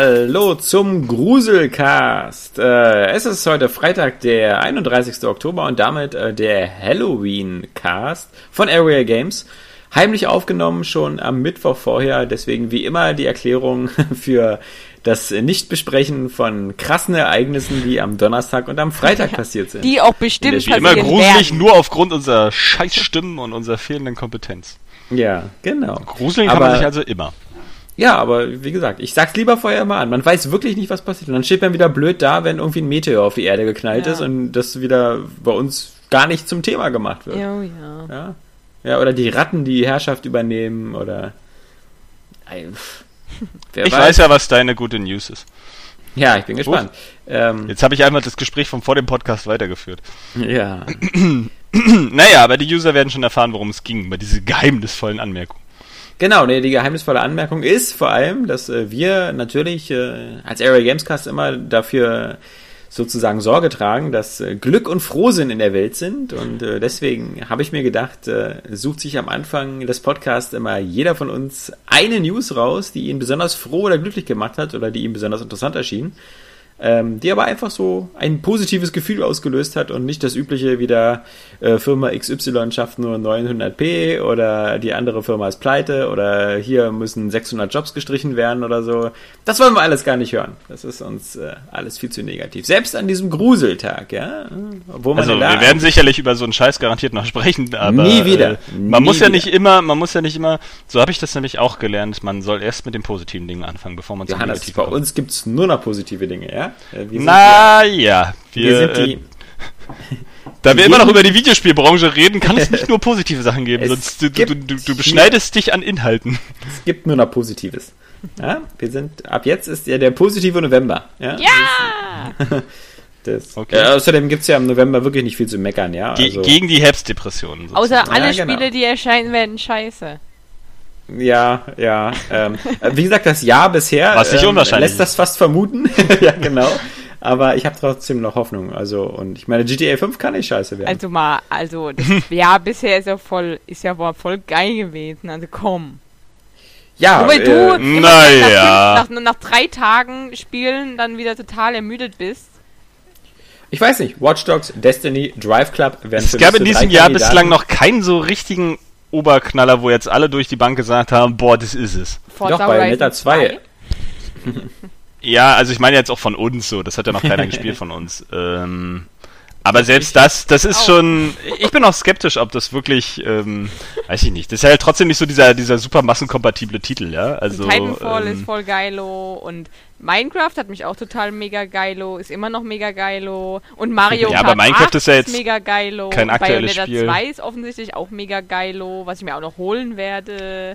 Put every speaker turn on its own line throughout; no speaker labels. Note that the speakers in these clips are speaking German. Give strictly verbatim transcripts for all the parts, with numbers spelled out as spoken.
Hallo zum Gruselcast. Äh, es ist heute Freitag, der einunddreißigster Oktober und damit äh, der Halloween-Cast von Area Games. Heimlich aufgenommen schon am Mittwoch vorher, deswegen wie immer die Erklärung für das Nichtbesprechen von krassen Ereignissen, die am Donnerstag und am Freitag passiert sind.
Die auch bestimmt
passieren immer gruselig, werden. Nur aufgrund unserer Scheißstimmen und unserer fehlenden Kompetenz.
Ja, genau.
Gruseln kann aber, man sich also immer.
Ja, aber wie gesagt, ich sag's lieber vorher immer an. Man weiß wirklich nicht, was passiert. Und dann steht man wieder blöd da, wenn irgendwie ein Meteor auf die Erde geknallt ja. ist und das wieder bei uns gar nicht zum Thema gemacht wird.
Oh, ja.
ja. Ja, oder die Ratten die Herrschaft übernehmen oder...
Wer ich weiß. weiß ja, was deine gute News ist.
Ja, ich bin gespannt.
Ähm, Jetzt habe ich einmal das Gespräch von vor dem Podcast weitergeführt.
Ja.
Naja, aber die User werden schon erfahren, worum es ging, bei diesen geheimnisvollen Anmerkungen.
Genau, nee, die geheimnisvolle Anmerkung ist vor allem, dass äh, wir natürlich äh, als Area Gamescast immer dafür sozusagen Sorge tragen, dass äh, Glück und Frohsinn in der Welt sind und äh, deswegen habe ich mir gedacht, äh, sucht sich am Anfang des Podcasts immer jeder von uns eine News raus, die ihn besonders froh oder glücklich gemacht hat oder die ihm besonders interessant erschien. Ähm, die aber einfach so ein positives Gefühl ausgelöst hat und nicht das übliche wieder äh, Firma X Y schafft nur neunhundert p oder die andere Firma ist pleite oder hier müssen sechshundert Jobs gestrichen werden oder so. Das wollen wir alles gar nicht hören. Das ist uns äh, alles viel zu negativ. Selbst an diesem Gruseltag, ja. Wo man
also wir werden sicherlich über so einen Scheiß garantiert noch sprechen, aber
nie wieder.
Äh, man nie muss ja wieder. nicht immer, man muss ja nicht immer, so habe ich das nämlich auch gelernt, man soll erst mit den positiven Dingen anfangen, bevor man zu
negativ kommt. Bei uns gibt's nur noch positive Dinge, ja.
Wir Na ja, wir,
wir sind die...
Äh, da wir immer noch über die Videospielbranche reden, kann es nicht nur positive Sachen geben, sonst du, du, du, du beschneidest dich an Inhalten.
Es gibt nur noch Positives. Ja, wir sind, ab jetzt ist ja der positive November. Ja!
Ja!
Das, okay. äh, außerdem gibt es ja im November wirklich nicht viel zu meckern, ja.
Ge-
also,
gegen die Herbstdepressionen.
Sozusagen. Außer alle
ja, genau.
Spiele, die erscheinen, werden scheiße.
Ja, ja. Ähm, wie gesagt, das Jahr bisher
Was nicht
ähm,
unwahrscheinlich
lässt das fast vermuten. Ja, genau. Aber ich habe trotzdem noch Hoffnung. Also, und ich meine, G T A fünf kann nicht scheiße werden.
Also mal, also das Jahr bisher ist ja voll, ist ja wohl voll geil gewesen. Also komm.
Ja,
Wobei
äh,
du
naja.
nach, nach, nach drei Tagen Spielen dann wieder total ermüdet bist.
Ich weiß nicht. Watch Dogs, Destiny, Drive Club werden
Es gab in diesem Jahr bislang noch keinen so richtigen Oberknaller, wo jetzt alle durch die Bank gesagt haben, boah, das ist es.
Forza Doch, bei Meta zwei.
Ja, also ich meine jetzt auch von uns so, das hat ja noch keiner gespielt von uns. Ähm, aber selbst das, das ist schon, ich bin auch skeptisch, ob das wirklich, ähm, weiß ich nicht, das ist halt trotzdem nicht so dieser, dieser super massenkompatible Titel, ja. Also,
Titanfall
ähm,
ist voll geilo und Minecraft hat mich auch total mega geilo, ist immer noch mega geilo und Mario Kart
ja, aber Minecraft
acht
ist ja jetzt
mega geilo
kein aktuelles
Bayonetta
Spiel.
zwei ist offensichtlich auch mega geilo, was ich mir auch noch holen werde.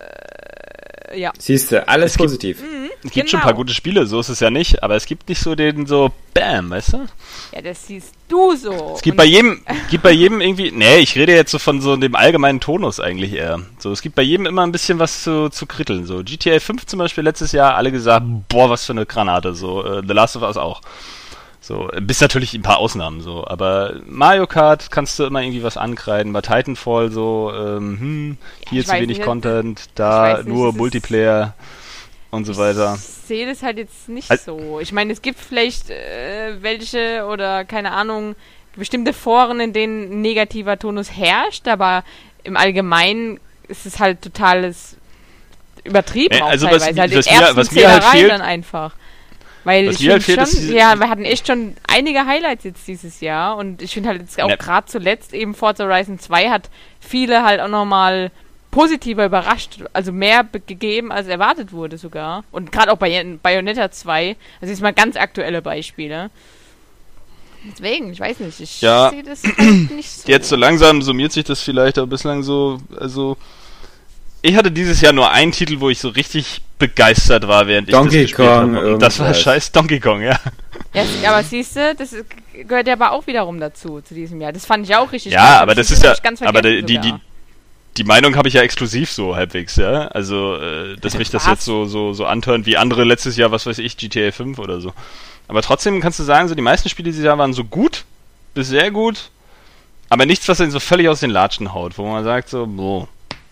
Äh, ja.
Siehst du, alles
es gibt,
positiv.
Mhm,
es gibt
genau.
schon ein paar gute Spiele, so ist es ja nicht, aber es gibt nicht so den so Bam, weißt du?
Ja, das siehst du so.
Es gibt bei jedem, gibt bei jedem irgendwie, nee, ich rede jetzt so von so dem allgemeinen Tonus eigentlich eher. So, es gibt bei jedem immer ein bisschen was zu, zu kritteln. So, G T A fünf zum Beispiel letztes Jahr, alle gesagt, boah, was für eine Granate. So, äh, The Last of Us auch. So, bis natürlich ein paar Ausnahmen so, aber Mario Kart kannst du immer irgendwie was ankreiden, bei Titanfall so, ähm, hm, hier
ja,
zu wenig
nicht,
Content, da
nicht,
nur Multiplayer und so weiter.
Ich sehe das halt jetzt nicht
Al-
so. Ich meine, es gibt vielleicht äh, welche oder keine Ahnung, bestimmte Foren, in denen negativer Tonus herrscht, aber im Allgemeinen ist es halt totales übertrieben
äh,
auch
also
teilweise.
Was,
halt
was, mir, was mir halt fehlt,
dann einfach. Weil
was
ich
mir halt
finde
fehlt,
schon,
ist
ja, wir hatten echt schon einige Highlights jetzt dieses Jahr und ich finde halt jetzt auch
Ne.
gerade zuletzt eben Forza Horizon zwei hat viele halt auch nochmal positiver überrascht, also mehr be- gegeben, als erwartet wurde sogar. Und gerade auch bei Bayonetta zwei, also jetzt mal ganz aktuelle Beispiele. Deswegen, ich weiß nicht, ich
Ja.
sehe das halt nicht so.
jetzt so langsam summiert sich das vielleicht, aber bislang so, also ich hatte dieses Jahr nur einen Titel, wo ich so richtig begeistert war, während
Donkey
ich das gespielt
Kong,
habe. Und das war
irgendwas.
scheiß Donkey Kong, ja.
Ja, aber siehst du, das ist, gehört ja aber auch wiederum dazu, zu diesem Jahr. Das fand ich auch richtig
Ja,
geil.
aber das
Titel
ist ja,
hab ich ganz
aber die,
vergessen
die, die,
sogar.
die Meinung habe ich ja exklusiv so halbwegs, ja. Also, äh, dass
Ja,
mich das
was?
jetzt so, so, so anhört wie andere letztes Jahr, was weiß ich, G T A fünf oder so. Aber trotzdem kannst du sagen, so die meisten Spiele dieses Jahr waren so gut, bis sehr gut, aber nichts, was dann so völlig aus den Latschen haut, wo man sagt so, boah.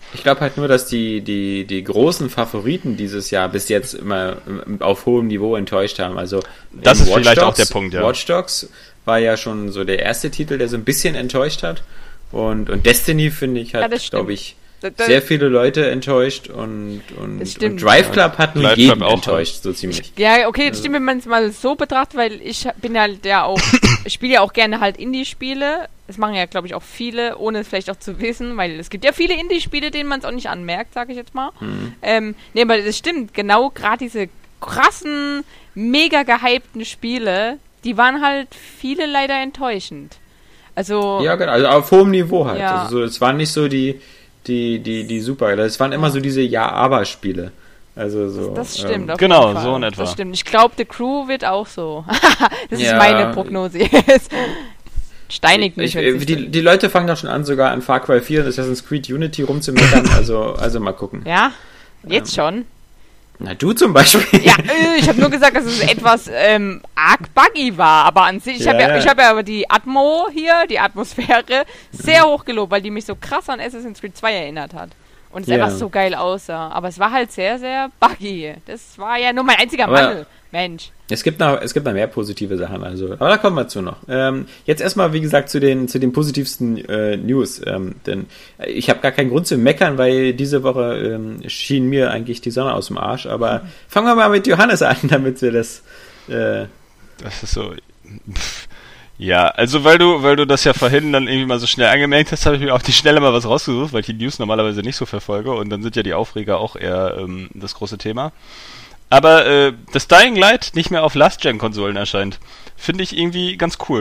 Ich glaube halt nur, dass die, die, die großen Favoriten dieses Jahr bis jetzt immer auf hohem Niveau enttäuscht haben. Also
das ist Watch vielleicht Dogs, auch der Punkt, ja.
Watch Dogs war ja schon so der erste Titel, der so ein bisschen enttäuscht hat. Und, und Destiny, finde ich, hat, ja, glaube ich, das, das sehr viele Leute enttäuscht. Und, und, und Drive Club hat nur Drive jeden auch enttäuscht, so ziemlich.
Ja, okay, das stimmt, wenn man es mal so betrachtet, weil ich bin halt ja auch, ich spiele ja auch gerne halt Indie-Spiele. Das machen ja, glaube ich, auch viele, ohne es vielleicht auch zu wissen, weil es gibt ja viele Indie-Spiele, denen man es auch nicht anmerkt, sage ich jetzt mal. Mhm. Ähm, nee, aber das stimmt, genau, gerade diese krassen, mega gehypten Spiele, die waren halt viele leider enttäuschend. Also...
Ja, genau, also auf hohem Niveau halt. Ja. Also so, es waren nicht so die, die, die, die super, es waren immer so diese Ja-Aber-Spiele. Also so,
das, das stimmt,
ähm,
auf
genau,
jeden Fall.
So in etwa.
Das stimmt. Ich glaube, The Crew wird auch so. Das
ja.
ist meine Prognose jetzt. Steinigt mich.
Ich, die, die Leute fangen doch schon an, sogar an Far Cry vier und Assassin's Creed Unity rumzumeckern, also, also mal gucken.
Ja, jetzt ähm, schon.
Na, du zum Beispiel.
Ja, ich habe nur gesagt, dass es etwas ähm, arg buggy war, aber an sich, ich ja, habe ja, ja. Ich hab ja aber die Atmo hier, die Atmosphäre, sehr mhm. hoch gelobt, weil die mich so krass an Assassin's Creed zwei erinnert hat. Und es ja. einfach so geil aussah. Aber es war halt sehr, sehr buggy. Das war ja nur mein einziger aber Mangel. Mensch.
Es gibt noch, es gibt noch mehr positive Sachen, also, aber da kommen wir zu noch. Ähm, jetzt erstmal, wie gesagt, zu den, zu den positivsten äh, News, ähm, denn ich habe gar keinen Grund zu meckern, weil diese Woche ähm, schien mir eigentlich die Sonne aus dem Arsch, aber mhm. fangen wir mal mit Johannes an, damit wir das... Äh,
das ist so... Pff. Ja, also weil du, weil du das ja vorhin dann irgendwie mal so schnell angemerkt hast, habe ich mir auf die Schnelle mal was rausgesucht, weil ich die News normalerweise nicht so verfolge und dann sind ja die Aufreger auch eher ähm, das große Thema. Aber äh, dass Dying Light nicht mehr auf Last-Gen-Konsolen erscheint, finde ich irgendwie ganz cool.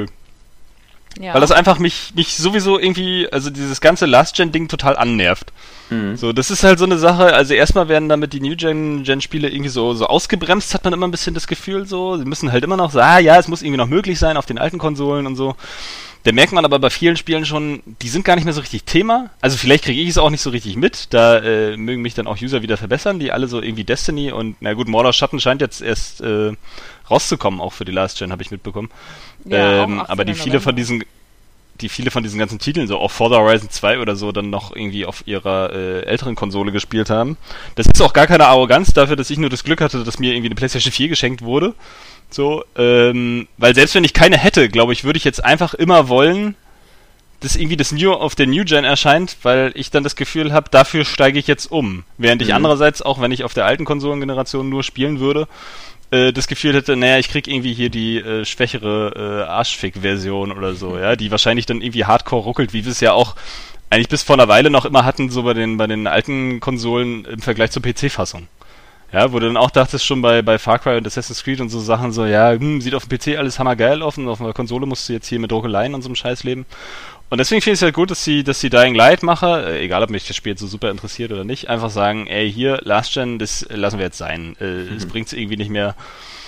Ja. Weil das einfach mich, mich sowieso irgendwie, also dieses ganze Last-Gen-Ding total annervt. Mhm. So, das ist halt so eine Sache, also erstmal werden damit die New-Gen-Gen-Spiele irgendwie so, so ausgebremst, hat man immer ein bisschen das Gefühl so. Sie müssen halt immer noch sagen, ah ja, es muss irgendwie noch möglich sein auf den alten Konsolen und so. Da merkt man aber bei vielen Spielen schon, die sind gar nicht mehr so richtig Thema. Also vielleicht kriege ich es auch nicht so richtig mit. Da äh, mögen mich dann auch User wieder verbessern, die alle so irgendwie Destiny und, na gut, Mordor Schatten scheint jetzt erst äh, rauszukommen, auch für die Last Gen, habe ich mitbekommen. Ja, ähm, aber die viele von diesen die viele von diesen ganzen Titeln, so auch Forza Horizon zwei oder so, dann noch irgendwie auf ihrer äh, älteren Konsole gespielt haben. Das ist auch gar keine Arroganz dafür, dass ich nur das Glück hatte, dass mir irgendwie eine PlayStation vier geschenkt wurde. So, ähm, weil selbst wenn ich keine hätte, glaube ich, würde ich jetzt einfach immer wollen, dass irgendwie das New auf der New Gen erscheint, weil ich dann das Gefühl habe, dafür steige ich jetzt um. Während ich mhm. andererseits, auch wenn ich auf der alten Konsolengeneration nur spielen würde, äh, das Gefühl hätte, naja, ich krieg irgendwie hier die äh, schwächere äh, Arschfick-Version oder so, ja, die wahrscheinlich dann irgendwie hardcore ruckelt, wie wir es ja auch eigentlich bis vor einer Weile noch immer hatten, so bei den bei den alten Konsolen im Vergleich zur P C-Fassung. Ja, wo du dann auch dachtest, schon bei, bei Far Cry und Assassin's Creed und so Sachen so, ja, hm, sieht auf dem P C alles hammergeil aus und auf einer Konsole musst du jetzt hier mit Druckeleien und so einem Scheiß leben. Und deswegen finde ich es halt gut, dass die, dass die Dying Light-Macher, äh, egal ob mich das Spiel jetzt so super interessiert oder nicht, einfach sagen, ey, hier, Last Gen, das lassen wir jetzt sein. Äh, mhm. Das bringt's irgendwie nicht mehr,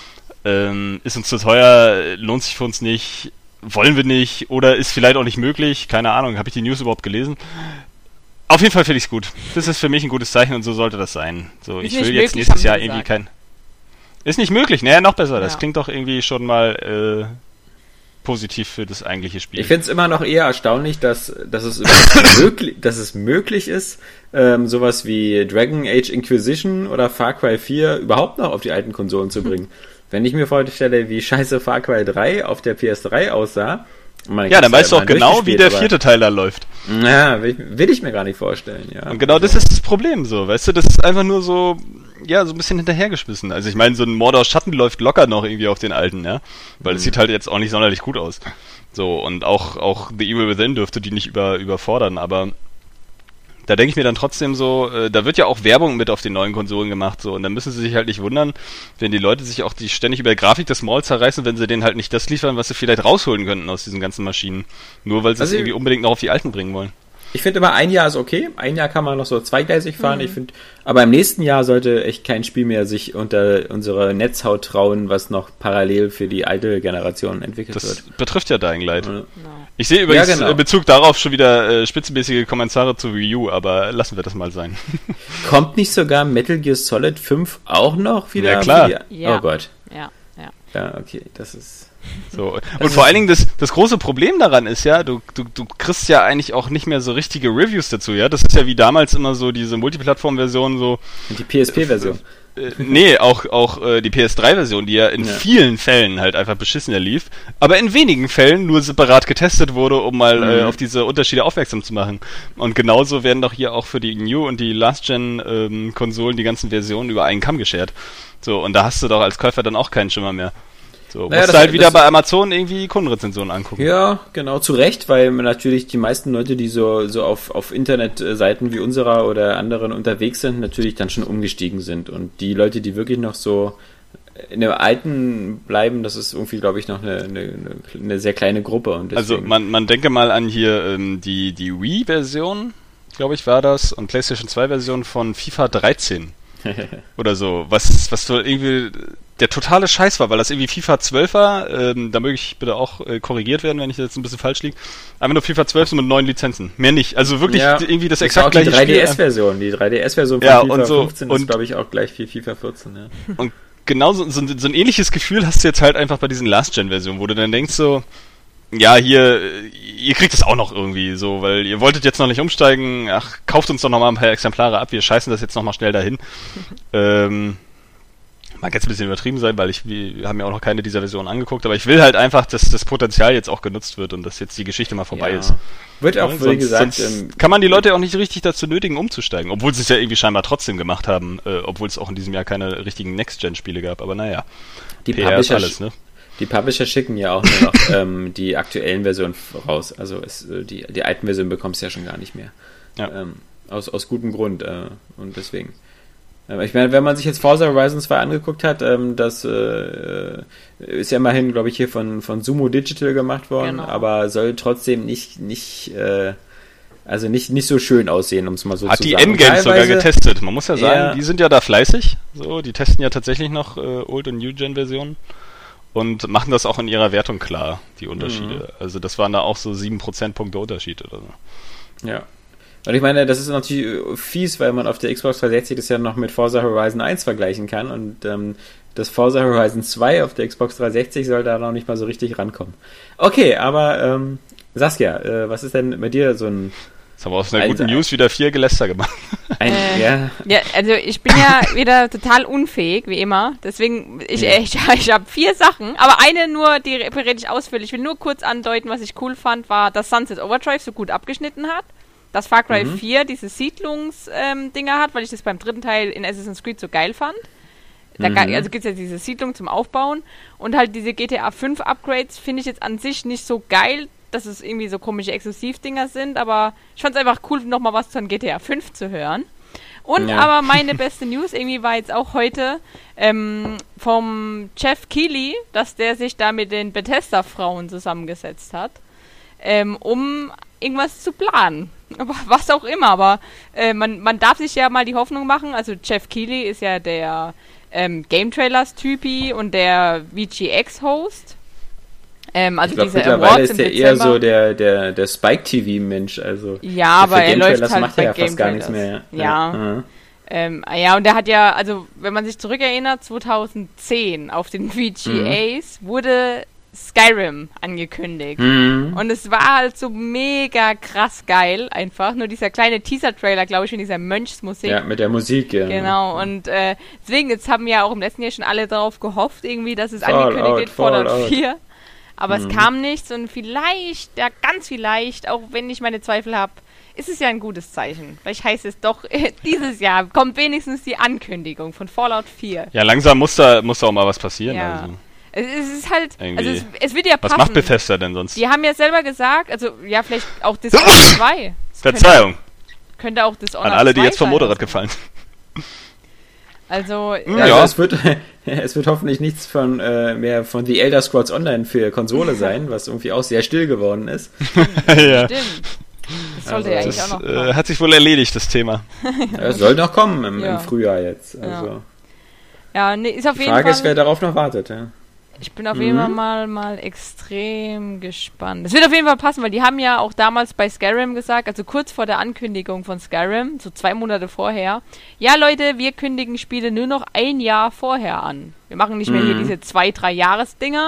ähm, ist uns zu teuer, lohnt sich für uns nicht, wollen wir nicht, oder ist vielleicht auch nicht möglich, keine Ahnung, habe ich die News überhaupt gelesen? Auf jeden Fall finde ich es gut. Das ist für mich ein gutes Zeichen und so sollte das sein. So, ich will jetzt nächstes Jahr irgendwie kein... Ist nicht möglich, naja, noch besser. Ja. Das klingt doch irgendwie schon mal äh, positiv für das eigentliche Spiel.
Ich finde es immer noch eher erstaunlich, dass, dass, es, möglich, dass es möglich ist, ähm, sowas wie Dragon Age Inquisition oder Far Cry vier überhaupt noch auf die alten Konsolen zu bringen. Wenn ich mir vorstelle, wie scheiße Far Cry drei auf der P S drei aussah,
ja, dann weißt du auch genau, wie der vierte Teil da läuft.
Ja, will, will ich mir gar nicht vorstellen, ja.
Und genau das ist das Problem so, weißt du, das ist einfach nur so, ja, so ein bisschen hinterhergeschmissen. Also ich meine, so ein Mordor Schatten läuft locker noch irgendwie auf den alten, ja, weil es mhm. sieht halt jetzt auch nicht sonderlich gut aus. So, und auch, auch The Evil Within dürfte die nicht über, überfordern, aber da denke ich mir dann trotzdem so, äh, da wird ja auch Werbung mit auf den neuen Konsolen gemacht, so, und dann müssen sie sich halt nicht wundern, wenn die Leute sich auch die ständig über die Grafik des Maul zerreißen, wenn sie denen halt nicht das liefern, was sie vielleicht rausholen könnten aus diesen ganzen Maschinen. Nur weil sie also es irgendwie unbedingt noch auf die alten bringen wollen.
Ich finde immer, ein Jahr ist okay. Ein Jahr kann man noch so zweigleisig fahren. Mhm. Ich finde, aber im nächsten Jahr sollte echt kein Spiel mehr sich unter unsere Netzhaut trauen, was noch parallel für die alte Generation entwickelt
das
wird.
Das betrifft ja Dying Light. Ja. Ich sehe übrigens ja, genau. in Bezug darauf schon wieder äh, spitzenmäßige Kommentare zu Wii U, aber lassen wir das mal sein.
Kommt nicht sogar Metal Gear Solid fünf auch noch wieder?
Ja, klar.
Ja.
Oh Gott.
Ja, ja.
Ja, okay, das ist...
So. Und vor allen Dingen, das, das große Problem daran ist ja, du, du, du kriegst ja eigentlich auch nicht mehr so richtige Reviews dazu, ja. Das ist ja wie damals immer so diese Multiplattform-Version, so.
Die P S P-Version.
Äh, nee, auch, auch äh, die P S drei Version, die ja in ja. vielen Fällen halt einfach beschissener lief, aber in wenigen Fällen nur separat getestet wurde, um mal mhm. äh, auf diese Unterschiede aufmerksam zu machen. Und genauso werden doch hier auch für die New- und die Last-Gen-Konsolen ähm, die ganzen Versionen über einen Kamm geschert. So, und da hast du doch als Käufer dann auch keinen Schimmer mehr. So, naja, musst du halt wieder bei Amazon irgendwie Kundenrezensionen angucken.
Ja, genau, zu Recht, weil natürlich die meisten Leute, die so, so auf, auf Internetseiten wie unserer oder anderen unterwegs sind, natürlich dann schon umgestiegen sind. Und die Leute, die wirklich noch so in der alten bleiben, das ist irgendwie, glaube ich, noch eine, eine, eine sehr kleine Gruppe. Und
also man, man denke mal an hier ähm, die, die Wii-Version, glaube ich, war das, und PlayStation zwei Version von FIFA dreizehn. Oder so, was, was so irgendwie der totale Scheiß war, weil das irgendwie FIFA zwölf war, ähm, da möge ich bitte auch äh, korrigiert werden, wenn ich jetzt ein bisschen falsch liege. Einfach nur FIFA zwölf so mit neun Lizenzen, mehr nicht. Also wirklich ja, irgendwie das exakt gleiche Spiel.
Die drei D S-Version, die drei D S-Version von
ja,
FIFA
und so,
fünfzehn
und
ist, glaube ich, auch gleich wie FIFA vierzehn. Ja.
Und genau so, so, so ein ähnliches Gefühl hast du jetzt halt einfach bei diesen Last-Gen-Versionen, wo du dann denkst so, ja, hier, ihr kriegt es auch noch irgendwie so, weil ihr wolltet jetzt noch nicht umsteigen, ach, kauft uns doch noch mal ein paar Exemplare ab, wir scheißen das jetzt noch mal schnell dahin. ähm, mag jetzt ein bisschen übertrieben sein, weil ich, wir haben ja auch noch keine dieser Versionen angeguckt, aber ich will halt einfach, dass das Potenzial jetzt auch genutzt wird und dass jetzt die Geschichte mal vorbei
ja.
ist.
Wird auch, ja, wie sonst, gesagt,
sonst ähm, kann man die Leute auch nicht richtig dazu nötigen, umzusteigen, obwohl sie es ja irgendwie scheinbar trotzdem gemacht haben, äh, obwohl es auch in diesem Jahr keine richtigen Next-Gen-Spiele gab, aber naja,
die
P R ist alles, ne?
Die Publisher schicken ja auch nur noch ähm, die aktuellen Versionen raus. Also es, die, die alten Versionen bekommst du ja schon gar nicht mehr.
Ja.
Ähm, aus, aus gutem Grund. Äh, und deswegen. Äh, ich meine, wenn man sich jetzt Forza Horizon zwei angeguckt hat, ähm, das äh, ist ja immerhin, glaube ich, hier von, von Sumo Digital gemacht worden, genau. aber soll trotzdem nicht, nicht äh, also nicht, nicht so schön aussehen, um es mal so
Hat
zu
sagen.
Hat
die Endgames sogar getestet. Man muss ja sagen, ja. die sind ja da fleißig. So, die testen ja tatsächlich noch äh, Old- und New-Gen-Versionen. Und machen das auch in ihrer Wertung klar, die Unterschiede. Mhm. Also das waren da auch so sieben Prozentpunkte Unterschied oder so.
Ja. Und ich meine, das ist natürlich fies, weil man auf der Xbox dreihundertsechzig das ja noch mit Forza Horizon eins vergleichen kann und ähm, das Forza Horizon zwei auf der Xbox dreihundertsechzig soll da noch nicht mal so richtig rankommen. Okay, aber ähm, Saskia, äh, was ist denn bei dir so ein...
Jetzt haben wir aus einer guten News wieder vier Geläster gemacht.
Ein, äh, ja. ja, also ich bin ja wieder total unfähig, wie immer. Deswegen, ich, ja. ich, ich habe vier Sachen, aber eine nur, die rede ich ausführlich. Ich will nur kurz andeuten, was ich cool fand, war, dass Sunset Overdrive so gut abgeschnitten hat. Dass Far Cry mhm. vier diese Siedlungs-Dinger ähm, hat, weil ich das beim dritten Teil in Assassin's Creed so geil fand. Da, mhm. Also gibt es ja diese Siedlung zum Aufbauen. Und halt diese G T A fünf Upgrades finde ich jetzt an sich nicht so geil, dass es irgendwie so komische Exklusivdinger sind, aber ich fand es einfach cool, nochmal was von G T A fünf zu hören. Und ja. aber meine beste News irgendwie war jetzt auch heute ähm, vom Jeff Keighley, dass der sich da mit den Bethesda-Frauen zusammengesetzt hat, ähm, um irgendwas zu planen. Aber was auch immer, aber äh, man, man darf sich ja mal die Hoffnung machen, also Jeff Keighley ist ja der ähm, Game Trailers-Typi und der V G X-Host. Ähm, also
ich glaub,
diese
mittlerweile
Awards
ist der eher so der, der, der Spike-T V-Mensch. Also
ja, aber er läuft halt
macht
bei
ja
Game
fast gar nichts mehr.
Ja. Ja. Mhm. Ähm, ja, und der hat ja, also wenn man sich zurückerinnert, zweitausendzehn auf den V G As mhm. wurde Skyrim angekündigt. Mhm. Und es war halt so mega krass geil einfach. Nur dieser kleine Teaser-Trailer, glaube ich, mit dieser Mönchsmusik.
Ja, mit der Musik, ja.
Genau, und äh, deswegen, jetzt haben ja auch im letzten Jahr schon alle darauf gehofft, irgendwie, dass es Fall angekündigt out, wird, Fallout vier. Aber mhm. es kam nichts und vielleicht, ja ganz vielleicht, auch wenn ich meine Zweifel habe, ist es ja ein gutes Zeichen. Vielleicht heißt es doch, dieses Jahr kommt wenigstens die Ankündigung von Fallout vier.
Ja, langsam muss da, muss da auch mal was passieren.
Ja.
Also.
Es, es ist halt,
Irgendwie.
also es, es wird ja passen.
Was macht Bethesda denn sonst?
Die haben ja selber gesagt, also ja vielleicht auch Dishonored zwei.
Verzeihung.
Könnte, könnte auch Dishonored
An alle, die
zwei
jetzt vom Motorrad
sein.
gefallen.
Also,
ja, ja. Also es wird es wird hoffentlich nichts von äh, mehr von The Elder Scrolls Online für Konsole sein, was irgendwie auch sehr still geworden ist.
Ja.
Stimmt. Das sollte
also,
ja eigentlich
das,
auch noch
äh, hat sich wohl erledigt, das Thema.
Ja, es soll noch kommen im,
ja.
im Frühjahr jetzt. Also.
Ja, ja nee, ist auf
Die
jeden
Frage
Fall.
ist, wer darauf noch wartet, ja.
Ich bin auf mhm. jeden Fall mal, mal extrem gespannt. Es wird auf jeden Fall passen, weil die haben ja auch damals bei Skyrim gesagt, also kurz vor der Ankündigung von Skyrim, so zwei Monate vorher, ja Leute, wir kündigen Spiele nur noch ein Jahr vorher an. Wir machen nicht mehr mhm. hier diese zwei, drei Jahres-Dinger,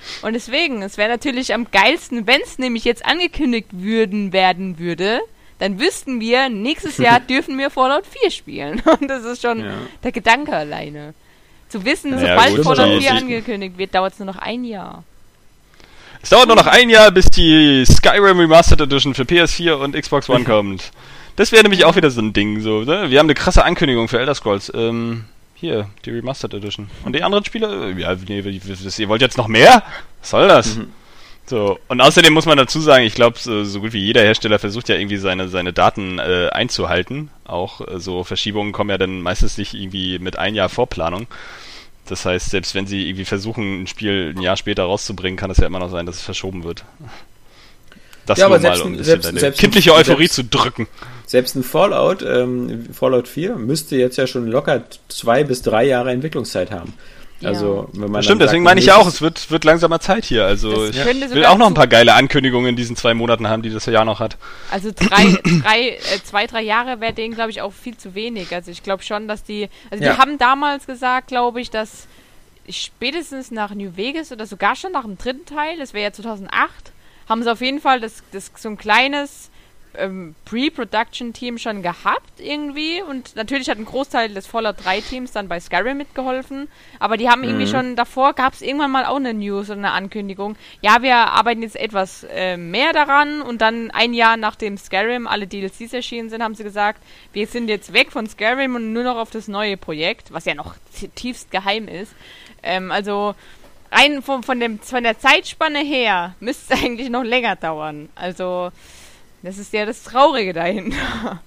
Und deswegen, es wäre natürlich am geilsten, wenn es nämlich jetzt angekündigt würden werden würde, dann wüssten wir, nächstes Jahr dürfen wir Fallout vier spielen. Und das ist schon ja. der Gedanke alleine. Zu wissen, ja, sobald gut, Fallout vier angekündigt wird, dauert es nur noch ein Jahr.
Es dauert nur noch ein Jahr, bis die Skyrim Remastered Edition für P S vier und Xbox One kommt. Das wäre nämlich auch wieder so ein Ding. So, ne? Wir haben eine krasse Ankündigung für Elder Scrolls. Ähm, hier, die Remastered Edition. Und die anderen Spiele? Ja, nee, ihr wollt jetzt noch mehr? Was soll das? Mhm. So, und außerdem muss man dazu sagen, ich glaube, so, so gut wie jeder Hersteller versucht ja irgendwie seine, seine Daten äh, einzuhalten. Auch äh, so Verschiebungen kommen ja dann meistens nicht irgendwie mit ein Jahr Vorplanung. Das heißt, selbst wenn sie irgendwie versuchen, ein Spiel ein Jahr später rauszubringen, kann es ja immer noch sein, dass es verschoben wird. Das ja, nur mal, um ein bisschen deine selbst kindliche Euphorie selbst, zu drücken.
Selbst ein Fallout, ähm, Fallout vier, müsste jetzt ja schon locker zwei bis drei Jahre Entwicklungszeit haben. Ja. Also, wenn man
stimmt, deswegen sagt, meine ich ja auch, es wird, wird langsamer Zeit hier. Also ich will auch noch ein paar geile Ankündigungen in diesen zwei Monaten haben, die das Jahr noch hat.
Also drei, drei, äh, zwei, drei Jahre wäre denen, glaube ich, auch viel zu wenig. Also ich glaube schon, dass die, also ja. die haben damals gesagt, glaube ich, dass spätestens nach New Vegas oder sogar schon nach dem dritten Teil, das wäre ja zweitausendacht, haben sie auf jeden Fall das, das so ein kleines ähm, Pre-Production-Team schon gehabt irgendwie und natürlich hat ein Großteil des Fallout drei Teams dann bei Skyrim mitgeholfen, aber die haben mhm. irgendwie schon davor, gab es irgendwann mal auch eine News oder eine Ankündigung, ja, wir arbeiten jetzt etwas äh, mehr daran und dann ein Jahr nachdem Skyrim alle D L Cs erschienen sind, haben sie gesagt, wir sind jetzt weg von Skyrim und nur noch auf das neue Projekt, was ja noch tiefst geheim ist. Ähm, also rein von, von, dem, von der Zeitspanne her müsste es eigentlich noch länger dauern. Also das ist ja das Traurige dahinter.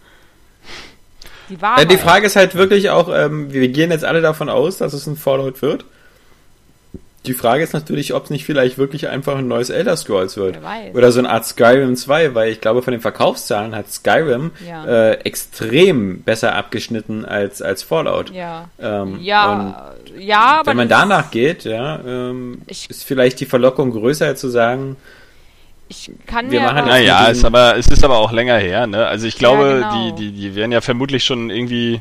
Die Wahrheit. Ja, die Frage ist halt wirklich auch, ähm, wir gehen jetzt alle davon aus, dass es ein Fallout wird. Die Frage ist natürlich, ob es nicht vielleicht wirklich einfach ein neues Elder Scrolls wird. Wer weiß. Oder so eine Art Skyrim zwei, weil ich glaube, von den Verkaufszahlen hat Skyrim ja. äh, extrem besser abgeschnitten als, als Fallout.
Ja,
ähm,
ja, ja aber
wenn man danach geht, ja, ähm, ist vielleicht die Verlockung größer zu sagen,
ich kann
wir
mir
machen naja, ist aber, es ist aber auch länger her, ne? Also ich glaube, ja, genau. die, die, die werden ja vermutlich schon irgendwie,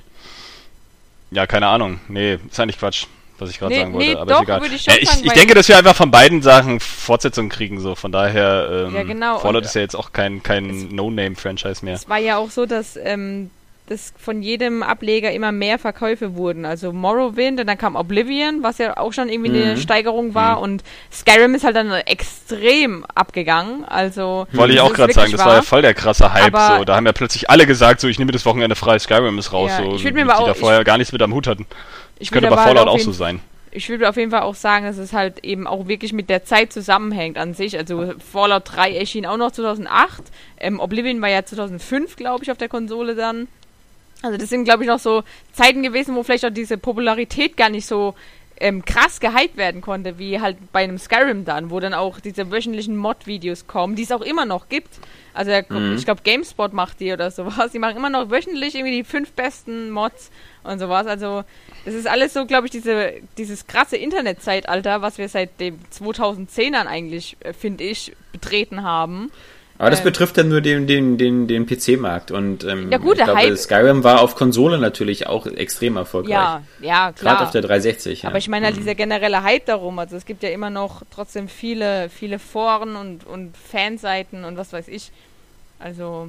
ja, keine Ahnung, nee, ist eigentlich Quatsch. Was ich gerade nee, sagen wollte, nee, aber doch, ist egal. Ich, ja, ich, sagen, ich denke, dass wir einfach von beiden Sachen Fortsetzungen kriegen, so von daher ähm,
ja, genau.
Fallout ist ja jetzt auch kein, kein No-Name-Franchise mehr.
Es war ja auch so, dass, ähm, dass von jedem Ableger immer mehr Verkäufe wurden. Also Morrowind und dann kam Oblivion, was ja auch schon irgendwie mhm. eine Steigerung war mhm. und Skyrim ist halt dann extrem abgegangen. Also
wollte ich auch gerade sagen, das war ja voll der krasse Hype. So. Da haben ja plötzlich alle gesagt, so ich nehme das Wochenende frei, Skyrim ist raus, ja, so,
ich die
auch, da vorher
ich,
gar nichts mit am Hut hatten.
Ich
könnte bei Fallout auch so sein.
Ich würde auf jeden Fall auch sagen, dass es halt eben auch wirklich mit der Zeit zusammenhängt an sich. Also Fallout drei erschien auch noch zweitausendacht. Ähm, Oblivion war ja zweitausendfünf, glaube ich, auf der Konsole dann. Also das sind, glaube ich, noch so Zeiten gewesen, wo vielleicht auch diese Popularität gar nicht so ähm, krass gehypt werden konnte, wie halt bei einem Skyrim dann, wo dann auch diese wöchentlichen Mod-Videos kommen, die es auch immer noch gibt. Also mhm. ich glaube, GameSpot macht die oder sowas. Die machen immer noch wöchentlich irgendwie die fünf besten Mods und sowas. Also das ist alles so, glaube ich, diese dieses krasse Internetzeitalter, was wir seit den zweitausendzehnern eigentlich, äh, finde ich, betreten haben.
Aber das ähm, betrifft dann nur den, den, den, den P C-Markt und ähm,
ja gut,
ich glaube,
Hype,
Skyrim war auf Konsole natürlich auch extrem erfolgreich.
Ja, ja, klar.
Gerade auf der dreihundertsechzig. Ja.
Aber ich meine halt mhm. dieser generelle Hype darum, also es gibt ja immer noch trotzdem viele, viele Foren und, und Fanseiten und was weiß ich. Also,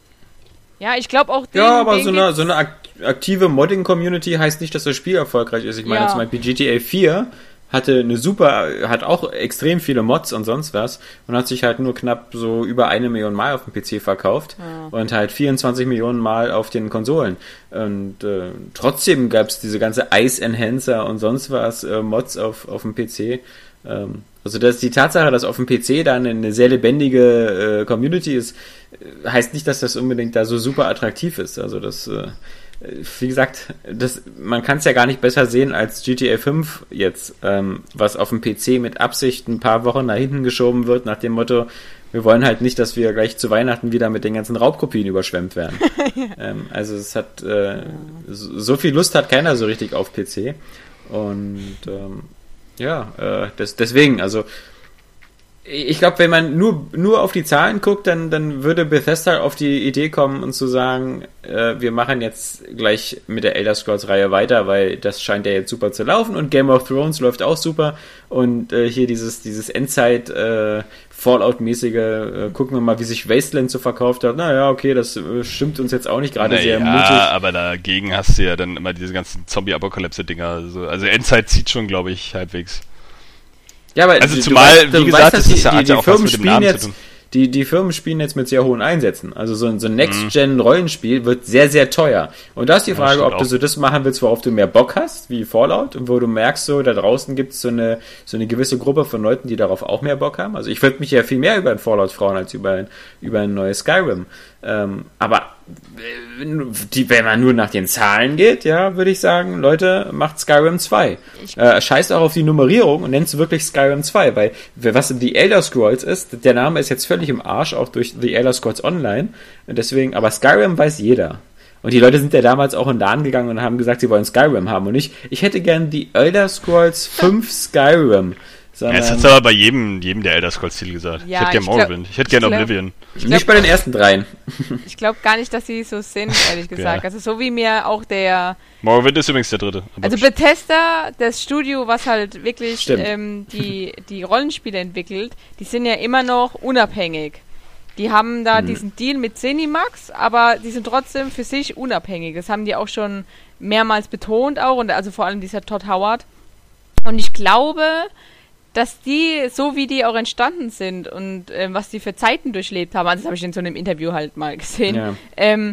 ja, ich glaube auch... Den,
ja, aber so eine, so eine aktive Modding-Community heißt nicht, dass das Spiel erfolgreich ist. Ich meine ja. zum Beispiel G T A vier hatte eine super, hat auch extrem viele Mods und sonst was und hat sich halt nur knapp so über eine Million Mal auf dem P C verkauft ja. und halt vierundzwanzig Millionen Mal auf den Konsolen. Und äh, trotzdem gab es diese ganze Ice Enhancer und sonst was äh, Mods auf, auf dem P C. Ähm, also das, die Tatsache, dass auf dem P C dann eine sehr lebendige äh, Community ist, heißt nicht, dass das unbedingt da so super attraktiv ist. Also das äh, wie gesagt, das, man kann es ja gar nicht besser sehen als G T A fünf jetzt, ähm, was auf dem P C mit Absicht ein paar Wochen nach hinten geschoben wird, nach dem Motto, wir wollen halt nicht, dass wir gleich zu Weihnachten wieder mit den ganzen Raubkopien überschwemmt werden. ja. ähm, also es hat, äh, so, so viel Lust hat keiner so richtig auf P C. Und ähm, ja, äh, das, deswegen, also Ich glaube, wenn man nur, nur auf die Zahlen guckt, dann, dann würde Bethesda auf die Idee kommen und zu sagen, äh, wir machen jetzt gleich mit der Elder Scrolls-Reihe weiter, weil das scheint ja jetzt super zu laufen und Game of Thrones läuft auch super und äh, hier dieses, dieses Endzeit äh, Fallout-mäßige, äh, gucken wir mal, wie sich Wasteland so verkauft hat. Naja, okay, das äh, stimmt uns jetzt auch nicht gerade sehr mutig.
Ja, aber dagegen hast du ja dann immer diese ganzen Zombie-Apokalypse-Dinger. Also, also Endzeit zieht schon, glaube ich, halbwegs.
Ja, aber
also
du,
zumal,
du weißt,
wie
du
gesagt,
weißt, dass
das
die,
ist ja,
die,
hat ja
die
auch was
Firmen
mit dem
spielen
Namen
jetzt,
zu tun.
Die, die Firmen spielen jetzt mit sehr hohen Einsätzen. Also so, ein- so ein Next-Gen-Rollenspiel wird sehr, sehr teuer. Und da ist die Frage,
Ja,
ob du so das machen willst, worauf du mehr Bock hast, wie Fallout, und wo du merkst, so da draußen gibt es so eine, so eine gewisse Gruppe von Leuten, die darauf auch mehr Bock haben. Also ich würde mich ja viel mehr über ein Fallout freuen, als über ein, über ein neues Skyrim. Ähm, aber die, wenn man nur nach den Zahlen geht, ja, würde ich sagen, Leute, macht Skyrim zwei. Äh, scheißt auch auf die Nummerierung und nennt es wirklich Skyrim zwei, weil was die Elder Scrolls ist, der Name ist jetzt völlig im Arsch, auch durch The Elder Scrolls Online. Und deswegen, aber Skyrim weiß jeder. Und die Leute sind ja damals auch in den Laden gegangen und haben gesagt, sie wollen Skyrim haben. Und ich, ich hätte gern die Elder Scrolls fünf Skyrim.
Ja, jetzt hat's aber bei jedem, jedem der Elder Scrolls-Titel gesagt.
Ja,
ich hätte gern
ich glaub-
Morrowind. Ich hätte gern
ich glaub-
Oblivion.
glaub-
Nicht bei den ersten dreien.
Ich glaube gar nicht, dass sie so sind, ehrlich gesagt.
Ja.
Also so wie mir auch der...
Morrowind ist übrigens der dritte. Aber
Also Bethesda, das Studio, was halt wirklich
Stimmt.
ähm, die, die Rollenspiele entwickelt, die sind ja immer noch unabhängig. Die haben da
Mhm.
diesen Deal mit Zenimax, aber die sind trotzdem für sich unabhängig. Das haben die auch schon mehrmals betont auch, und also vor allem dieser Todd Howard. Und ich glaube, dass die, so wie die auch entstanden sind und ähm, was die für Zeiten durchlebt haben, also das habe ich in so einem Interview halt mal gesehen,
Ja.
ähm,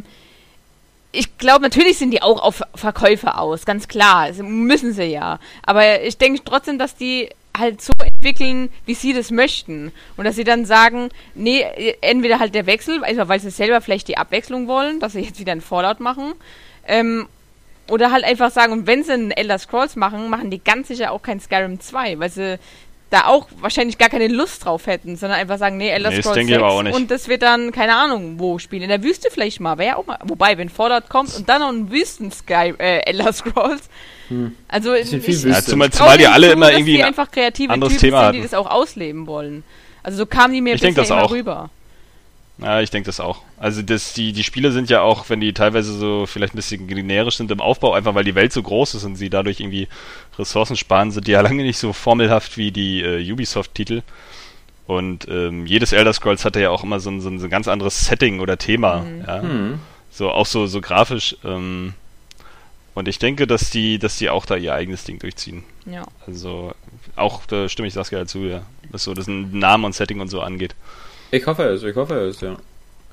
ich glaube, natürlich sind die auch auf Verkäufe aus, ganz klar, das müssen sie ja. Aber ich denke trotzdem, dass die halt so entwickeln, wie sie das möchten. Und dass sie dann sagen, nee, entweder halt der Wechsel, also weil sie selber vielleicht die Abwechslung wollen, dass sie jetzt wieder einen Fallout machen, ähm, oder halt einfach sagen, und wenn sie einen Elder Scrolls machen, machen die ganz sicher auch kein Skyrim zwei, weil sie da auch wahrscheinlich gar keine Lust drauf hätten, sondern einfach sagen, nee, Elder
Nee, das
Scrolls
denke ich aber auch nicht.
und das wird dann, keine Ahnung, wo spielen. In der Wüste vielleicht mal, wäre ja auch mal. Wobei, wenn Fallout kommt und dann noch ein Wüsten-Sky, äh, Elder Scrolls.
Hm.
Also,
Bisschen viel
ich,
Wüste.
Ja, zumal,
trau
zumal die
denen
alle
zu,
immer
dass
irgendwie
die
ein
einfach kreative
anderes
Typen
Thema
sind,
hatten.
die das auch ausleben wollen. Also so kamen die mir
Ich denk
bisher
das
immer
auch.
rüber.
Ja, ich denke das auch. Also das, die, die Spiele sind ja auch, wenn die teilweise so vielleicht ein bisschen generisch sind im Aufbau, einfach weil die Welt so groß ist und sie dadurch irgendwie Ressourcen sparen, sind die ja lange nicht so formelhaft wie die äh, Ubisoft-Titel. Und ähm, jedes Elder Scrolls hatte ja auch immer so ein, so ein, so ein ganz anderes Setting oder Thema.
Mhm.
Ja?
Hm.
So auch so, so grafisch. Ähm, und ich denke, dass die, dass die auch da ihr eigenes Ding durchziehen.
Ja.
Also auch, da stimme ich Saskia dazu, ja. Was so das Namen und Setting und so angeht.
Ich hoffe es, ich hoffe es, ja.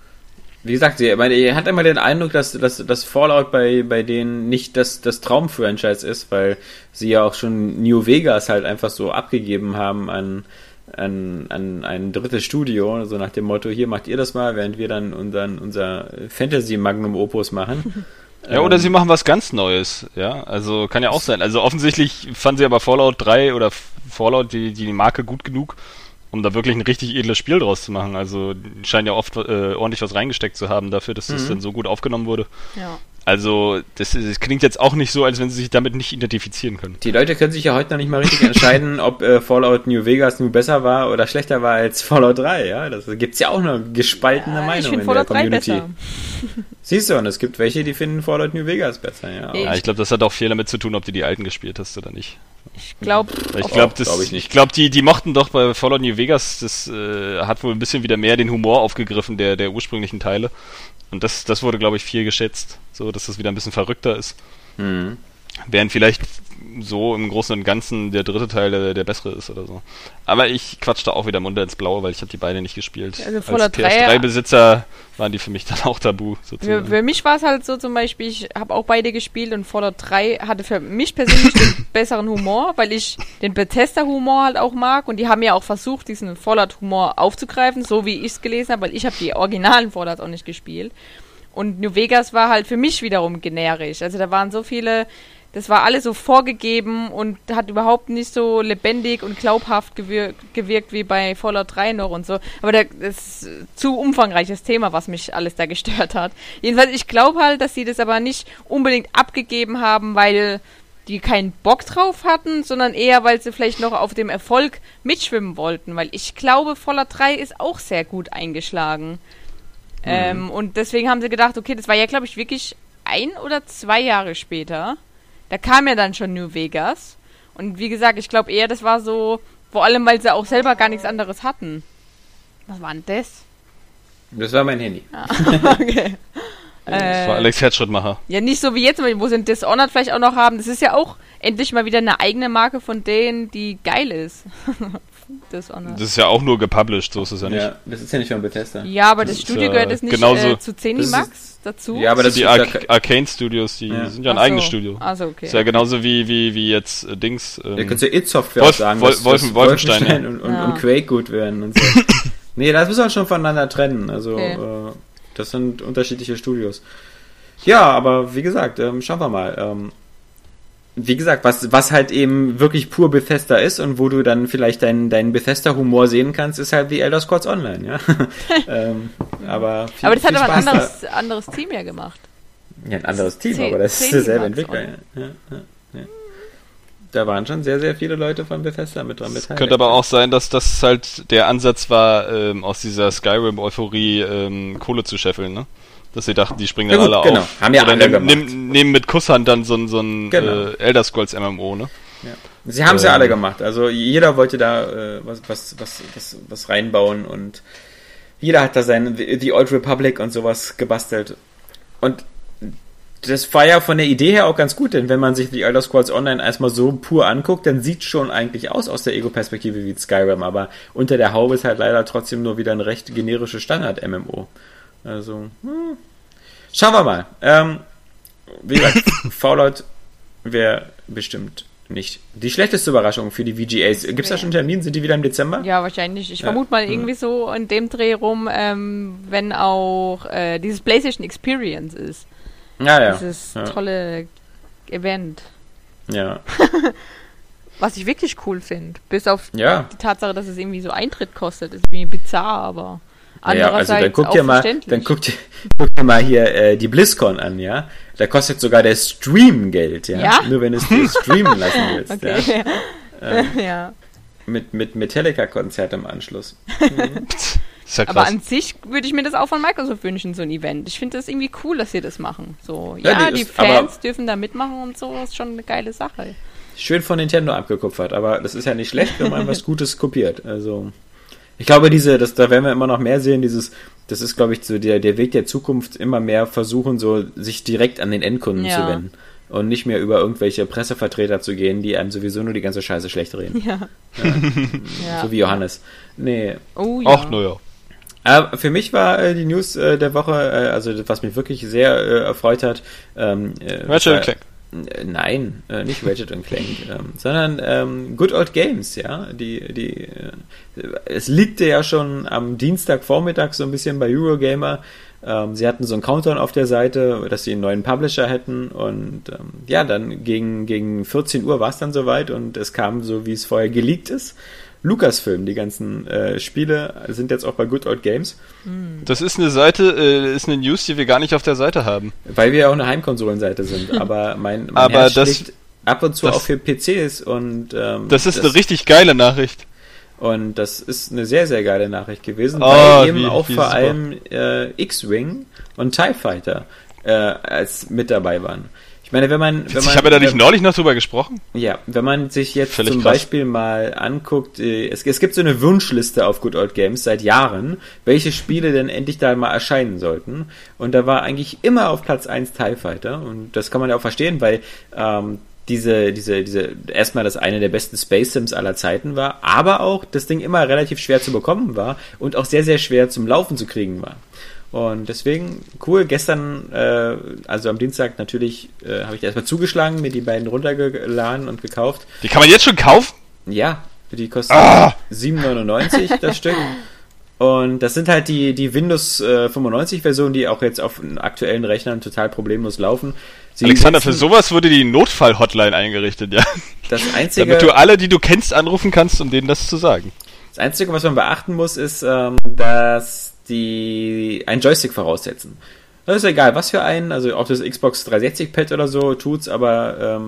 Wie gesagt, sie, meine, ihr hat immer den Eindruck, dass, dass, dass Fallout bei, bei denen nicht das, das Traum-Franchise ist, weil sie ja auch schon New Vegas halt einfach so abgegeben haben an, an, an ein drittes Studio, so nach dem Motto, hier macht ihr das mal, während wir dann unseren, unser Fantasy-Magnum-Opus machen.
Ja, oder sie machen was ganz Neues, ja, also kann ja auch sein. Also offensichtlich fanden sie aber Fallout drei oder Fallout die, die Marke gut genug, um da wirklich ein richtig edles Spiel draus zu machen. Also die scheinen ja oft äh, ordentlich was reingesteckt zu haben dafür, dass das
Mhm.
dann so gut aufgenommen wurde.
Ja.
Also das, ist, das klingt jetzt auch nicht so, als wenn sie sich damit nicht identifizieren können.
Die Leute können sich ja heute noch nicht mal richtig entscheiden, ob äh, Fallout New Vegas nun besser war oder schlechter war als Fallout drei, ja. Das gibt's ja auch eine gespaltene
Ja, ich
Meinung
finde
in der
Fallout drei
Community.
besser.
Siehst du, und es gibt welche, die finden Fallout New Vegas besser, ja.
Nee.
Ja, ich glaube, das hat auch viel damit zu tun, ob du die alten gespielt hast oder nicht.
Ich glaube,
Weil ich
Auch,
glaube,
glaub ich
ich,
nicht.
ich glaube, die, die mochten doch bei Fallout New Vegas, das äh, hat wohl ein bisschen wieder mehr den Humor aufgegriffen der, der ursprünglichen Teile. Und das, das wurde, glaube ich, viel geschätzt, so dass das wieder ein bisschen verrückter ist.
Hm.
Während vielleicht so im Großen und Ganzen der dritte Teil der, der bessere ist oder so. Aber ich quatsch da auch wieder munter ins Blaue, weil ich habe die beide nicht gespielt.
Also
Als
Fallout
P S drei Besitzer waren die für mich dann auch tabu,
Für,
sozusagen.
für mich war es halt so zum Beispiel, ich habe auch beide gespielt und Fallout drei hatte für mich persönlich den besseren Humor, weil ich den Bethesda-Humor halt auch mag und die haben ja auch versucht, diesen Fallout-Humor aufzugreifen, so wie ich es gelesen habe, weil ich habe die originalen Fallouts auch nicht gespielt. Und New Vegas war halt für mich wiederum generisch. Also da waren so viele, das war alles so vorgegeben und hat überhaupt nicht so lebendig und glaubhaft gewir- gewirkt wie bei Fallout drei noch und so. Aber da, das ist ein zu umfangreiches Thema, was mich alles da gestört hat. Jedenfalls, ich glaube halt, dass sie das aber nicht unbedingt abgegeben haben, weil die keinen Bock drauf hatten, sondern eher, weil sie vielleicht noch auf dem Erfolg mitschwimmen wollten. Weil ich glaube, Fallout drei ist auch sehr gut eingeschlagen. Mhm. Ähm, und deswegen haben sie gedacht, okay, das war ja, glaube ich, wirklich ein oder zwei Jahre später. Da kam ja dann schon New Vegas. Und wie gesagt, ich glaube eher, das war so, vor allem, weil sie auch selber gar nichts anderes hatten. Was war denn das?
Das war mein Handy.
Ah, okay.
Das war Alex Herzschrittmacher.
Ja, nicht so wie jetzt, wo sie ein Dishonored vielleicht auch noch haben. Das ist ja auch endlich mal wieder eine eigene Marke von denen, die geil ist. Dishonored.
Das ist ja auch nur gepublished, so ist es ja nicht.
Ja, das ist ja nicht von Bethesda.
Ja, aber das,
das
Studio
ist,
gehört es nicht
genauso,
äh, zu Zenimax dazu?
Ja, aber das
die
ist
Ar-
da-
Arcane Studios, die
Ja.
sind ja ein
Ach so.
eigenes Studio.
Also okay.
Ist ja genauso wie, wie, wie jetzt äh, Dings. Ähm,
Da kannst du ja It Software
Wolf-
auch sagen,
Wolf-
dass,
Wolfen-
dass
Wolfenstein,
Wolfenstein
ja.
und, und,
Ja.
und Quake gut werden und so. Nee, das muss man schon voneinander trennen. Also,
Okay.
äh, das sind unterschiedliche Studios. Ja, aber wie gesagt, ähm, schauen wir mal. Ähm, wie gesagt, was, was halt eben wirklich pur Bethesda ist und wo du dann vielleicht deinen, deinen Bethesda-Humor sehen kannst, ist halt The Elder Scrolls Online, ja. ähm, aber viel,
aber das hat
viel
aber ein
Spaß da.
anderes, anderes Team ja gemacht.
Ja, ein anderes Team,
Zehn-
aber das ist
zehn
derselbe
Max,
Entwickler. Ja, ja, ja. Da waren schon sehr, sehr viele Leute von Bethesda mit dran beteiligt.
Könnte aber auch sein, dass das halt der Ansatz war, ähm, aus dieser Skyrim-Euphorie ähm, Kohle zu scheffeln, ne? Dass sie dachten, die springen
Ja,
dann
gut,
alle
genau.
auf.
Haben ja
Oder
alle
nehmen,
gemacht.
nehmen, nehmen mit Kusshand dann so ein, so ein
Genau.
äh, Elder Scrolls M M O, ne?
Ja. Sie haben es ja
Ähm.
alle gemacht. Also jeder wollte da äh, was, was, was, was, was reinbauen und jeder hat da sein The, The Old Republic und sowas gebastelt. Und das war ja von der Idee her auch ganz gut, denn wenn man sich The Elder Scrolls Online erstmal so pur anguckt, dann sieht schon eigentlich aus aus der Ego-Perspektive wie Skyrim, aber unter der Haube ist halt leider trotzdem nur wieder ein recht generisches Standard-M M O. Also, hm. Schauen wir mal. Ähm, wie gesagt, Fallout wäre bestimmt nicht die schlechteste Überraschung für die V G As. Gibt es da schon einen Termin? Sind die wieder im Dezember?
Ja, wahrscheinlich. Ich
Ja.
vermute mal irgendwie so in dem Dreh rum, ähm, wenn auch äh, dieses PlayStation Experience ist.
Ja, ja.
Dieses
ja.
tolle Event.
Ja.
Was ich wirklich cool finde. Bis auf
Ja.
die Tatsache, dass es irgendwie so Eintritt kostet. Ist irgendwie bizarr, aber
Ja, also
andererseits
dann guck
auch
dir mal,
verständlich.
dann guck dir, guck dir mal hier äh, die BlizzCon an, ja. Da kostet sogar der Stream Geld, ja.
Ja?
Nur wenn du es dir streamen lassen willst,
Okay.
ja. Ähm,
ja.
mit mit Metallica-Konzert im Anschluss.
Ist ja krass.
Aber an sich würde ich mir das auch von Microsoft wünschen, so ein Event. Ich finde das irgendwie cool, dass sie das machen. So,
Ja,
ja,
die
die
ist-
Fans
aber-
dürfen da mitmachen und so, ist schon eine geile Sache.
Schön von Nintendo abgekupfert, aber das ist ja nicht schlecht, wenn man was Gutes kopiert. Also ich glaube, diese, das, da werden wir immer noch mehr sehen, dieses, das ist, glaube ich, so der, der Weg der Zukunft, immer mehr versuchen, so sich direkt an den Endkunden
Ja.
zu wenden. Und nicht mehr über irgendwelche Pressevertreter zu gehen, die einem sowieso nur die ganze Scheiße schlecht reden.
Ja. ja.
So wie Johannes. Nee.
Oh ja.
Ach, naja.
Aber für mich war äh, die News äh, der Woche, äh, also das, was mich wirklich sehr äh, erfreut hat, ähm, äh,
Ratchet
war-
and Clank.
Äh, Nein, äh, nicht Ratchet and Clank, ähm, sondern ähm, Good Old Games, ja. Die, die, äh, es liegte ja schon am Dienstagvormittag so ein bisschen bei Eurogamer. Ähm, sie hatten so einen Countdown auf der Seite, dass sie einen neuen Publisher hätten und ähm, ja, dann gegen, gegen vierzehn Uhr war es dann soweit und es kam so, wie es vorher geleakt ist. Lucasfilm, die ganzen äh, Spiele sind jetzt auch bei Good Old Games,
Das ist eine Seite, äh, ist eine News, die wir gar nicht auf der Seite haben.
weil wir ja auch eine Heimkonsolenseite sind. Aber mein, mein
Aber
Herz
das-
schlägt ab und zu
das-
auch für P Cs und ähm,
Das ist eine richtig geile Nachricht.
Und das ist eine sehr, sehr geile Nachricht gewesen,
Oh,
weil eben
wie-
auch
wie
vor
super.
allem äh, X-Wing und TIE Fighter äh, als mit dabei waren. Ich meine, wenn man... wenn
Ich
man
habe ja da nicht
wenn,
neulich noch drüber gesprochen.
Ja, wenn man sich jetzt
Völlig
zum
krass.
Beispiel mal anguckt, äh, es, es gibt so eine Wunschliste auf Good Old Games seit Jahren, welche Spiele denn endlich da mal erscheinen sollten. Und da war eigentlich immer auf Platz eins TIE Fighter. Und das kann man ja auch verstehen, weil ähm, diese, diese, diese, erstmal das eine der besten Space Sims aller Zeiten war, aber auch das Ding immer relativ schwer zu bekommen war und auch sehr, sehr schwer zum Laufen zu kriegen war. Und deswegen, cool, gestern, äh, also am Dienstag natürlich, äh, habe ich erstmal zugeschlagen, mir die beiden runtergeladen und gekauft.
Die kann man jetzt schon kaufen?
Ja, die kosten
Ah!
sieben neunundneunzig das Stück. Und das sind halt die, die Windows äh, fünfundneunzig Versionen, die auch jetzt auf aktuellen Rechnern total problemlos laufen. Sie
Alexander, für
setzen-
sowas wurde die Notfall-Hotline eingerichtet, ja.
das einzige,
Damit du alle, die du kennst, anrufen kannst, um denen das zu sagen.
das Einzige, was man beachten muss, ist, ähm, dass die einen Joystick voraussetzen. Das ist egal, was für einen, also auch das Xbox dreihundertsechzig Pad oder so tut's, aber ähm,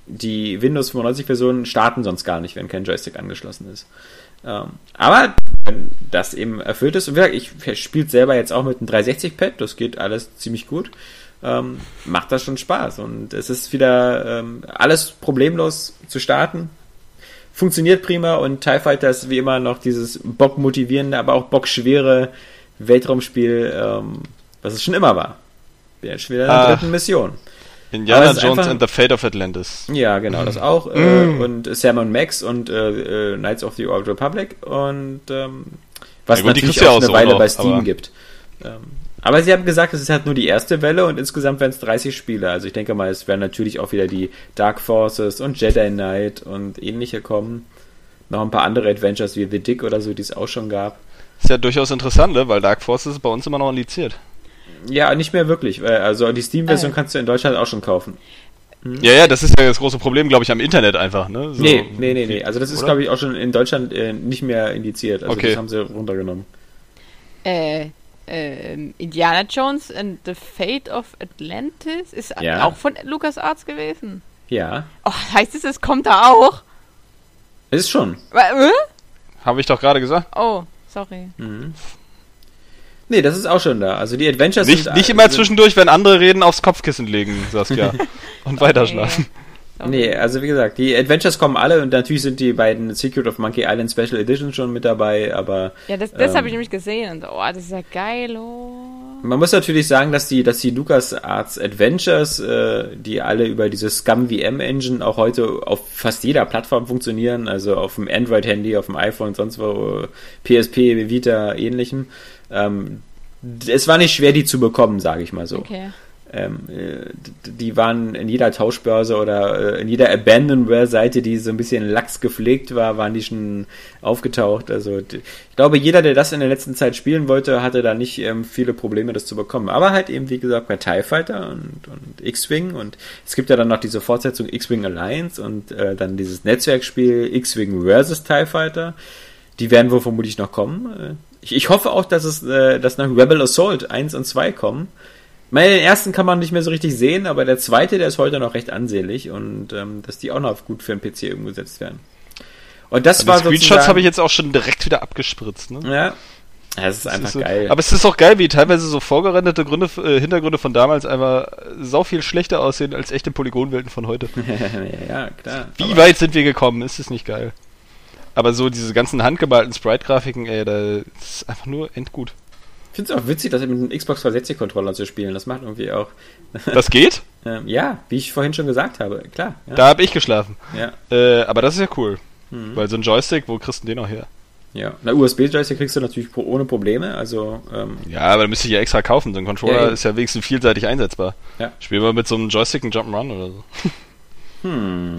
die Windows fünfundneunzig-Versionen starten sonst gar nicht, wenn kein Joystick angeschlossen ist. Ähm, aber wenn das eben erfüllt ist, und wie gesagt, ich spiele selber jetzt auch mit einem dreihundertsechzig-Pad, das geht alles ziemlich gut, ähm, macht das schon Spaß. Und es ist wieder ähm, alles problemlos zu starten. Funktioniert prima und TIE Fighter ist wie immer noch dieses bockmotivierende, aber auch bockschwere Weltraumspiel, ähm, was es schon immer war. Bin jetzt schon wieder in der
ah,
dritten Mission.
Indiana Jones einfach, and the Fate of Atlantis.
Ja, genau, das auch. Mm. Äh, und Sam und Max und äh, Knights of the Old Republic und ähm, was ja, gut, natürlich auch eine so Weile noch, bei Steam aber gibt. Ähm, aber sie haben gesagt, es ist halt nur die erste Welle und insgesamt werden es dreißig Spiele. Also ich denke mal, es werden natürlich auch wieder die Dark Forces und Jedi Knight und ähnliche kommen. Noch ein paar andere Adventures wie The Dick oder so, die es auch schon gab.
Ist ja durchaus interessant, ne? Weil Dark Forces ist bei uns immer noch indiziert.
Ja, nicht mehr wirklich. Also die Steam-Version äh. kannst du in Deutschland auch schon kaufen.
Hm? Ja, ja, das ist ja das große Problem, glaube ich, am Internet einfach, ne? So,
nee, nee, nee, nee. Also das ist, glaube ich, auch schon in Deutschland äh, nicht mehr indiziert. Also
okay.
Das haben sie runtergenommen.
Äh, äh, Indiana Jones and the Fate of Atlantis ist
ja.
auch von LucasArts gewesen.
Ja.
Oh, heißt es, es kommt da auch?
Ist schon.
Äh?
Habe ich doch gerade gesagt.
Oh, sorry.
Mhm. Nee, das ist auch schon da. Also die Adventures
nicht,
sind...
Nicht immer sind zwischendurch, wenn andere reden, aufs Kopfkissen legen, Saskia. Und weiterschlafen.
Okay.
Nee, also wie gesagt, die Adventures kommen alle und natürlich sind die beiden Secret of Monkey Island Special Edition schon mit dabei, aber...
Ja, das, das
ähm,
habe ich nämlich gesehen und oh, das ist ja geil, oh.
Man muss natürlich sagen, dass die, dass die LucasArts Adventures, äh, die alle über diese ScumV M Engine auch heute auf fast jeder Plattform funktionieren, also auf dem Android-Handy, auf dem iPhone, sonst wo, P S P, Vita, ähnlichem. Ähm, es war nicht schwer, die zu bekommen, sage ich mal so.
Okay.
Ähm, die waren in jeder Tauschbörse oder in jeder Abandonware-Seite, die so ein bisschen lax gepflegt war, waren die schon aufgetaucht. Also ich glaube, jeder, der das in der letzten Zeit spielen wollte, hatte da nicht ähm, viele Probleme, das zu bekommen. Aber halt eben, wie gesagt, bei TIE Fighter und, und X-Wing und es gibt ja dann noch diese Fortsetzung X-Wing Alliance und äh, dann dieses Netzwerkspiel X-Wing versus TIE Fighter. Die werden wohl vermutlich noch kommen. Ich, ich hoffe auch, dass es äh, dass noch Rebel Assault eins und zwei kommen. Ich meine, den ersten kann man nicht mehr so richtig sehen, aber der zweite, der ist heute noch recht ansehnlich und ähm, dass die auch noch gut für den P C umgesetzt werden. Und das war sozusagen...
Screenshots habe ich jetzt auch schon direkt wieder abgespritzt, ne?
Ja, das ist das einfach ist so, geil.
Aber es ist auch geil, wie teilweise so vorgerenderte Gründe, äh, Hintergründe von damals einfach sau viel schlechter aussehen als echte Polygonwelten von heute.
Ja, klar.
Wie weit sind wir gekommen? Ist es nicht geil? Aber so diese ganzen handgemalten Sprite-Grafiken, ey, das ist einfach nur endgut.
Ich finde es auch witzig, das mit einem Xbox dreihundertsechzig-Controller zu spielen. Das macht irgendwie auch...
Das geht?
ähm, ja, wie ich vorhin schon gesagt habe, klar. Ja.
Da habe ich geschlafen.
Ja.
Äh, aber das ist ja cool.
Mhm.
Weil so ein Joystick, wo kriegst du den auch her?
Ja, na U S B-Joystick kriegst du natürlich ohne Probleme, also... Ähm,
ja, aber da müsste ich ja extra kaufen. So ein Controller ja, ist ja wenigstens vielseitig einsetzbar.
Ja.
Spielen wir mit so einem Joystick einen Jump'n'Run oder so.
Hm...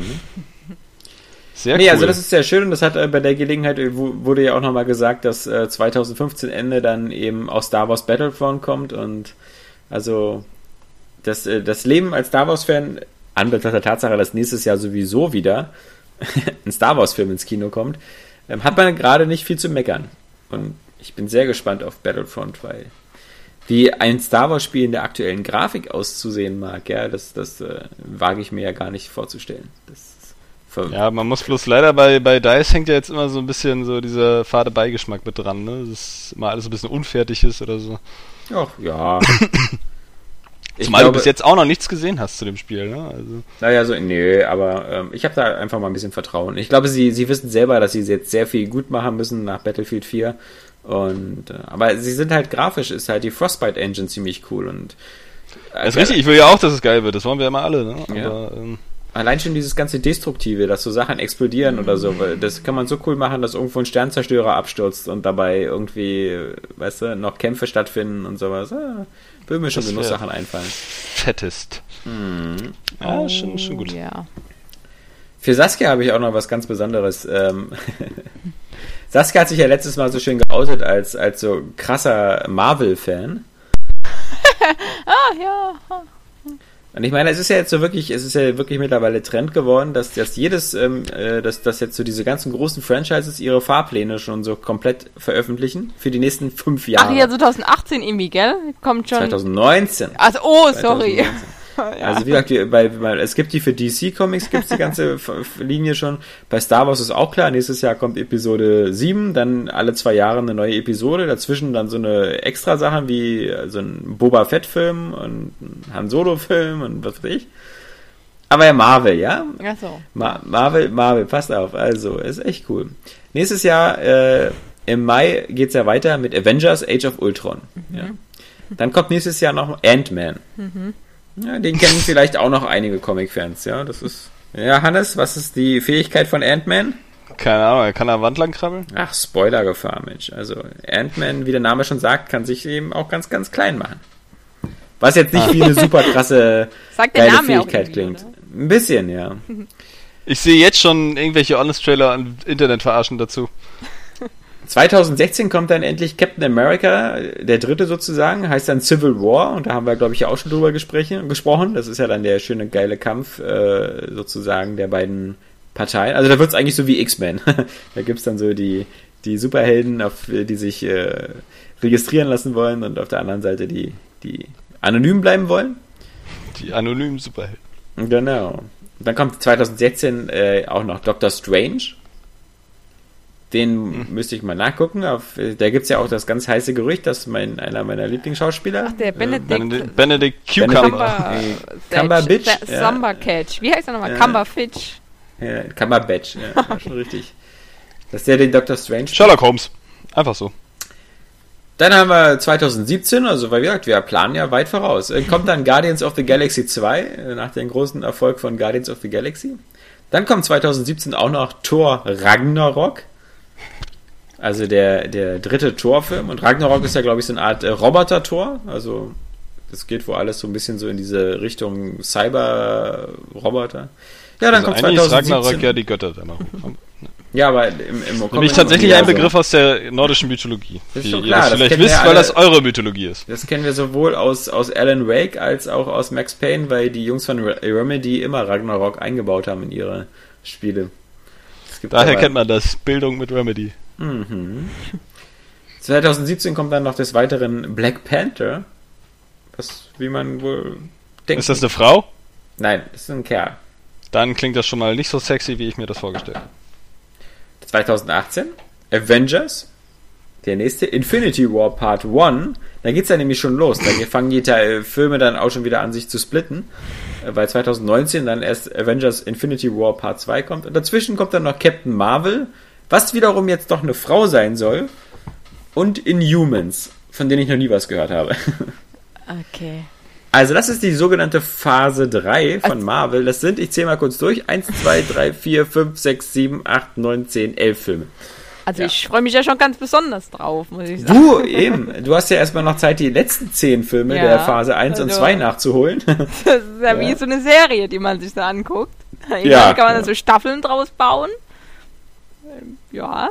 Sehr
nee,
cool.
also das ist sehr schön und das hat äh, bei der Gelegenheit äh, wurde ja auch nochmal gesagt, dass äh, zwanzig fünfzehn Ende dann eben auch Star Wars Battlefront kommt und also das, äh, das Leben als Star Wars-Fan, anbetracht der Tatsache, dass nächstes Jahr sowieso wieder ein Star Wars-Film ins Kino kommt, ähm, hat man gerade nicht viel zu meckern. Und ich bin sehr gespannt auf Battlefront, weil wie ein Star Wars-Spiel in der aktuellen Grafik auszusehen mag, ja, das, das äh, wage ich mir ja gar nicht vorzustellen. Das
Ja, man muss bloß leider bei, bei DICE hängt ja jetzt immer so ein bisschen so dieser fade Beigeschmack mit dran, ne? Das ist immer alles so ein bisschen unfertig ist oder so.
Ach, ja.
Zumal glaube, du bis jetzt auch noch nichts gesehen hast zu dem Spiel, ne? Also.
Naja, so, nö, aber ähm, ich habe da einfach mal ein bisschen Vertrauen. Ich glaube, sie, sie wissen selber, dass sie jetzt sehr viel gut machen müssen nach Battlefield vier. Und, äh, aber sie sind halt grafisch, ist halt die Frostbite Engine ziemlich cool und.
Äh, das ist richtig, ich will ja auch, dass es geil wird, das wollen wir immer alle, ne? Aber,
ja.
ähm,
Allein schon dieses ganze Destruktive, dass so Sachen explodieren oder so, weil das kann man so cool machen, dass irgendwo ein Sternzerstörer abstürzt und dabei irgendwie, weißt du, noch Kämpfe stattfinden und sowas. Ah, will mir schon genug Sachen einfallen.
Fettest.
Mhm.
Ja,
oh,
schon, schon gut.
Ja.
Für Saskia habe ich auch noch was ganz Besonderes. Ähm Saskia hat sich ja letztes Mal so schön geoutet als, als so krasser Marvel-Fan.
ah, ja.
Und ich meine, es ist ja jetzt so wirklich, es ist ja wirklich mittlerweile Trend geworden, dass, dass jedes, ähm, äh, dass, dass jetzt so diese ganzen großen Franchises ihre Fahrpläne schon so komplett veröffentlichen für die nächsten fünf Jahre.
Ach ja, zwanzig achtzehn irgendwie, gell? Kommt schon.
zwanzig neunzehn.
Also, oh, sorry. Ja.
Also wie gesagt, die, bei, bei, es gibt die für D C Comics, gibt es die ganze F- F- Linie schon. Bei Star Wars ist auch klar, nächstes Jahr kommt Episode sieben, dann alle zwei Jahre eine neue Episode, dazwischen dann so eine extra Sachen wie so ein Boba Fett Film und ein Han Solo Film und was weiß ich. Aber ja, Marvel, ja?
Ach so.
Ma- Marvel, Marvel, passt auf, also, ist echt cool. Nächstes Jahr, äh, im Mai geht's ja weiter mit Avengers Age of Ultron. Mhm. Ja. Dann kommt nächstes Jahr noch Ant-Man. Mhm. Ja, den kennen vielleicht auch noch einige Comic-Fans, ja, das ist... Ja, Hannes, was ist die Fähigkeit von Ant-Man?
Keine Ahnung, er kann an der Wand lang krabbeln?
Ach, Spoilergefahr, Mensch. Also, Ant-Man, wie der Name schon sagt, kann sich eben auch ganz, ganz klein machen. Was jetzt nicht wie eine super krasse
Sagt der
geile
Name ja auch
Fähigkeit
irgendwie,
klingt.
oder?
Ein bisschen, ja.
Ich sehe jetzt schon irgendwelche Honest-Trailer im Internet verarschen dazu.
zwanzig sechzehn kommt dann endlich Captain America, der dritte sozusagen, heißt dann Civil War und da haben wir, glaube ich, ja auch schon drüber gespräche, gesprochen. Das ist ja dann der schöne, geile Kampf äh, sozusagen der beiden Parteien. Also da wird es eigentlich so wie X-Men. Da gibt's dann so die, die Superhelden, auf, die sich äh, registrieren lassen wollen und auf der anderen Seite die, die anonym bleiben wollen.
Die anonymen Superhelden.
Genau. Dann kommt zwanzig sechzehn äh, auch noch Doctor Strange. Den hm. müsste ich mal nachgucken. Auf, da gibt es ja auch das ganz heiße Gerücht, dass mein, einer meiner Lieblingsschauspieler...
Ach, der Benedict...
Äh, Benedict, Benedict Cucumber.
Cumberbatch.
Ja. Cumberbatch. Wie heißt er nochmal? Ja. Cumberfitch.
Ja, Cumberbatch. Ja, schon richtig. Dass der den Doctor Strange...
Sherlock Holmes. Einfach so.
Dann haben wir zwanzig siebzehn, also wie gesagt, wir planen ja weit voraus. Kommt dann Guardians of the Galaxy zwei, nach dem großen Erfolg von Guardians of the Galaxy. Dann kommt zwanzig siebzehn auch noch Thor Ragnarok. Also der, der dritte Thor-Film. Und Ragnarok ist ja, glaube ich, so eine Art äh, Roboter-Thor. Also das geht wohl alles so ein bisschen so in diese Richtung Cyber-Roboter. Ja, dann
also
kommt
eigentlich
zwanzig siebzehn.
Ist Ragnarok ja die Götter dann auch.
Ja, aber im, im
Nämlich tatsächlich ein Begriff aus der nordischen Mythologie.
Das ist
wie
schon
ihr
klar,
das
das
vielleicht
kennen
wisst,
wir
weil
alle.
das eure Mythologie ist.
Das kennen wir sowohl aus, aus Alan Wake als auch aus Max Payne, weil die Jungs von Remedy immer Ragnarok eingebaut haben in ihre Spiele.
Daher kennt man das, Bildung mit Remedy.
Mhm. zwanzig siebzehn kommt dann noch des Weiteren Black Panther. Was, wie man wohl denkt.
Ist das eine Frau?
Nein, das ist ein Kerl.
Dann klingt das schon mal nicht so sexy, wie ich mir das vorgestellt habe.
zwanzig achtzehn Avengers. Der nächste, Infinity War Part eins. Da geht's ja nämlich schon los. Da fangen die Te- Filme dann auch schon wieder an, sich zu splitten. Weil zwanzig neunzehn dann erst Avengers Infinity War Part zwei kommt. Und dazwischen kommt dann noch Captain Marvel, was wiederum jetzt doch eine Frau sein soll. Und Inhumans, von denen ich noch nie was gehört habe.
Okay.
Also das ist die sogenannte Phase drei von
also,
Marvel. Das sind, ich zähle mal kurz durch, eins, zwei, drei, vier, fünf, sechs, sieben, acht, neun, zehn, elf Filme.
Also
ja.
ich freue mich ja schon ganz besonders drauf, muss ich sagen.
Du, eben. Du hast ja erstmal noch Zeit, die letzten zehn Filme
ja,
der Phase eins
also,
und zwei nachzuholen.
Das ist ja,
ja
wie so eine Serie, die man sich da anguckt.
Ja,
kann man
ja.
da so Staffeln draus bauen. Ja.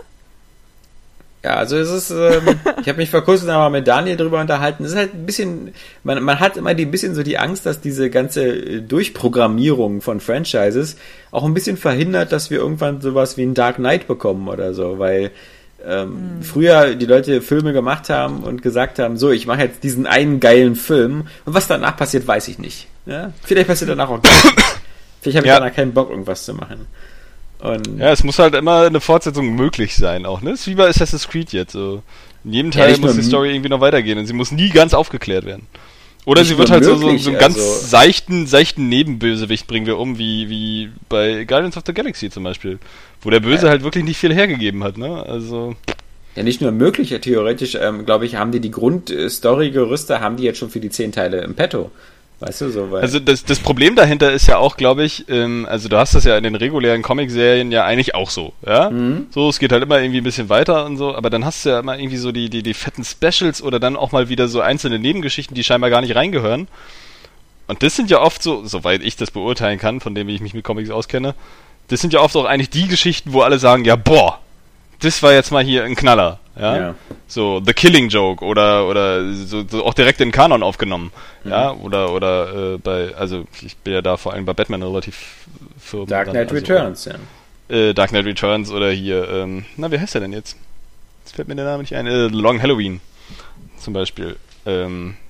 Ja, also es ist, ähm, ich habe mich vor kurzem mal mit Daniel drüber unterhalten. Es ist halt ein bisschen, man, man hat immer die bisschen so die Angst, dass diese ganze Durchprogrammierung von Franchises auch ein bisschen verhindert, dass wir irgendwann sowas wie ein Dark Knight bekommen oder so, weil ähm, hm. früher die Leute Filme gemacht haben und gesagt haben, so, ich mache jetzt diesen einen geilen Film und was danach passiert, weiß ich nicht. Ja? Vielleicht passiert danach auch gar nichts. Vielleicht habe ich
ja.
danach keinen Bock, irgendwas zu machen. Und
ja, es muss halt immer eine Fortsetzung möglich sein auch, ne? Es ist wie bei Assassin's Creed jetzt so. In jedem Teil
ja,
muss die Story irgendwie noch weitergehen und sie muss nie ganz aufgeklärt werden. Oder sie wird halt so, so, so einen ganz
also
seichten, seichten Nebenbösewicht bringen wir um, wie, wie bei Guardians of the Galaxy zum Beispiel. Wo der Böse ja. halt wirklich nicht viel hergegeben hat, ne? Also.
Ja, nicht nur möglich, theoretisch, ähm, glaube ich, haben die die Grundstory-Gerüste, haben die jetzt schon für die zehn Teile im Petto. Weißt du, so, weil
also das, das Problem dahinter ist ja auch, glaube ich, ähm, also du hast das ja in den regulären Comic-Serien ja eigentlich auch so, ja? Mhm. So, es geht halt immer irgendwie ein bisschen weiter und so, aber dann hast du ja immer irgendwie so die, die, die fetten Specials oder dann auch mal wieder so einzelne Nebengeschichten, die scheinbar gar nicht reingehören. Und das sind ja oft so, soweit ich das beurteilen kann, von dem ich mich mit Comics auskenne, das sind ja oft auch eigentlich die Geschichten, wo alle sagen, ja, boah, das war jetzt mal hier ein Knaller, ja? Ja. So The Killing Joke oder oder so, so auch direkt in den Kanon aufgenommen, mhm. ja, oder oder äh, bei, also ich bin ja da vor allem bei Batman relativ firm.
Dark
dran,
Knight
also,
Returns, ja.
Äh, Dark Knight Returns oder hier, ähm, na, wie heißt der denn jetzt? Jetzt fällt mir der Name nicht ein. Äh, Long Halloween zum Beispiel. Ähm,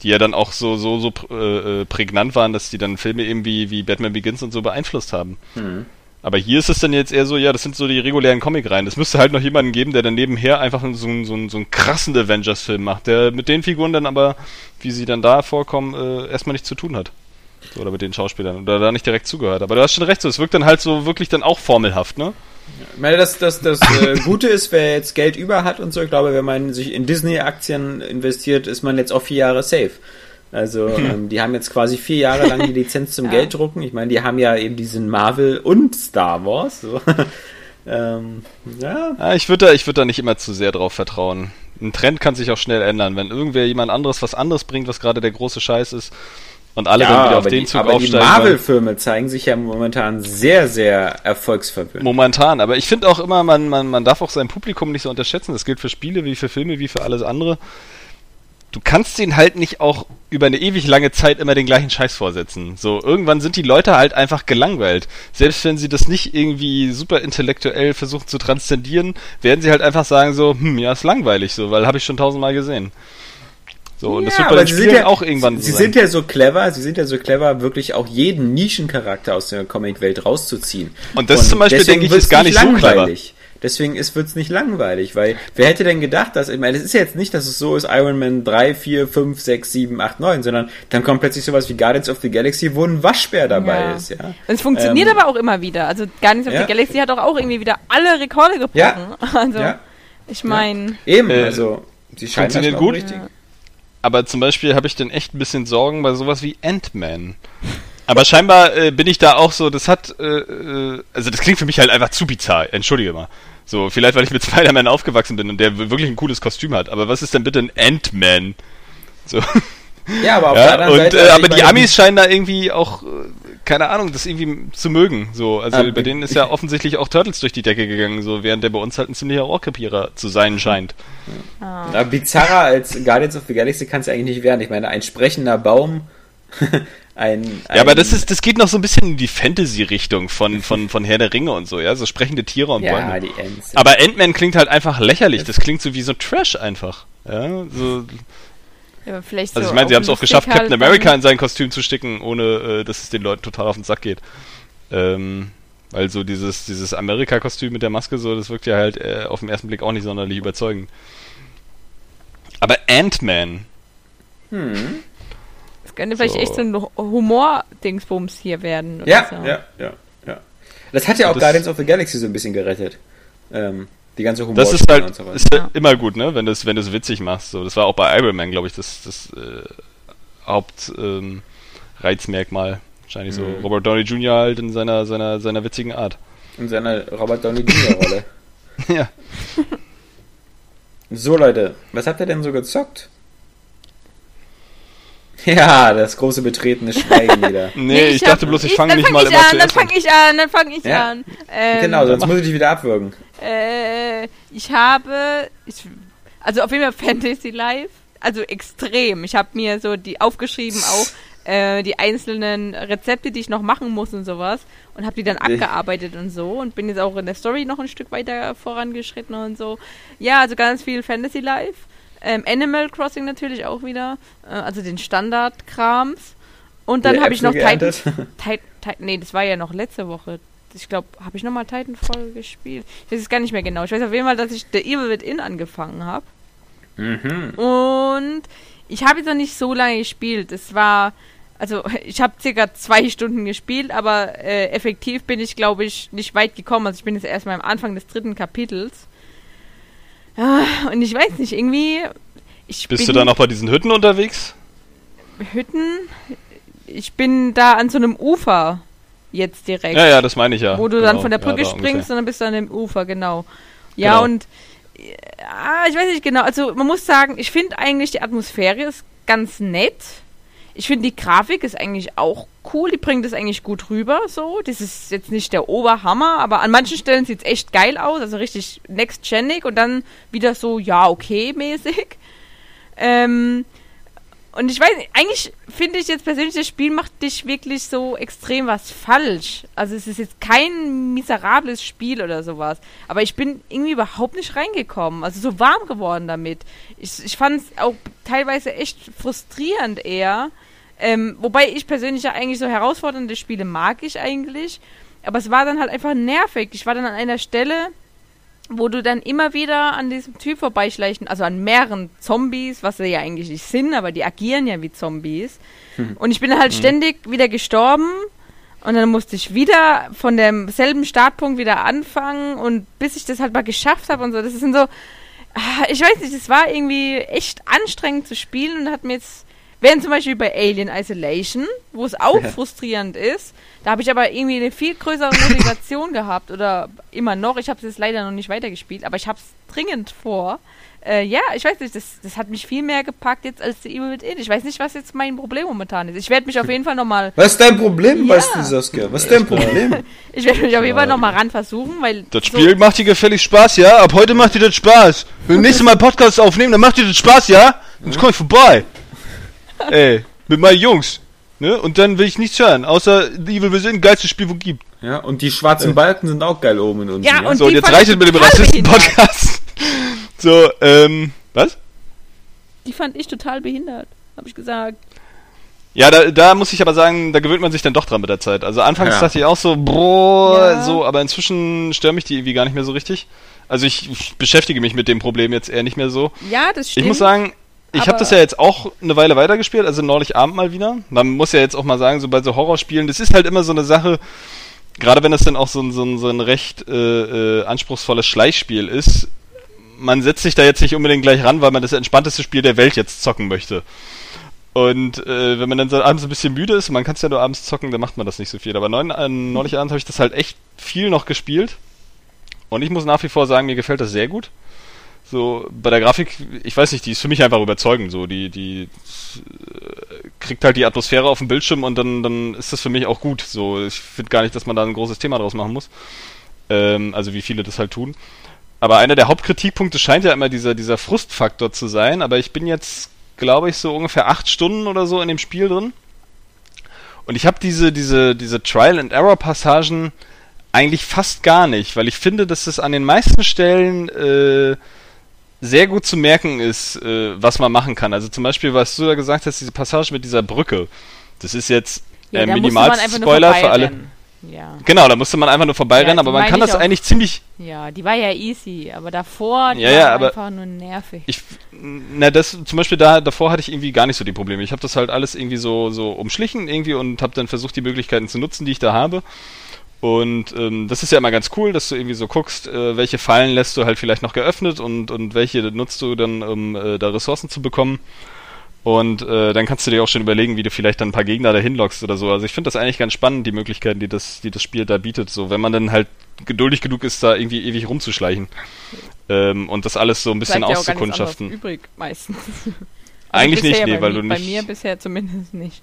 die ja dann auch so so so äh, prägnant waren, dass die dann Filme eben wie, wie Batman Begins und so beeinflusst haben. Mhm. Aber hier ist es dann jetzt eher so, ja, das sind so die regulären Comic-Reihen. Es müsste halt noch jemanden geben, der dann nebenher einfach so, so, so, so einen krassen Avengers-Film macht, der mit den Figuren dann aber, wie sie dann da vorkommen, äh, erstmal nichts zu tun hat. So, oder mit den Schauspielern. Oder da nicht direkt zugehört. Aber du hast schon recht, so, es wirkt dann halt so wirklich dann auch formelhaft, ne?
Ich meine, das, das, das äh, Gute ist, wer jetzt Geld über hat und so, ich glaube, wenn man sich in Disney-Aktien investiert, ist man jetzt auch vier Jahre safe. Also ähm, die haben jetzt quasi vier Jahre lang die Lizenz zum ja. Gelddrucken. Ich meine, die haben ja eben diesen Marvel und Star Wars. So. ähm, ja.
ja, ich würde da, ich würd da nicht immer zu sehr drauf vertrauen. Ein Trend kann sich auch schnell ändern. Wenn irgendwer jemand anderes was anderes bringt, was gerade der große Scheiß ist, und alle ja, dann wieder auf den die, Zug aber aufsteigen.
Aber die Marvel-Filme zeigen sich ja momentan sehr, sehr erfolgsverwöhnt.
Momentan, aber ich finde auch immer, man, man, man darf auch sein Publikum nicht so unterschätzen. Das gilt für Spiele, wie für Filme, wie für alles andere. Du kannst denen halt nicht auch über eine ewig lange Zeit immer den gleichen Scheiß vorsetzen. So, irgendwann sind die Leute halt einfach gelangweilt. Selbst wenn sie das nicht irgendwie super intellektuell versuchen zu transzendieren, werden sie halt einfach sagen so, hm, ja, ist langweilig so, weil habe ich schon tausendmal gesehen. So, und
ja,
das wird bei den Spielen ja, auch irgendwann
sie
so
sind ja so clever, sie sind ja so clever, wirklich auch jeden Nischencharakter aus der Comic-Welt rauszuziehen.
Und das und zum Beispiel, denke ich, ist gar nicht langweilig.
So clever. Deswegen wird es nicht langweilig, weil wer hätte denn gedacht, dass, ich meine, es ist ja jetzt nicht, dass es so ist, Iron Man drei, vier, fünf, sechs, sieben, acht, neun, sondern dann kommt plötzlich sowas wie Guardians of the Galaxy, wo ein Waschbär dabei
ja.
ist, ja.
Und es funktioniert ähm, aber auch immer wieder. Also Guardians of ja. the Galaxy hat auch, auch irgendwie wieder alle Rekorde gebrochen.
Ja.
Also,
ja.
ich meine...
Ja. Eben, äh, also, sie scheinen
funktioniert gut.
Richtig.
Ja. Aber zum Beispiel habe ich dann echt ein bisschen Sorgen bei sowas wie Ant-Man. Aber scheinbar äh, bin ich da auch so, das hat, äh, also das klingt für mich halt einfach zu bizarr, entschuldige mal. So, vielleicht weil ich mit Spider-Man aufgewachsen bin und der wirklich ein cooles Kostüm hat. Aber was ist denn bitte ein Ant-Man? So.
Ja, aber auf
ja,
der anderen
und,
Seite...
Äh, aber die Amis scheinen da irgendwie auch, keine Ahnung, das irgendwie zu mögen. So, also ähm, bei denen ist ja offensichtlich auch Turtles durch die Decke gegangen, so während der bei uns halt ein ziemlicher Rohrkrepierer zu sein scheint.
Ja. Ja, bizarrer als Guardians of the Galaxy kann es ja eigentlich nicht werden. Ich meine, ein sprechender Baum... Ein, ein
ja, aber das ist, das geht noch so ein bisschen in die Fantasy-Richtung von, von, von Herr der Ringe und so, ja, so sprechende Tiere und
ja,
Bäume.
Die Ents.
Aber Ant-Man klingt halt einfach lächerlich, das klingt so wie so Trash einfach, ja, so.
Ja, vielleicht
also
so
ich meine, sie haben es auch geschafft,
halt
Captain America in sein Kostüm zu sticken, ohne, äh, dass es den Leuten total auf den Sack geht. Ähm, weil so dieses, dieses Amerika-Kostüm mit der Maske so, das wirkt ja halt äh, auf den ersten Blick auch nicht sonderlich überzeugend. Aber Ant-Man.
Hm.
Das könnte vielleicht so. echt so ein Humor-Dingsbums hier werden. Oder
ja,
so.
ja, ja, ja. Das hat ja auch
das
Guardians of the Galaxy so ein bisschen gerettet. Ähm, die ganze Humor.
Das ist halt und so weiter. Ist ja immer gut, ne? Wenn du es wenn du's witzig machst. So, das war auch bei Iron Man, glaube ich, das, das äh, Hauptreizmerkmal. Ähm, Wahrscheinlich mhm. so Robert Downey Junior halt in seiner, seiner, seiner witzigen Art.
In seiner Robert Downey Junior Rolle.
Ja.
So, Leute, was habt ihr denn so gezockt? Ja, das große betretene Schweigen wieder.
nee, nee, ich, ich dachte hab, bloß, ich fange nicht mal immer
an,
zuerst
Dann fange ich an, dann fange ich ja? an.
Ähm, genau, sonst muss ich dich wieder abwürgen.
Äh, ich habe, ich, also auf jeden Fall Fantasy Life, also extrem. Ich habe mir so die aufgeschrieben auch, äh, die einzelnen Rezepte, die ich noch machen muss und sowas und habe die dann abgearbeitet und so und bin jetzt auch in der Story noch ein Stück weiter vorangeschritten und so. Ja, also ganz viel Fantasy Life. Ähm, Animal Crossing natürlich auch wieder, äh, also den Standard-Krams. Und dann habe ich noch Titan, Titan, Titan, nee, das war ja noch letzte Woche. Ich glaube, habe ich nochmal Titanfall gespielt? Ich weiß es gar nicht mehr genau. Ich weiß auf jeden Fall, dass ich The Evil Within angefangen habe.
Mhm.
Und ich habe jetzt noch nicht so lange gespielt. Es war, also ich habe circa zwei Stunden gespielt, aber äh, effektiv bin ich, glaube ich, nicht weit gekommen. Also ich bin jetzt erst mal am Anfang des dritten Kapitels. Ja, und ich weiß nicht, irgendwie... Ich
Bist du da noch bei diesen Hütten unterwegs?
Hütten? Ich bin da an so einem Ufer jetzt direkt.
Ja, ja, das meine ich ja.
Wo du
genau.
dann von der Brücke
ja,
springst
ungefähr.
und dann bist du an dem Ufer, genau. Ja,
genau.
und... Ja, ich weiß nicht genau, also man muss sagen, ich finde eigentlich die Atmosphäre ist ganz nett. Ich finde die Grafik ist eigentlich auch cool, die bringt das eigentlich gut rüber, so. Das ist jetzt nicht der Oberhammer, aber an manchen Stellen sieht es echt geil aus, also richtig next-genig und dann wieder so, ja, okay, mäßig. Ähm, Und ich weiß nicht, eigentlich finde ich jetzt persönlich, das Spiel macht dich wirklich so extrem was falsch. Also es ist jetzt kein miserables Spiel oder sowas. Aber ich bin irgendwie überhaupt nicht reingekommen. Also so warm geworden damit. Ich, ich fand es auch teilweise echt frustrierend eher. Ähm, wobei ich persönlich ja eigentlich so herausfordernde Spiele mag ich eigentlich. Aber es war dann halt einfach nervig. Ich war dann an einer Stelle, wo du dann immer wieder an diesem Typ vorbeischleichen, also an mehreren Zombies, was sie ja eigentlich nicht sind, aber die agieren ja wie Zombies. Hm. Und ich bin halt hm. ständig wieder gestorben und dann musste ich wieder von demselben Startpunkt wieder anfangen und bis ich das halt mal geschafft habe und so. Das ist so, ich weiß nicht, es war irgendwie echt anstrengend zu spielen und hat mir jetzt, während zum Beispiel bei Alien Isolation, wo es auch ja. frustrierend ist, da habe ich aber irgendwie eine viel größere Motivation gehabt oder immer noch. Ich habe es jetzt leider noch nicht weitergespielt, aber ich habe es dringend vor. Äh, ja, ich weiß nicht, das, das hat mich viel mehr gepackt jetzt als die Evil Within. Ich weiß nicht, was jetzt mein Problem momentan ist. Ich werde mich auf jeden Fall nochmal...
Was ist dein Problem, ja. weißt du, Saskia? Was ist dein Problem?
Ich werde mich auf jeden Fall nochmal ran versuchen, weil...
Das Spiel so macht dir gefällig Spaß, ja? Ab heute macht dir das Spaß. Wenn wir nächstes Mal Podcast aufnehmen, dann macht dir das Spaß, ja? Sonst komm ich vorbei. Ey, mit meinen Jungs. Ne? Und dann will ich nichts hören, außer Evil Within, geilstes Spiel, wo es gibt.
Ja, und die schwarzen äh. Balken sind auch geil oben in uns.
Ja, ja? Und
so, und jetzt reicht es mit dem Rassisten-Podcast. So, ähm, was?
Die fand ich total behindert, habe ich gesagt.
Ja, da, da muss ich aber sagen, da gewöhnt man sich dann doch dran mit der Zeit. Also anfangs
ja.
dachte ich auch so, boah,
ja.
so, aber inzwischen stört mich die irgendwie gar nicht mehr so richtig. Also ich, ich beschäftige mich mit dem Problem jetzt eher nicht mehr so.
Ja, das stimmt.
Ich muss sagen, ich habe das ja jetzt auch eine Weile weitergespielt, also neulich Abend mal wieder. Man muss ja jetzt auch mal sagen, so bei so Horrorspielen, das ist halt immer so eine Sache, gerade wenn das dann auch so ein, so ein, so ein recht äh, äh, anspruchsvolles Schleichspiel ist, man setzt sich da jetzt nicht unbedingt gleich ran, weil man das entspannteste Spiel der Welt jetzt zocken möchte. Und äh, wenn man dann so abends ein bisschen müde ist, man kann es ja nur abends zocken, dann macht man das nicht so viel. Aber neun, äh, neulich abends habe ich das halt echt viel noch gespielt. Und ich muss nach wie vor sagen, mir gefällt das sehr gut. So, bei der Grafik, ich weiß nicht, die ist für mich einfach überzeugend, so, die, die äh, kriegt halt die Atmosphäre auf dem Bildschirm und dann, dann ist das für mich auch gut, so, ich finde gar nicht, dass man da ein großes Thema draus machen muss, ähm, also wie viele das halt tun, aber einer der Hauptkritikpunkte scheint ja immer dieser, dieser Frustfaktor zu sein, aber ich bin jetzt, glaube ich, so ungefähr acht Stunden oder so in dem Spiel drin und ich habe diese, diese, diese Trial-and-Error-Passagen eigentlich fast gar nicht, weil ich finde, dass es an den meisten Stellen, äh, sehr gut zu merken ist, äh, was man machen kann. Also zum Beispiel, was du da gesagt hast, diese Passage mit dieser Brücke. Das ist jetzt äh,
ja,
Minimal-Spoiler für alle.
Ja.
Genau, da musste man einfach nur vorbeirennen, ja, aber man kann das eigentlich ziemlich...
Ja, die war ja easy, aber davor, die
ja,
war
ja, aber
einfach nur nervig.
Ich, na, das, zum Beispiel da, davor hatte ich irgendwie gar nicht so die Probleme. Ich habe das halt alles irgendwie so, so umschlichen irgendwie und habe dann versucht, die Möglichkeiten zu nutzen, die ich da habe. Und ähm, das ist ja immer ganz cool, dass du irgendwie so guckst, äh, welche Fallen lässt du halt vielleicht noch geöffnet und, und welche nutzt du dann, um äh, da Ressourcen zu bekommen. Und äh, dann kannst du dir auch schon überlegen, wie du vielleicht dann ein paar Gegner dahin lockst oder so. Also ich finde das eigentlich ganz spannend, die Möglichkeiten, die das, die das Spiel da bietet. So, wenn man dann halt geduldig genug ist, da irgendwie ewig rumzuschleichen. Ähm, und das alles so ein bisschen
Bleibt
auszukundschaften.
Ja auch übrig meistens.
Eigentlich
also
nicht, nee, weil
mir,
du
bei
nicht...
Bei mir bisher zumindest nicht.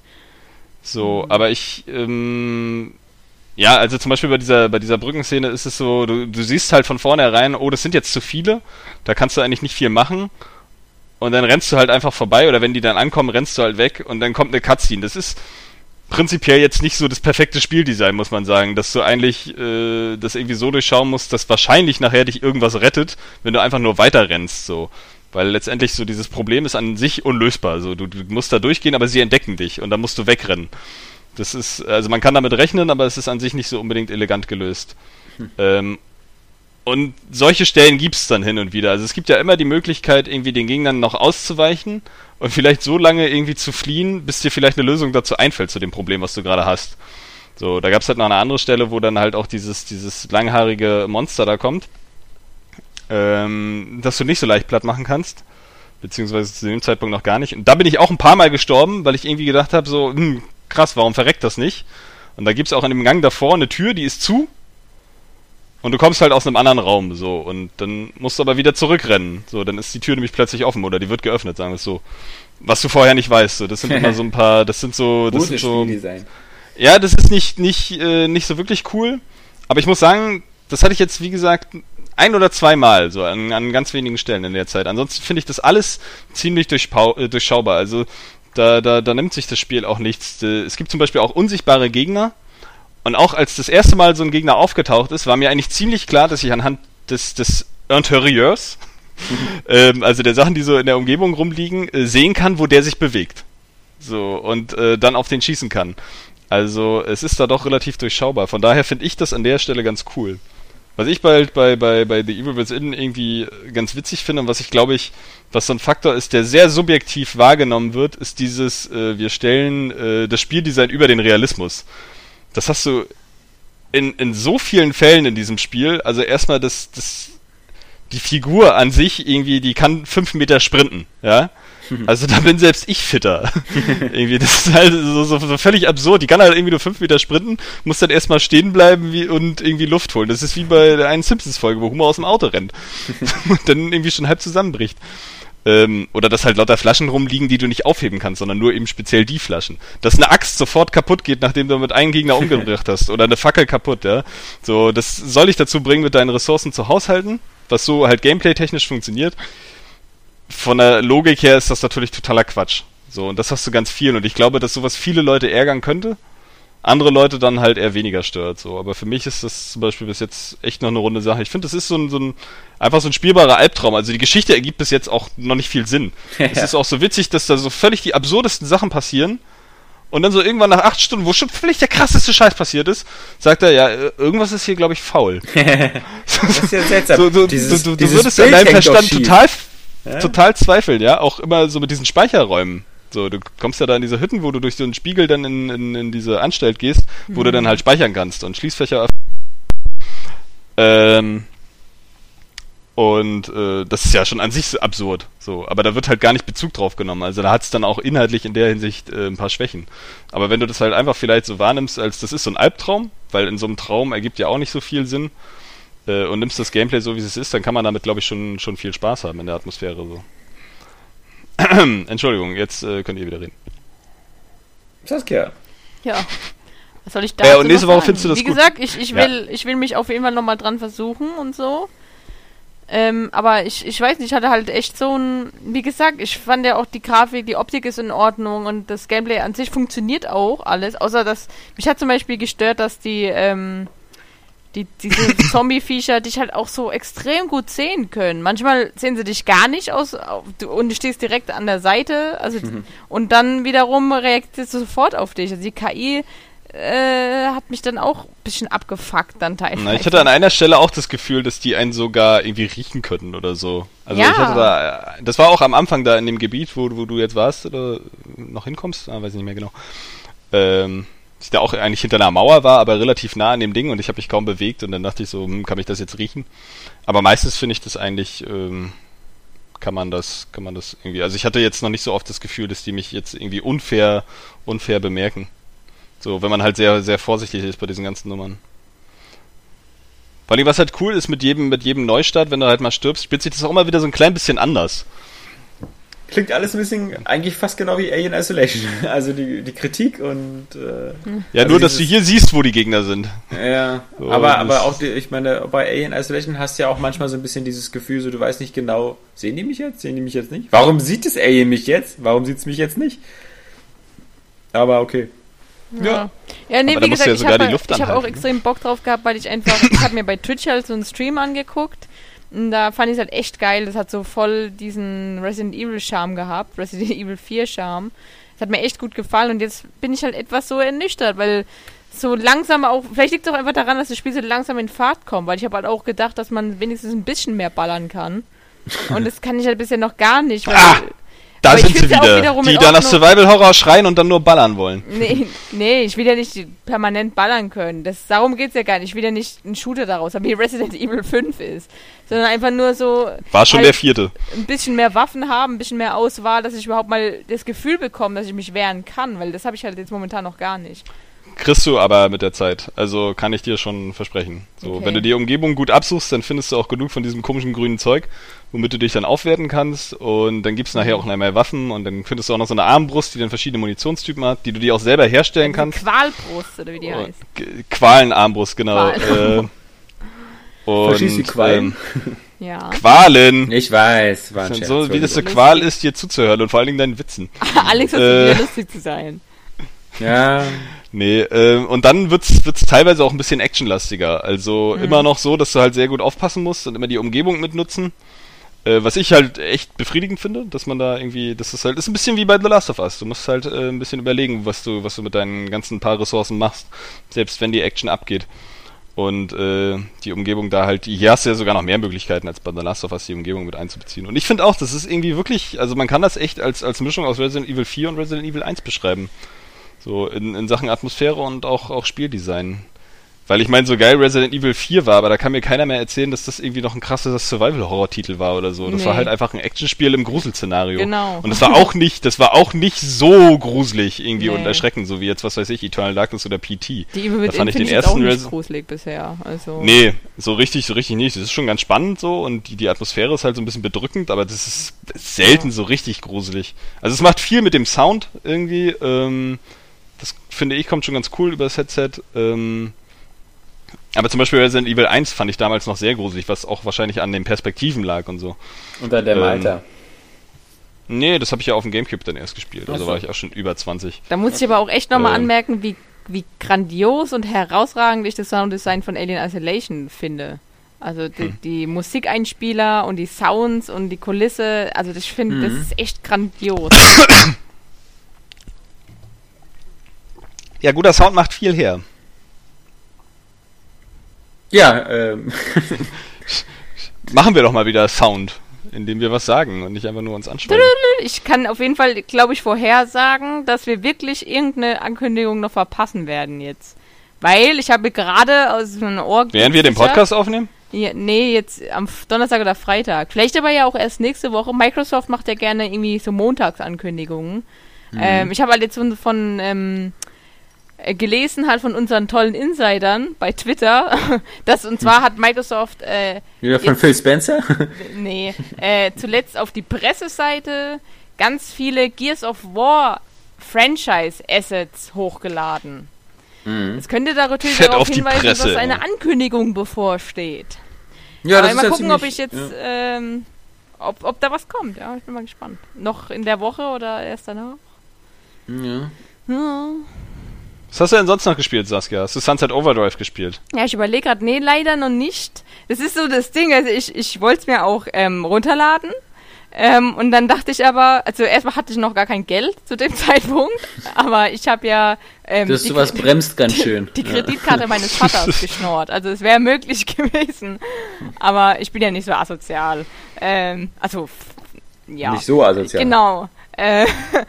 So, mhm. aber ich... Ähm, ja, also zum Beispiel bei dieser bei dieser Brückenszene ist es so, du, du siehst halt von vornherein, oh, das sind jetzt zu viele, da kannst du eigentlich nicht viel machen und dann rennst du halt einfach vorbei oder wenn die dann ankommen, rennst du halt weg und dann kommt eine Cutscene. Das ist prinzipiell jetzt nicht so das perfekte Spieldesign, muss man sagen, dass du eigentlich äh, das irgendwie so durchschauen musst, dass wahrscheinlich nachher dich irgendwas rettet, wenn du einfach nur weiter rennst, so. Weil letztendlich so dieses Problem ist an sich unlösbar, so, du, du musst da durchgehen, aber sie entdecken dich und dann musst du wegrennen. Das ist, also man kann damit rechnen, aber es ist an sich nicht so unbedingt elegant gelöst. Hm. Ähm, und solche Stellen gibt es dann hin und wieder. Also es gibt ja immer die Möglichkeit, irgendwie den Gegnern noch auszuweichen und vielleicht so lange irgendwie zu fliehen, bis dir vielleicht eine Lösung dazu einfällt, zu dem Problem, was du gerade hast. So, da gab es halt noch eine andere Stelle, wo dann halt auch dieses, dieses langhaarige Monster da kommt, ähm, das du nicht so leicht platt machen kannst. Beziehungsweise zu dem Zeitpunkt noch gar nicht. Und da bin ich auch ein paar Mal gestorben, weil ich irgendwie gedacht habe, so, hm, krass, warum verreckt das nicht? Und da gibt's auch in dem Gang davor eine Tür, die ist zu und du kommst halt aus einem anderen Raum, so, und dann musst du aber wieder zurückrennen, so, dann ist die Tür nämlich plötzlich offen oder die wird geöffnet, sagen wir es so. Was du vorher nicht weißt, so, das sind immer so ein paar, das sind so, das sind so, ja, das ist nicht, nicht, äh, nicht so wirklich cool, aber ich muss sagen, das hatte ich jetzt, wie gesagt, ein oder zweimal, so, an, an ganz wenigen Stellen in der Zeit. Ansonsten finde ich das alles ziemlich durchpau- äh, durchschaubar, also Da, da, da nimmt sich das Spiel auch nichts. Es gibt zum Beispiel auch unsichtbare Gegner. Und auch als das erste Mal so ein Gegner aufgetaucht ist, war mir eigentlich ziemlich klar, dass ich anhand des, des Interieurs, ähm, also der Sachen, die so in der Umgebung rumliegen, äh, sehen kann, wo der sich bewegt. So, und äh, dann auf den schießen kann. Also es ist da doch relativ durchschaubar. Von daher finde ich das an der Stelle ganz cool. Was ich bald bei, bei, bei The Evil Within irgendwie ganz witzig finde und was ich glaube ich, was so ein Faktor ist, der sehr subjektiv wahrgenommen wird, ist dieses, äh, wir stellen äh, das Spieldesign über den Realismus. Das hast du in, in so vielen Fällen in diesem Spiel. Also erstmal das, das, die Figur an sich irgendwie, die kann fünf Meter sprinten, ja. Also da bin selbst ich fitter. Irgendwie, das ist halt so, so, so völlig absurd. Die kann halt irgendwie nur fünf Meter sprinten, muss dann erstmal stehen bleiben wie, und irgendwie Luft holen. Das ist wie bei der einen Simpsons-Folge, wo Homer aus dem Auto rennt. Und dann irgendwie schon halb zusammenbricht. Ähm, oder dass halt lauter Flaschen rumliegen, die du nicht aufheben kannst, sondern nur eben speziell die Flaschen. Dass eine Axt sofort kaputt geht, nachdem du mit einem Gegner umgebracht hast. Oder eine Fackel kaputt, ja. So, das soll ich dazu bringen, mit deinen Ressourcen zu haushalten, was so halt gameplay-technisch funktioniert. Von der Logik her ist das natürlich totaler Quatsch. So, und das hast du ganz viel. Und ich glaube, dass sowas viele Leute ärgern könnte, andere Leute dann halt eher weniger stört. So, aber für mich ist das zum Beispiel bis jetzt echt noch eine runde Sache. Ich finde, das ist so ein, so ein einfach so ein spielbarer Albtraum. Also die Geschichte ergibt bis jetzt auch noch nicht viel Sinn. Es ja. ist auch so witzig, dass da so völlig die absurdesten Sachen passieren. Und dann so irgendwann nach acht Stunden, wo schon völlig der krasseste Scheiß passiert ist, sagt er, ja, irgendwas ist hier, glaube ich, faul.
Das ist ja seltsam.
So, du,
dieses,
du, du,
dieses
du würdest an deinem Verstand total...
Ja?
Total zweifeln, ja, auch immer so mit diesen Speicherräumen. So, du kommst ja da in diese Hütten, wo du durch so einen Spiegel dann in, in, in diese Anstalt gehst, wo mhm. du dann halt speichern kannst und Schließfächer. Ähm, und äh, das ist ja schon an sich so absurd. So, aber da wird halt gar nicht Bezug drauf genommen. Also da hat es dann auch inhaltlich in der Hinsicht äh, ein paar Schwächen. Aber wenn du das halt einfach vielleicht so wahrnimmst, als das ist so ein Albtraum, weil in so einem Traum ergibt ja auch nicht so viel Sinn. Und nimmst das Gameplay so, wie es ist, dann kann man damit, glaube ich, schon, schon viel Spaß haben in der Atmosphäre. So. Entschuldigung, jetzt äh, könnt ihr wieder reden.
Saskia.
Ja. Was soll ich da
äh, und nächste Woche findest du das
Wie
gut?
gesagt, ich, ich, will,
ja.
ich will mich auf jeden Fall nochmal dran versuchen und so. Ähm, aber ich, ich weiß nicht, ich hatte halt echt so ein... Wie gesagt, ich fand ja auch die Grafik, die Optik ist in Ordnung und das Gameplay an sich funktioniert auch alles. Außer dass... Mich hat zum Beispiel gestört, dass die... Ähm, Die, diese Zombie-Viecher dich halt auch so extrem gut sehen können. Manchmal sehen sie dich gar nicht aus und du stehst direkt an der Seite, also mhm. und dann wiederum reagiert sie sofort auf dich. Also die K I äh, hat mich dann auch ein bisschen abgefuckt dann teilweise.
Na, ich hatte an einer Stelle auch das Gefühl, dass die einen sogar irgendwie riechen könnten oder so. Also
ja.
ich hatte da, das war auch am Anfang da in dem Gebiet, wo, wo du jetzt warst oder noch hinkommst, ah, weiß ich nicht mehr genau. Ähm, ich da auch eigentlich hinter einer Mauer war, aber relativ nah an dem Ding und ich habe mich kaum bewegt und dann dachte ich so, hm, kann ich das jetzt riechen? Aber meistens finde ich das eigentlich, ähm, kann man das, kann man das irgendwie, also ich hatte jetzt noch nicht so oft das Gefühl, dass die mich jetzt irgendwie unfair, unfair bemerken. So, wenn man halt sehr, sehr vorsichtig ist bei diesen ganzen Nummern. Vor allem, was halt cool ist mit jedem, mit jedem Neustart, wenn du halt mal stirbst, spielt sich das auch immer wieder so ein klein bisschen anders.
Klingt alles ein bisschen, eigentlich fast genau wie Alien Isolation. Also die, die Kritik und... Äh,
ja,
also
nur, dass du hier siehst, wo die Gegner sind.
Ja, so, aber, aber auch, die, ich meine, bei Alien Isolation hast du ja auch manchmal so ein bisschen dieses Gefühl, so du weißt nicht genau, sehen die mich jetzt, sehen die mich jetzt nicht? Warum sieht das Alien mich jetzt? Warum sieht es mich jetzt nicht? Aber okay.
Ja, ja nee,
aber
wie gesagt,
ja
ich habe
hab
auch
anhalten.
extrem Bock drauf gehabt, weil ich einfach, ich habe mir bei Twitch halt so einen Stream angeguckt. Und da fand ich es halt echt geil. Das hat so voll diesen Resident Evil Charme gehabt. Resident Evil vier Charme. Das hat mir echt gut gefallen. Und jetzt bin ich halt etwas so ernüchtert, weil so langsam auch... Vielleicht liegt es auch einfach daran, dass das Spiel so langsam in Fahrt kommt. Weil ich habe halt auch gedacht, dass man wenigstens ein bisschen mehr ballern kann. Und das kann ich halt bisher noch gar nicht. Weil
ah, da sind sie
ja
wieder. Die da nach Survival-Horror schreien und dann nur ballern wollen.
Nee, nee, ich will ja nicht permanent ballern können. Das, darum geht's ja gar nicht. Ich will ja nicht einen Shooter daraus haben, wie Resident Evil fünf ist. Sondern einfach nur so...
War schon
halt
der vierte.
Ein bisschen mehr Waffen haben, ein bisschen mehr Auswahl, dass ich überhaupt mal das Gefühl bekomme, dass ich mich wehren kann. Weil das habe ich halt jetzt momentan noch gar nicht.
Kriegst du aber mit der Zeit. Also kann ich dir schon versprechen. So, okay. Wenn du die Umgebung gut absuchst, dann findest du auch genug von diesem komischen grünen Zeug, womit du dich dann aufwerten kannst. Und dann gibt's nachher auch noch mehr Waffen. Und dann findest du auch noch so eine Armbrust, die dann verschiedene Munitionstypen hat, die du dir auch selber herstellen kannst.
Qualbrust, oder wie die heißt.
Qualenarmbrust, genau.
Qual.
Äh, und,
Verschieß die Qualen.
Ähm,
Ja.
Qualen!
Ich weiß, war ein Scherz.
So, wie das eine Qual ist, dir zuzuhören und vor allen Dingen deinen Witzen.
Alex hat
Äh.
wieder lustig zu sein.
Ja,
Nee, äh, und dann wird's, wird's teilweise auch ein bisschen actionlastiger. Also
Mhm.
immer noch so, dass du halt sehr gut aufpassen musst und immer die Umgebung mitnutzen. Äh, was ich halt echt befriedigend finde, dass man da irgendwie, das ist halt, ist ein bisschen wie bei The Last of Us. Du musst halt äh, ein bisschen überlegen, was du, was du mit deinen ganzen paar Ressourcen machst, selbst wenn die Action abgeht. Und äh, die Umgebung da halt, hier hast du ja sogar noch mehr Möglichkeiten als bei The Last of Us, die Umgebung mit einzubeziehen. Und ich finde auch, das ist irgendwie wirklich, also man kann das echt als, als Mischung aus Resident Evil vier und Resident Evil eins beschreiben. So in, in Sachen Atmosphäre und auch, auch Spieldesign. Weil ich meine, so geil Resident Evil vier war, aber da kann mir keiner mehr erzählen, dass das irgendwie noch ein krasser Survival-Horror-Titel war oder so. Das
Nee.
war halt einfach ein Actionspiel im Gruselszenario.
Genau.
Und das war auch nicht, das war auch nicht so gruselig irgendwie
Nee.
und erschreckend, so wie jetzt, was weiß ich, Eternal Darkness oder P T.
Die Evil
Da
Within
fand ich
finde
den
ich jetzt auch
ersten
nicht
Resi-
gruselig bisher. Also.
Nee, so richtig, so richtig nicht. Das ist schon ganz spannend so und die, die Atmosphäre ist halt so ein bisschen bedrückend, aber das ist selten
Ja.
so richtig gruselig. Also es macht viel mit dem Sound irgendwie. Ähm, das finde ich kommt schon ganz cool über das Headset. Ähm, aber zum Beispiel Resident Evil eins fand ich damals noch sehr gruselig, was auch wahrscheinlich an den Perspektiven lag und so.
unter dem
Ähm,
Alter.
Nee, das habe ich ja auf dem Gamecube dann erst gespielt. Also
Ach so.
war ich auch schon über zwanzig.
Da muss ich aber auch echt nochmal
Ähm.
anmerken, wie, wie grandios und herausragend ich das Sounddesign von Alien Isolation finde. Also die,
Hm.
die Musikeinspieler und die Sounds und die Kulisse, also ich finde,
Mhm.
das ist echt grandios.
Ja, guter Sound macht viel her.
Ja, ähm,
Machen wir doch mal wieder Sound, indem wir was sagen und nicht einfach nur uns anschweigen.
Ich kann auf jeden Fall, glaube ich, vorhersagen, dass wir wirklich irgendeine Ankündigung noch verpassen werden jetzt. Weil ich habe gerade aus einem Ohr...
Während wir den Podcast aufnehmen?
Ja, nee, jetzt am Donnerstag oder Freitag. Vielleicht aber ja auch erst nächste Woche. Microsoft macht ja gerne irgendwie so Montagsankündigungen. Ähm, ich habe halt jetzt von, von ähm, äh, gelesen halt von unseren tollen Insidern bei Twitter, dass und zwar hat Microsoft äh,
wieder von
Jetzt-
Phil Spencer?
nee, äh, zuletzt auf die Presseseite ganz viele Gears of War Franchise Assets hochgeladen.
Mhm.
Es könnte da natürlich
Fett
darauf
auf die
hinweisen,
Presse.
dass eine Ankündigung bevorsteht.
Ja,
Aber
das
mal
ist ja
gucken, ob
ziemlich-
ich jetzt,
ja.
ähm, ob, ob da was kommt. Ja, ich bin mal gespannt. Noch in der Woche oder erst danach?
Ja.
Ja,
Was hast du denn sonst noch gespielt, Saskia? Hast du Sunset Overdrive gespielt?
ja ich überlege gerade, nee, leider noch nicht. Das ist so das Ding, also ich, ich wollte es mir auch ähm, runterladen. Ähm, und dann dachte ich aber, also erstmal hatte ich noch gar kein Geld zu dem Zeitpunkt, aber ich habe ja ähm,
Das
die,
sowas bremst ganz schön.
die Kreditkarte meines Vaters geschnort. Also es wäre möglich gewesen, aber ich bin ja nicht so asozial. Ähm, also, f- ja.
Nicht so asozial.
Genau. Äh,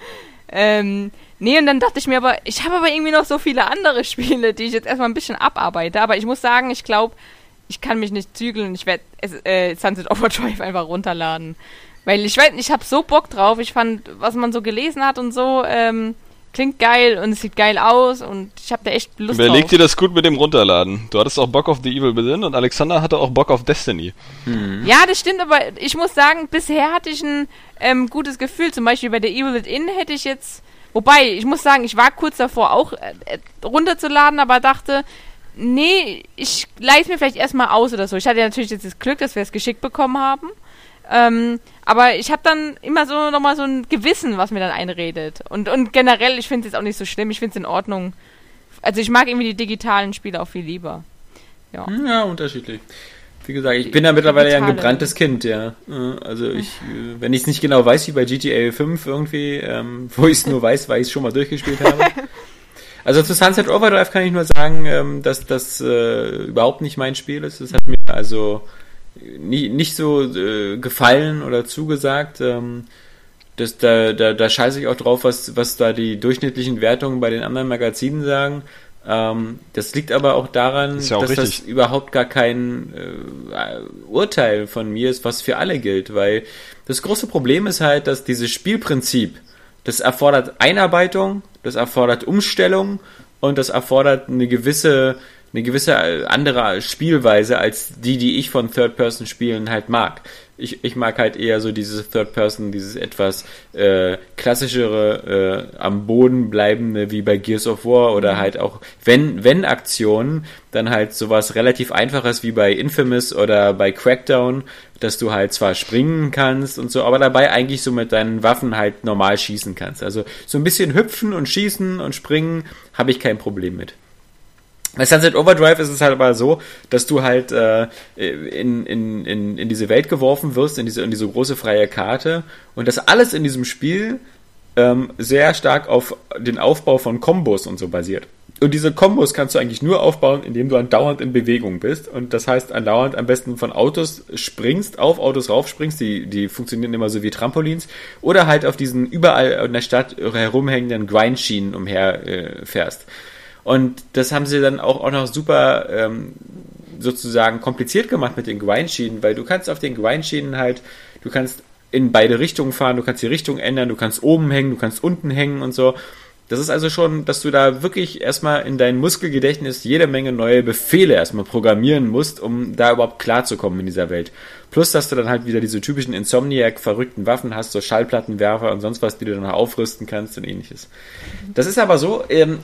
ähm, nee, und dann dachte ich mir aber, ich habe aber irgendwie noch so viele andere Spiele, die ich jetzt erstmal ein bisschen abarbeite. Aber ich muss sagen, ich glaube, ich kann mich nicht zügeln. Ich werde äh, Sunset Overdrive einfach runterladen. Weil ich weiß, ich habe so Bock drauf. Ich fand, was man so gelesen hat und so, ähm, klingt geil und es sieht geil aus und ich habe da echt Lust
Überleg
drauf.
dir das gut mit dem Runterladen. Du hattest auch Bock auf The Evil Within und Alexander hatte auch Bock auf Destiny.
Ja, das stimmt, aber ich muss sagen, bisher hatte ich ein ähm, gutes Gefühl. Zum Beispiel bei der Evil Within hätte ich jetzt, wobei, ich muss sagen, ich war kurz davor auch äh, äh, runterzuladen, aber dachte, nee, ich leih es mir vielleicht erstmal aus oder so. Ich hatte ja natürlich jetzt das Glück, dass wir es geschickt bekommen haben. Ähm, aber ich habe dann immer so nochmal so ein Gewissen, was mir dann einredet. Und, und generell, ich finde es jetzt auch nicht so schlimm, ich finde es in Ordnung. Also ich mag irgendwie die digitalen Spiele auch viel lieber. Ja.
Ja, unterschiedlich. Wie gesagt, ich bin ja mittlerweile ja ein
Digitale.
gebranntes Kind, ja. Äh, Also ich, äh, wenn ich es nicht genau weiß, wie bei G T A fünf irgendwie, ähm, wo ich es nur weiß, weil ich es schon mal durchgespielt habe. Also zu Sunset Overdrive kann ich nur sagen, ähm, dass das äh, überhaupt nicht mein Spiel ist. Das hat mir also nie, nicht so äh, gefallen oder zugesagt. Ähm, das, da, da, da scheiße ich auch drauf, was, was da die durchschnittlichen Wertungen bei den anderen Magazinen sagen. Ähm, das liegt aber auch daran,
Ist ja auch
dass
richtig.
das überhaupt gar kein äh, Urteil von mir ist, was für alle gilt, weil das große Problem ist halt, dass dieses Spielprinzip, das erfordert Einarbeitung, das erfordert Umstellung und das erfordert eine gewisse eine gewisse andere Spielweise als die, die ich von Third-Person-Spielen halt mag. Ich, ich mag halt eher so dieses Third-Person, dieses etwas äh, klassischere, äh, am Boden bleibende, wie bei Gears of War oder halt auch, wenn, wenn Aktionen, dann halt sowas relativ Einfaches wie bei Infamous oder bei Crackdown, dass du halt zwar springen kannst und so, aber dabei eigentlich so mit deinen Waffen halt normal schießen kannst. Also so ein bisschen hüpfen und schießen und springen habe ich kein Problem mit. Bei Sunset Overdrive ist es halt aber so, dass du halt äh, in, in, in, in diese Welt geworfen wirst, in diese, in diese große freie Karte und das alles in diesem Spiel ähm, sehr stark auf den Aufbau von Kombos und so basiert. Und diese Kombos kannst du eigentlich nur aufbauen, indem du andauernd in Bewegung bist. Und das heißt, andauernd am besten von Autos springst, auf Autos raufspringst, die, die funktionieren immer so wie Trampolins, oder halt auf diesen überall in der Stadt herumhängenden Grindschienen umher äh, fährst. Und das haben sie dann auch, auch noch super ähm, sozusagen kompliziert gemacht mit den Grindschienen, weil du kannst auf den Grindschienen halt, du kannst in beide Richtungen fahren, du kannst die Richtung ändern, du kannst oben hängen, du kannst unten hängen und so. Das ist also schon, dass du da wirklich erstmal in dein Muskelgedächtnis jede Menge neue Befehle erstmal programmieren musst, um da überhaupt klarzukommen in dieser Welt. Plus, dass du dann halt wieder diese typischen Insomniac-verrückten Waffen hast, so Schallplattenwerfer und sonst was, die du dann noch aufrüsten kannst und ähnliches. Das ist aber so, ähm,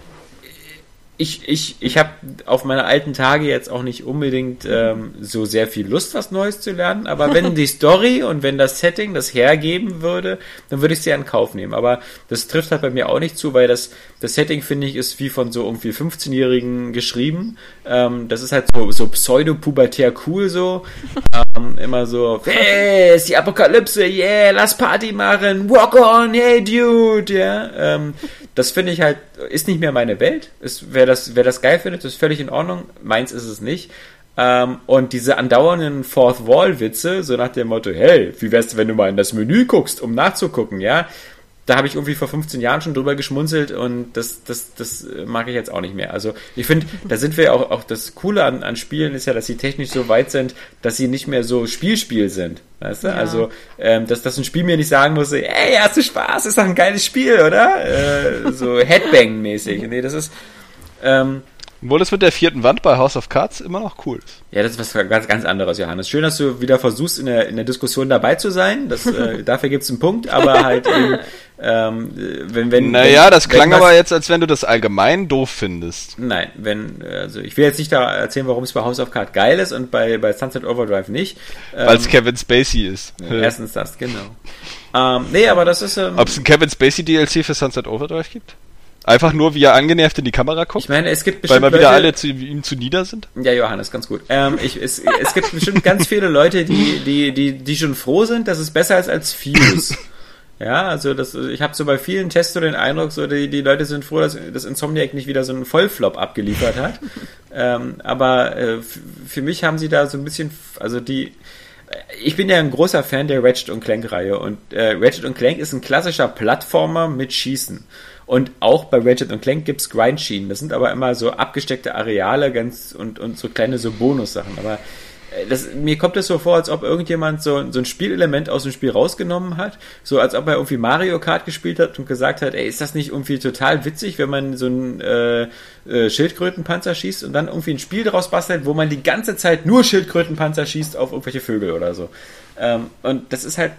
Ich, ich, ich habe auf meine alten Tage jetzt auch nicht unbedingt ähm, so sehr viel Lust, was Neues zu lernen, aber wenn die Story und wenn das Setting das hergeben würde, dann würde ich es ja in Kauf nehmen. Aber das trifft halt bei mir auch nicht zu, weil das, das Setting, finde ich, ist wie von so irgendwie fünfzehnjährigen geschrieben. Ähm, das ist halt so, so pseudo-pubertär cool so. Ähm, immer so, hey, ist die Apokalypse, yeah, lass Party machen, walk on, hey dude, ja. Yeah. Ähm, das finde ich halt, ist nicht mehr meine Welt. Ist, wer das, wer das geil findet, ist völlig in Ordnung. Meins ist es nicht. Ähm, und diese andauernden Fourth Wall Witze, so nach dem Motto, hey, wie wär's, wenn du mal in das Menü guckst, um nachzugucken, ja? Da habe ich irgendwie vor fünfzehn Jahren schon drüber geschmunzelt und das, das, das mag ich jetzt auch nicht mehr. Also ich finde, da sind wir auch, auch das Coole an, an Spielen ist ja, dass sie technisch so weit sind, dass sie nicht mehr so Spielspiel sind. Weißt du? Ja. Also, ähm, dass, dass ein Spiel mir nicht sagen muss, ey, hast du Spaß, ist doch ein geiles Spiel, oder? Äh, so Headbang-mäßig. Nee, das ist, ähm,
obwohl das mit der vierten Wand bei House of Cards immer noch cool ist.
Ja, das ist was ganz, ganz anderes, Johannes. Schön, dass du wieder versuchst, in der, in der Diskussion dabei zu sein. Das, äh, dafür gibt's einen Punkt, aber halt eben, ähm, wenn, wenn...
Naja,
wenn,
das klang
wenn was,
aber jetzt, als wenn du das allgemein doof findest.
Nein, wenn, also ich will jetzt nicht da erzählen, warum es bei House of Cards geil ist und bei, bei Sunset Overdrive nicht. Ähm,
Weil es Kevin Spacey ist.
Erstens das, genau. Ähm, nee, aber das ist... Ähm,
Ob es ein Kevin Spacey D L C für Sunset Overdrive gibt? Einfach nur, wie er angenervt in die Kamera guckt?
Ich meine, es gibt bestimmt
weil mal wieder
Leute,
alle zu ihm zu nieder sind?
Ja, Johannes, ganz gut. Ähm, ich, es, es gibt bestimmt ganz viele Leute, die, die, die, die schon froh sind, dass es besser ist als Fuse. Ja, also das, ich habe so bei vielen Tests so den Eindruck, so die, die Leute sind froh, dass, dass Insomniac nicht wieder so einen Vollflop abgeliefert hat. ähm, aber äh, f- für mich haben sie da so ein bisschen, also die, ich bin ja ein großer Fan der Ratchet und Clank Reihe und äh, Ratchet und Clank ist ein klassischer Plattformer mit Schießen. Und auch bei Ratchet und Clank gibt's Grindschienen. Das sind aber immer so abgesteckte Areale ganz und, und so kleine so Bonussachen. Aber das, mir kommt das so vor, als ob irgendjemand so, so ein Spielelement aus dem Spiel rausgenommen hat. So als ob er irgendwie Mario Kart gespielt hat und gesagt hat, ey, ist das nicht irgendwie total witzig, wenn man so einen äh, äh, Schildkrötenpanzer schießt und dann irgendwie ein Spiel daraus bastelt, wo man die ganze Zeit nur Schildkrötenpanzer schießt auf irgendwelche Vögel oder so. Ähm, und das ist halt,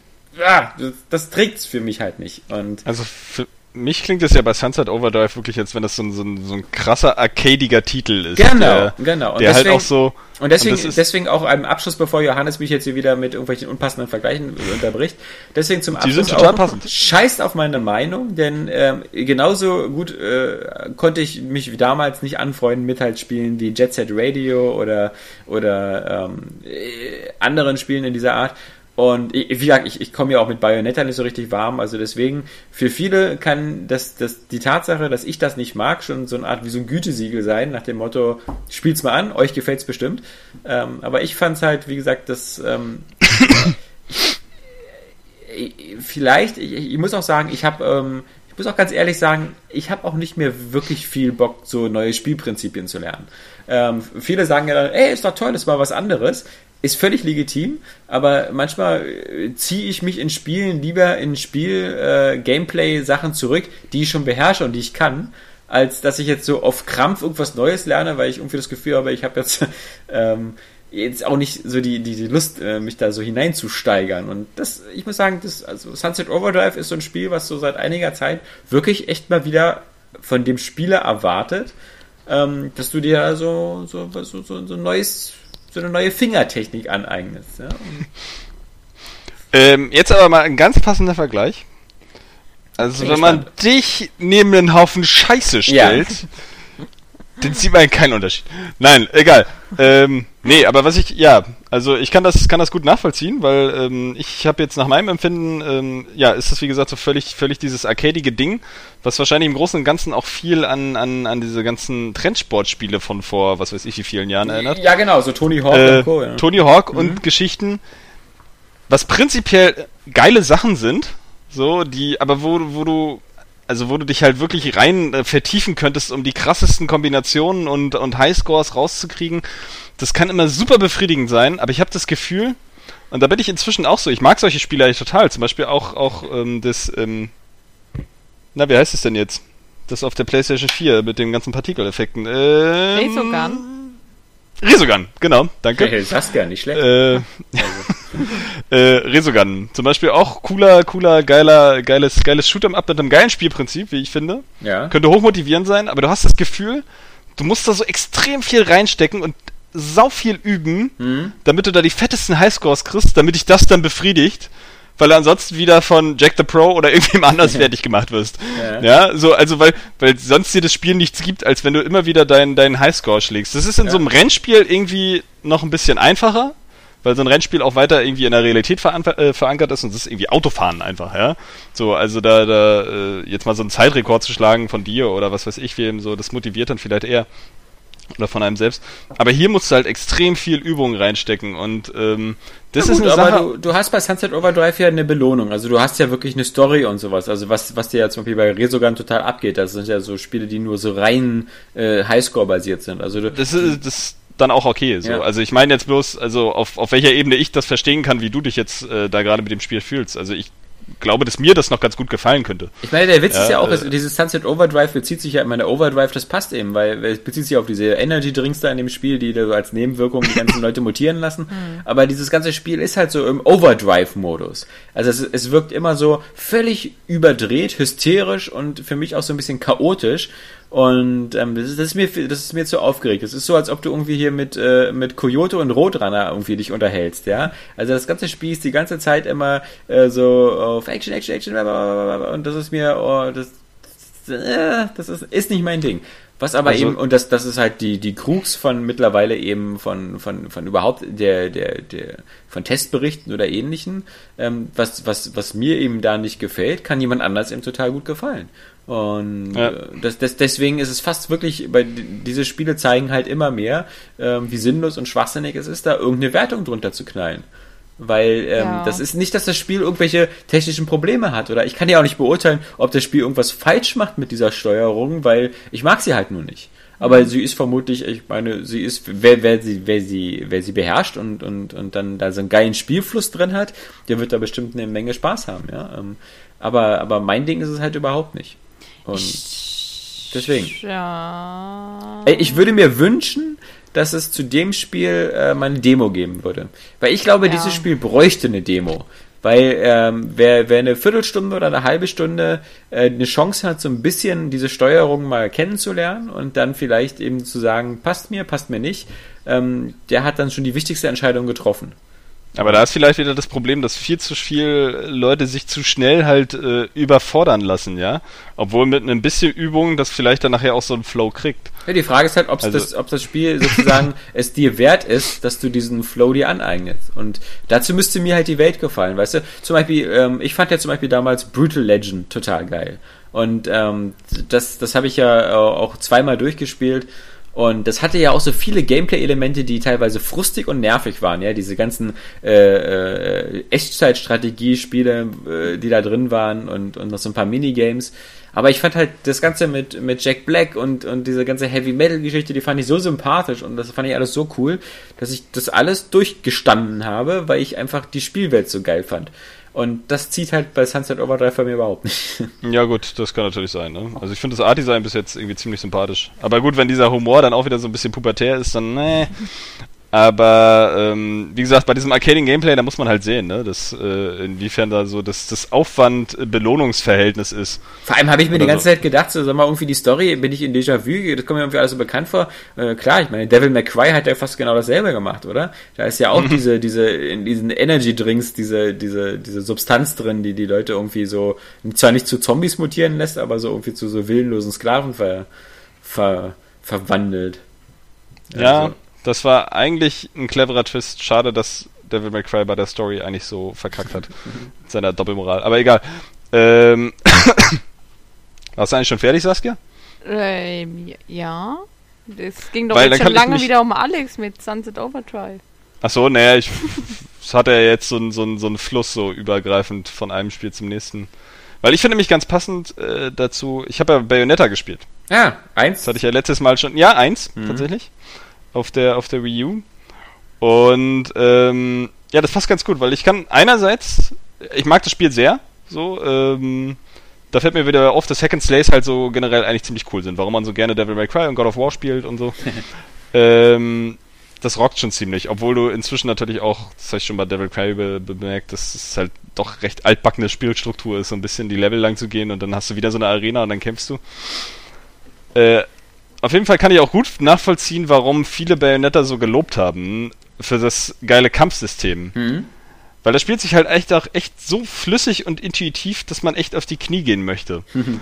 ja, das, das trägt's für mich halt nicht. Und
also für mich klingt es ja bei Sunset Overdrive wirklich, als wenn das so ein, so ein, so ein krasser arcadiger Titel ist.
Genau,
der,
genau. Und
der
deswegen,
halt auch so...
Und deswegen,
und
deswegen auch ein Abschluss, bevor Johannes mich jetzt hier wieder mit irgendwelchen unpassenden Vergleichen unterbricht. Deswegen zum Abschluss
Die sind total
auch,
passend.
Scheißt auf meine Meinung, denn ähm, genauso gut äh, konnte ich mich damals nicht anfreunden mit halt Spielen wie Jet Set Radio oder, oder ähm, äh, anderen Spielen in dieser Art. Und ich, wie gesagt, ich, ich komme ja auch mit Bayonetta nicht so richtig warm, also deswegen, für viele kann das, das die Tatsache, dass ich das nicht mag, schon so eine Art wie so ein Gütesiegel sein, nach dem Motto, spielt's mal an, euch gefällt's bestimmt. Ähm, aber ich fand's halt, wie gesagt, das ähm, vielleicht, ich, ich muss auch sagen, ich habe ähm, ich muss auch ganz ehrlich sagen, ich habe auch nicht mehr wirklich viel Bock, so neue Spielprinzipien zu lernen. Ähm, viele sagen ja dann, ey, ist doch toll, das war was anderes. Ist völlig legitim, aber manchmal äh, ziehe ich mich in Spielen lieber in Spiel äh, Gameplay-Sachen zurück, die ich schon beherrsche und die ich kann, als dass ich jetzt so auf Krampf irgendwas Neues lerne, weil ich irgendwie das Gefühl habe, ich habe jetzt ähm, jetzt auch nicht so die, die, die Lust, äh, mich da so hineinzusteigern. Und das, ich muss sagen, das, also Sunset Overdrive ist so ein Spiel, was so seit einiger Zeit wirklich echt mal wieder von dem Spieler erwartet, ähm, dass du dir da so, so, so, so, so, neues, so eine neue Fingertechnik aneignest. Ja?
Ähm, jetzt aber mal ein ganz passender Vergleich. Also wenn man dich neben einen Haufen Scheiße stellt, ja. dann sieht man keinen Unterschied. Nein, egal. ähm, nee, aber was ich, ja, also ich kann das, kann das gut nachvollziehen, weil ähm, ich habe jetzt nach meinem Empfinden, ähm, ja, ist das wie gesagt so völlig, völlig dieses arcadige Ding, was wahrscheinlich im Großen und Ganzen auch viel an, an, an diese ganzen Trendsportspiele von vor, was weiß ich, wie vielen Jahren erinnert.
Ja, genau, so Tony Hawk
äh,
und Co. Ja.
Tony Hawk
mhm.
und Geschichten, was prinzipiell geile Sachen sind, so, die, aber wo, wo du, also wo du dich halt wirklich rein äh, vertiefen könntest, um die krassesten Kombinationen und, und Highscores rauszukriegen, das kann immer super befriedigend sein, aber ich habe das Gefühl, und da bin ich inzwischen auch so, ich mag solche Spiele eigentlich total, zum Beispiel auch, auch ähm, das, ähm, na, wie heißt es denn jetzt? Das auf der PlayStation vier mit den ganzen Partikeleffekten. Ähm,
Resogun.
Resogun, genau, danke.
Hey, das gar nicht schlecht.
Äh, äh, Resogun, zum Beispiel auch cooler, cooler, geiler, geiles, geiles Shoot'em-up mit einem geilen Spielprinzip, wie ich finde.
Ja.
Könnte hochmotivierend sein, aber du hast das Gefühl, du musst da so extrem viel reinstecken und sau viel üben, mhm. damit du da die fettesten Highscores kriegst, damit dich das dann befriedigt, weil du ansonsten wieder von Jack the Pro oder irgendjemand anders fertig gemacht wirst. Ja. ja, so, also weil, weil sonst dir das Spiel nichts gibt, als wenn du immer wieder deinen, deinen Highscore schlägst. Das ist in ja. so einem Rennspiel irgendwie noch ein bisschen einfacher, weil so ein Rennspiel auch weiter irgendwie in der Realität veranker- äh, verankert ist und das ist irgendwie Autofahren einfach, ja. So, also da, da äh, jetzt mal so einen Zeitrekord zu schlagen von dir oder was weiß ich wem, so, das motiviert dann vielleicht eher. Oder von einem selbst. Aber hier musst du halt extrem viel Übung reinstecken und ähm, das
ja,
ist
gut,
eine
aber
Sache.
Du, du hast bei Sunset Overdrive ja eine Belohnung. Also du hast ja wirklich eine Story und sowas. Also was, was dir ja zum Beispiel bei Resogun total abgeht, das sind ja so Spiele, die nur so rein äh, Highscore basiert sind. Also du,
das ist das dann auch okay. So. Ja. Also ich meine jetzt bloß, also auf, auf welcher Ebene ich das verstehen kann, wie du dich jetzt äh, da gerade mit dem Spiel fühlst. Also ich glaube, dass mir das noch ganz gut gefallen könnte.
Ich meine, der Witz ja, ist ja auch,
äh,
dieses Sunset Overdrive bezieht sich ja, ich meine, Overdrive, das passt eben, weil es bezieht sich auf diese Energy Drinks da in dem Spiel, die da als Nebenwirkung die ganzen Leute mutieren lassen. Aber dieses ganze Spiel ist halt so im Overdrive-Modus. Also es, es wirkt immer so völlig überdreht, hysterisch und für mich auch so ein bisschen chaotisch. Und ähm, das, ist, das, ist mir, das ist mir zu aufgeregt. Es ist so, als ob du irgendwie hier mit, äh, mit Coyote und Roadrunner irgendwie dich unterhältst, ja. Also das ganze Spiel ist die ganze Zeit immer äh, so auf Action, Action, Action, und das ist mir, oh, das, äh, das ist, ist nicht mein Ding. Was aber also, eben, und das, das ist halt die, die Krux von mittlerweile eben von, von, von überhaupt der, der, der, von Testberichten oder ähnlichen, ähm, was, was, was mir eben da nicht gefällt, kann jemand anders eben total gut gefallen. Und ja. das, das, deswegen ist es fast wirklich, weil diese Spiele zeigen halt immer mehr, ähm, wie sinnlos und schwachsinnig es ist, da irgendeine Wertung drunter zu knallen. Weil ähm, ja. das ist nicht, dass das Spiel irgendwelche technischen Probleme hat. Oder ich kann ja auch nicht beurteilen, ob das Spiel irgendwas falsch macht mit dieser Steuerung, weil ich mag sie halt nur nicht. Aber mhm. sie ist vermutlich, ich meine, sie ist, wer, wer sie, wer sie, wer sie beherrscht und, und, und dann da so einen geilen Spielfluss drin hat, der wird da bestimmt eine Menge Spaß haben, ja. Ähm, aber, aber mein Ding ist es halt überhaupt nicht. Und deswegen.
Ja.
Ich würde mir wünschen, dass es zu dem Spiel äh, mal eine Demo geben würde. Weil ich glaube, ja. dieses Spiel bräuchte eine Demo. Weil ähm, wer, wer eine Viertelstunde oder eine halbe Stunde äh, eine Chance hat, so ein bisschen diese Steuerung mal kennenzulernen und dann vielleicht eben zu sagen, passt mir, passt mir nicht, ähm, der hat dann schon die wichtigste Entscheidung getroffen.
Aber da ist vielleicht wieder das Problem, dass viel zu viel Leute sich zu schnell halt äh, überfordern lassen, ja? Obwohl mit ein bisschen Übung das vielleicht dann nachher auch so einen Flow kriegt.
Ja, die Frage ist halt, ob
also
das, ob das Spiel sozusagen es dir wert ist, dass du diesen Flow dir aneignest. Und dazu müsste mir halt die Welt gefallen, weißt du? Zum Beispiel, ähm, ich fand ja zum Beispiel damals Brutal Legend total geil. Und ähm, das, das habe ich ja auch zweimal durchgespielt. Und das hatte ja auch so viele Gameplay-Elemente, die teilweise frustig und nervig waren, ja, diese ganzen äh, äh, Echtzeit-Strategie-Spiele, äh, die da drin waren und, und noch so ein paar Minigames. Aber ich fand halt das Ganze mit, mit Jack Black und, und diese ganze Heavy-Metal-Geschichte, die fand ich so sympathisch und das fand ich alles so cool, dass ich das alles durchgestanden habe, weil ich einfach die Spielwelt so geil fand. Und das zieht halt bei Sunset Overdrive bei mir überhaupt nicht.
Ja gut, das kann natürlich sein, ne? Also ich finde das Art-Design bis jetzt irgendwie ziemlich sympathisch. Aber gut, wenn dieser Humor dann auch wieder so ein bisschen pubertär ist, dann ne. Aber ähm, wie gesagt, bei diesem Arcading-Gameplay, da muss man halt sehen, ne, dass, äh, inwiefern da so das, das Aufwand-Belohnungsverhältnis ist.
Vor allem habe ich mir
Oder
die ganze
so.
Zeit gedacht, so, sag mal, irgendwie die Story, bin ich in Déjà-vu, das kommt mir irgendwie alles so bekannt vor. Äh, klar, ich meine, Devil May Cry hat ja fast genau dasselbe gemacht, oder? Da ist ja auch diese, diese, in diesen Energy-Drinks, diese, diese, diese Substanz drin, die die Leute irgendwie so, zwar nicht zu Zombies mutieren lässt, aber so irgendwie zu so willenlosen Sklaven ver, ver, verwandelt.
Ja,
Also,
das war eigentlich ein cleverer Twist. Schade, dass Devil May Cry bei der Story eigentlich so verkackt hat. Mit seiner Doppelmoral. Aber egal. Ähm, warst du eigentlich schon fertig, Saskia?
Ähm, ja. Es ging doch
Weil,
jetzt
dann
schon
kann ich
lange
mich-
wieder um Alex mit Sunset Overdrive.
Achso, naja, ich. Es hat ja jetzt so einen so einen- so einen Fluss so übergreifend von einem Spiel zum nächsten. Weil ich finde mich ganz passend äh, dazu. Ich habe ja Bayonetta gespielt.
ja, eins.
Das hatte ich ja letztes Mal schon. Ja, eins,
Mhm.
tatsächlich. Auf der, auf der Wii U. Und ähm, ja, das passt ganz gut, weil ich kann einerseits, ich mag das Spiel sehr, so, ähm, da fällt mir wieder auf, dass Hack and Slays halt so generell eigentlich ziemlich cool sind, warum man so gerne Devil May Cry und God of War spielt und so. ähm, das rockt schon ziemlich, obwohl du inzwischen natürlich auch, das habe ich schon bei Devil May Cry be- bemerkt, dass es halt doch recht altbackene Spielstruktur ist, so ein bisschen die Level lang zu gehen und dann hast du wieder so eine Arena und dann kämpfst du. Äh, Auf jeden Fall kann ich auch gut nachvollziehen, warum viele Bayonetta so gelobt haben für das geile Kampfsystem.
Mhm.
Weil das spielt sich halt echt auch echt so flüssig und intuitiv, dass man echt auf die Knie gehen möchte.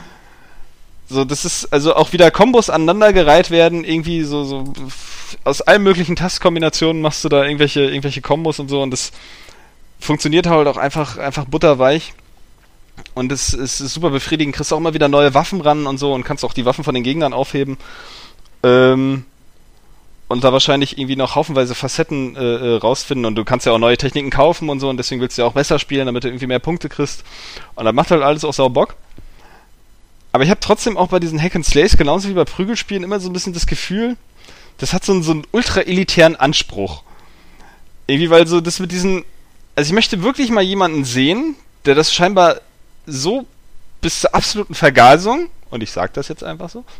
So, das ist also auch wieder Kombos aneinandergereiht werden, irgendwie so, so aus allen möglichen Tastkombinationen machst du da irgendwelche, irgendwelche Kombos und so und das funktioniert halt auch einfach, einfach butterweich. Und es, es ist super befriedigend, kriegst auch immer wieder neue Waffen ran und so und kannst auch die Waffen von den Gegnern aufheben. Ähm, und da wahrscheinlich irgendwie noch haufenweise Facetten äh, äh, rausfinden und du kannst ja auch neue Techniken kaufen und so und deswegen willst du ja auch besser spielen, damit du irgendwie mehr Punkte kriegst. Und dann macht halt alles auch sau Bock. Aber ich habe trotzdem auch bei diesen Hack and Slays, genauso wie bei Prügelspielen, immer so ein bisschen das Gefühl, das hat so einen, so einen ultra-elitären Anspruch. Irgendwie, weil so das mit diesen... Also ich möchte wirklich mal jemanden sehen, der das scheinbar so bis zur absoluten Vergasung, und ich sag das jetzt einfach so,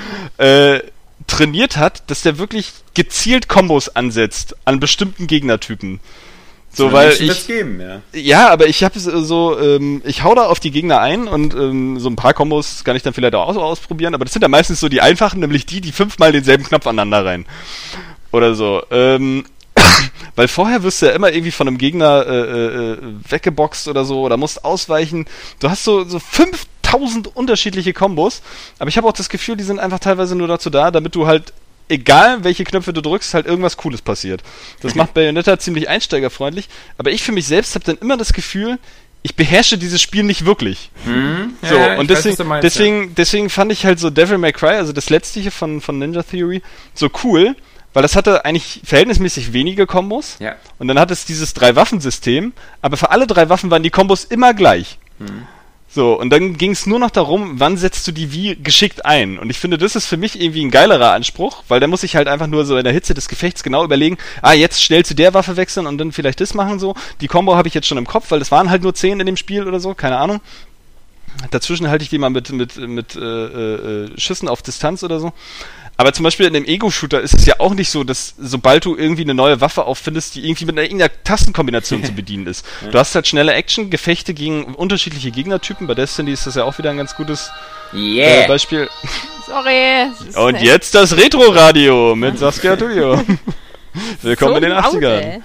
äh, trainiert hat, dass der wirklich gezielt Kombos ansetzt an bestimmten Gegnertypen. So, weil
Menschen
ich...
das geben, ja.
Ja, aber ich habe so, ähm, ich hau da auf die Gegner ein und ähm, so ein paar Kombos kann ich dann vielleicht auch so ausprobieren, aber das sind ja meistens so die einfachen, nämlich die, die fünfmal denselben Knopf aneinander rein. Oder so. Ähm, weil vorher wirst du ja immer irgendwie von einem Gegner äh, äh, weggeboxt oder so, oder musst ausweichen. Du hast so, so fünftausend unterschiedliche Kombos, aber ich habe auch das Gefühl, die sind einfach teilweise nur dazu da, damit du halt, egal welche Knöpfe du drückst, halt irgendwas Cooles passiert. Das macht Bayonetta ziemlich einsteigerfreundlich, aber ich für mich selbst habe dann immer das Gefühl, ich beherrsche dieses Spiel nicht wirklich.
Mhm.
So,
Ja, ja,
und
ich weiß,
deswegen,
was du meinst,
deswegen, deswegen fand ich halt so Devil May Cry, also das letzte hier von, von Ninja Theory, so cool, weil das hatte eigentlich verhältnismäßig wenige Kombos.
Ja.
Und dann hat es dieses Drei-Waffen-System, aber für alle drei Waffen waren die Kombos immer gleich.
Mhm.
So, und dann ging es nur noch darum, wann setzt du die wie geschickt ein. Und ich finde, das ist für mich irgendwie ein geilerer Anspruch, weil da muss ich halt einfach nur so in der Hitze des Gefechts genau überlegen, ah, jetzt schnell zu der Waffe wechseln und dann vielleicht das machen so. Die Combo habe ich jetzt schon im Kopf, weil das waren halt nur zehn in dem Spiel oder so, keine Ahnung. Dazwischen halte ich die mal mit, mit, mit äh, äh, Schüssen auf Distanz oder so. Aber zum Beispiel in dem Ego-Shooter ist es ja auch nicht so, dass sobald du irgendwie eine neue Waffe auffindest, die irgendwie mit einer irgendeiner Tastenkombination zu bedienen ist. Du hast halt schnelle Action, Gefechte gegen unterschiedliche Gegnertypen. Bei Destiny ist das ja auch wieder ein ganz gutes
Yeah.
äh, Beispiel.
Sorry. es ist
Und
echt
jetzt das Retro-Radio mit Saskia Tullio. Willkommen
so
in den
laut,
achtzigern.
ey.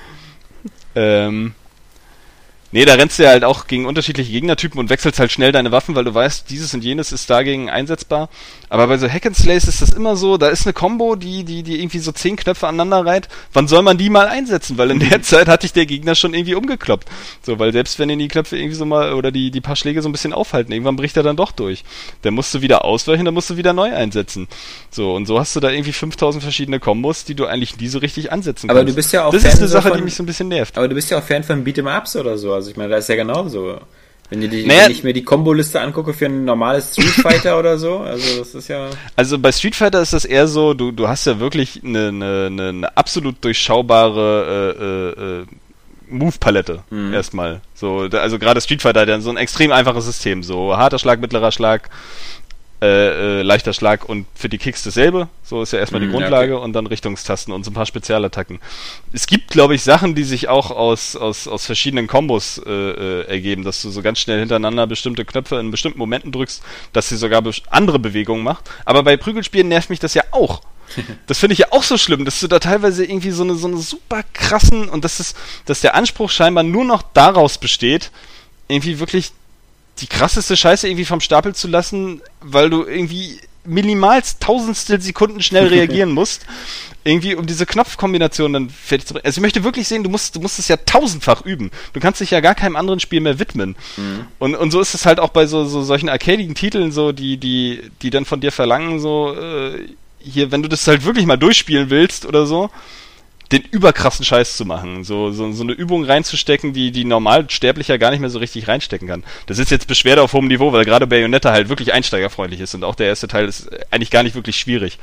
Ähm, nee, da rennst du ja halt auch gegen unterschiedliche Gegnertypen und wechselst halt schnell deine Waffen, weil du weißt, dieses und jenes ist dagegen einsetzbar. Aber bei so Hack and Slays ist das immer so, da ist eine Combo, die, die, die irgendwie so zehn Knöpfe aneinander reiht. Wann soll man die mal einsetzen? Weil in der Zeit hatte ich der Gegner schon irgendwie umgekloppt. So, weil selbst wenn ihn die Knöpfe irgendwie so mal, oder die, die paar Schläge so ein bisschen aufhalten, irgendwann bricht er dann doch durch. Dann musst du wieder ausweichen, dann musst du wieder neu einsetzen. So, und so hast du da irgendwie fünftausend verschiedene Kombos, die du eigentlich nie so richtig ansetzen
Aber
kannst.
du bist ja auch
Das
Fan
ist eine
so
Sache,
von-
die mich so ein bisschen nervt.
Aber du bist ja auch Fan von Beat'em-Ups oder so. Also ich meine, da ist ja genauso. Wenn, du die,
Naja-
wenn ich mir die Komboliste angucke für ein normales Street Fighter oder so, also das ist ja...
Also bei Street Fighter ist das eher so, du, du hast ja wirklich eine, eine, eine, eine absolut durchschaubare äh, äh, Move-Palette mhm. erstmal. So, da, also gerade Street Fighter hat ja so ein extrem einfaches System. So harter Schlag, mittlerer Schlag, äh, äh, leichter Schlag und für die Kicks dasselbe. So ist ja erstmal mhm, die Grundlage ja, okay. und dann Richtungstasten und so ein paar Spezialattacken. Es gibt, glaube ich, Sachen, die sich auch aus, aus, aus verschiedenen Kombos äh, äh, ergeben, dass du so ganz schnell hintereinander bestimmte Knöpfe in bestimmten Momenten drückst, dass sie sogar be- andere Bewegungen macht. Aber bei Prügelspielen nervt mich das ja auch. Das finde ich ja auch so schlimm, dass du da teilweise irgendwie so eine, so eine super krassen und dass, es, dass der Anspruch scheinbar nur noch daraus besteht, irgendwie wirklich die krasseste Scheiße irgendwie vom Stapel zu lassen, weil du irgendwie minimals tausendstel Sekunden schnell reagieren musst, irgendwie um diese Knopfkombination dann fertig zu bringen. Also ich möchte wirklich sehen, du musst, du musst es ja tausendfach üben. Du kannst dich ja gar keinem anderen Spiel mehr widmen. Mhm. Und, und so ist es halt auch bei so, so solchen arcadigen Titeln so, die, die, die dann von dir verlangen, so, äh, hier, wenn du das halt wirklich mal durchspielen willst oder so, den überkrassen Scheiß zu machen. So, so, so eine Übung reinzustecken, die, die normal Sterblicher gar nicht mehr so richtig reinstecken kann. Das ist jetzt Beschwerde auf hohem Niveau, weil gerade Bayonetta halt wirklich einsteigerfreundlich ist und auch der erste Teil ist eigentlich gar nicht wirklich schwierig.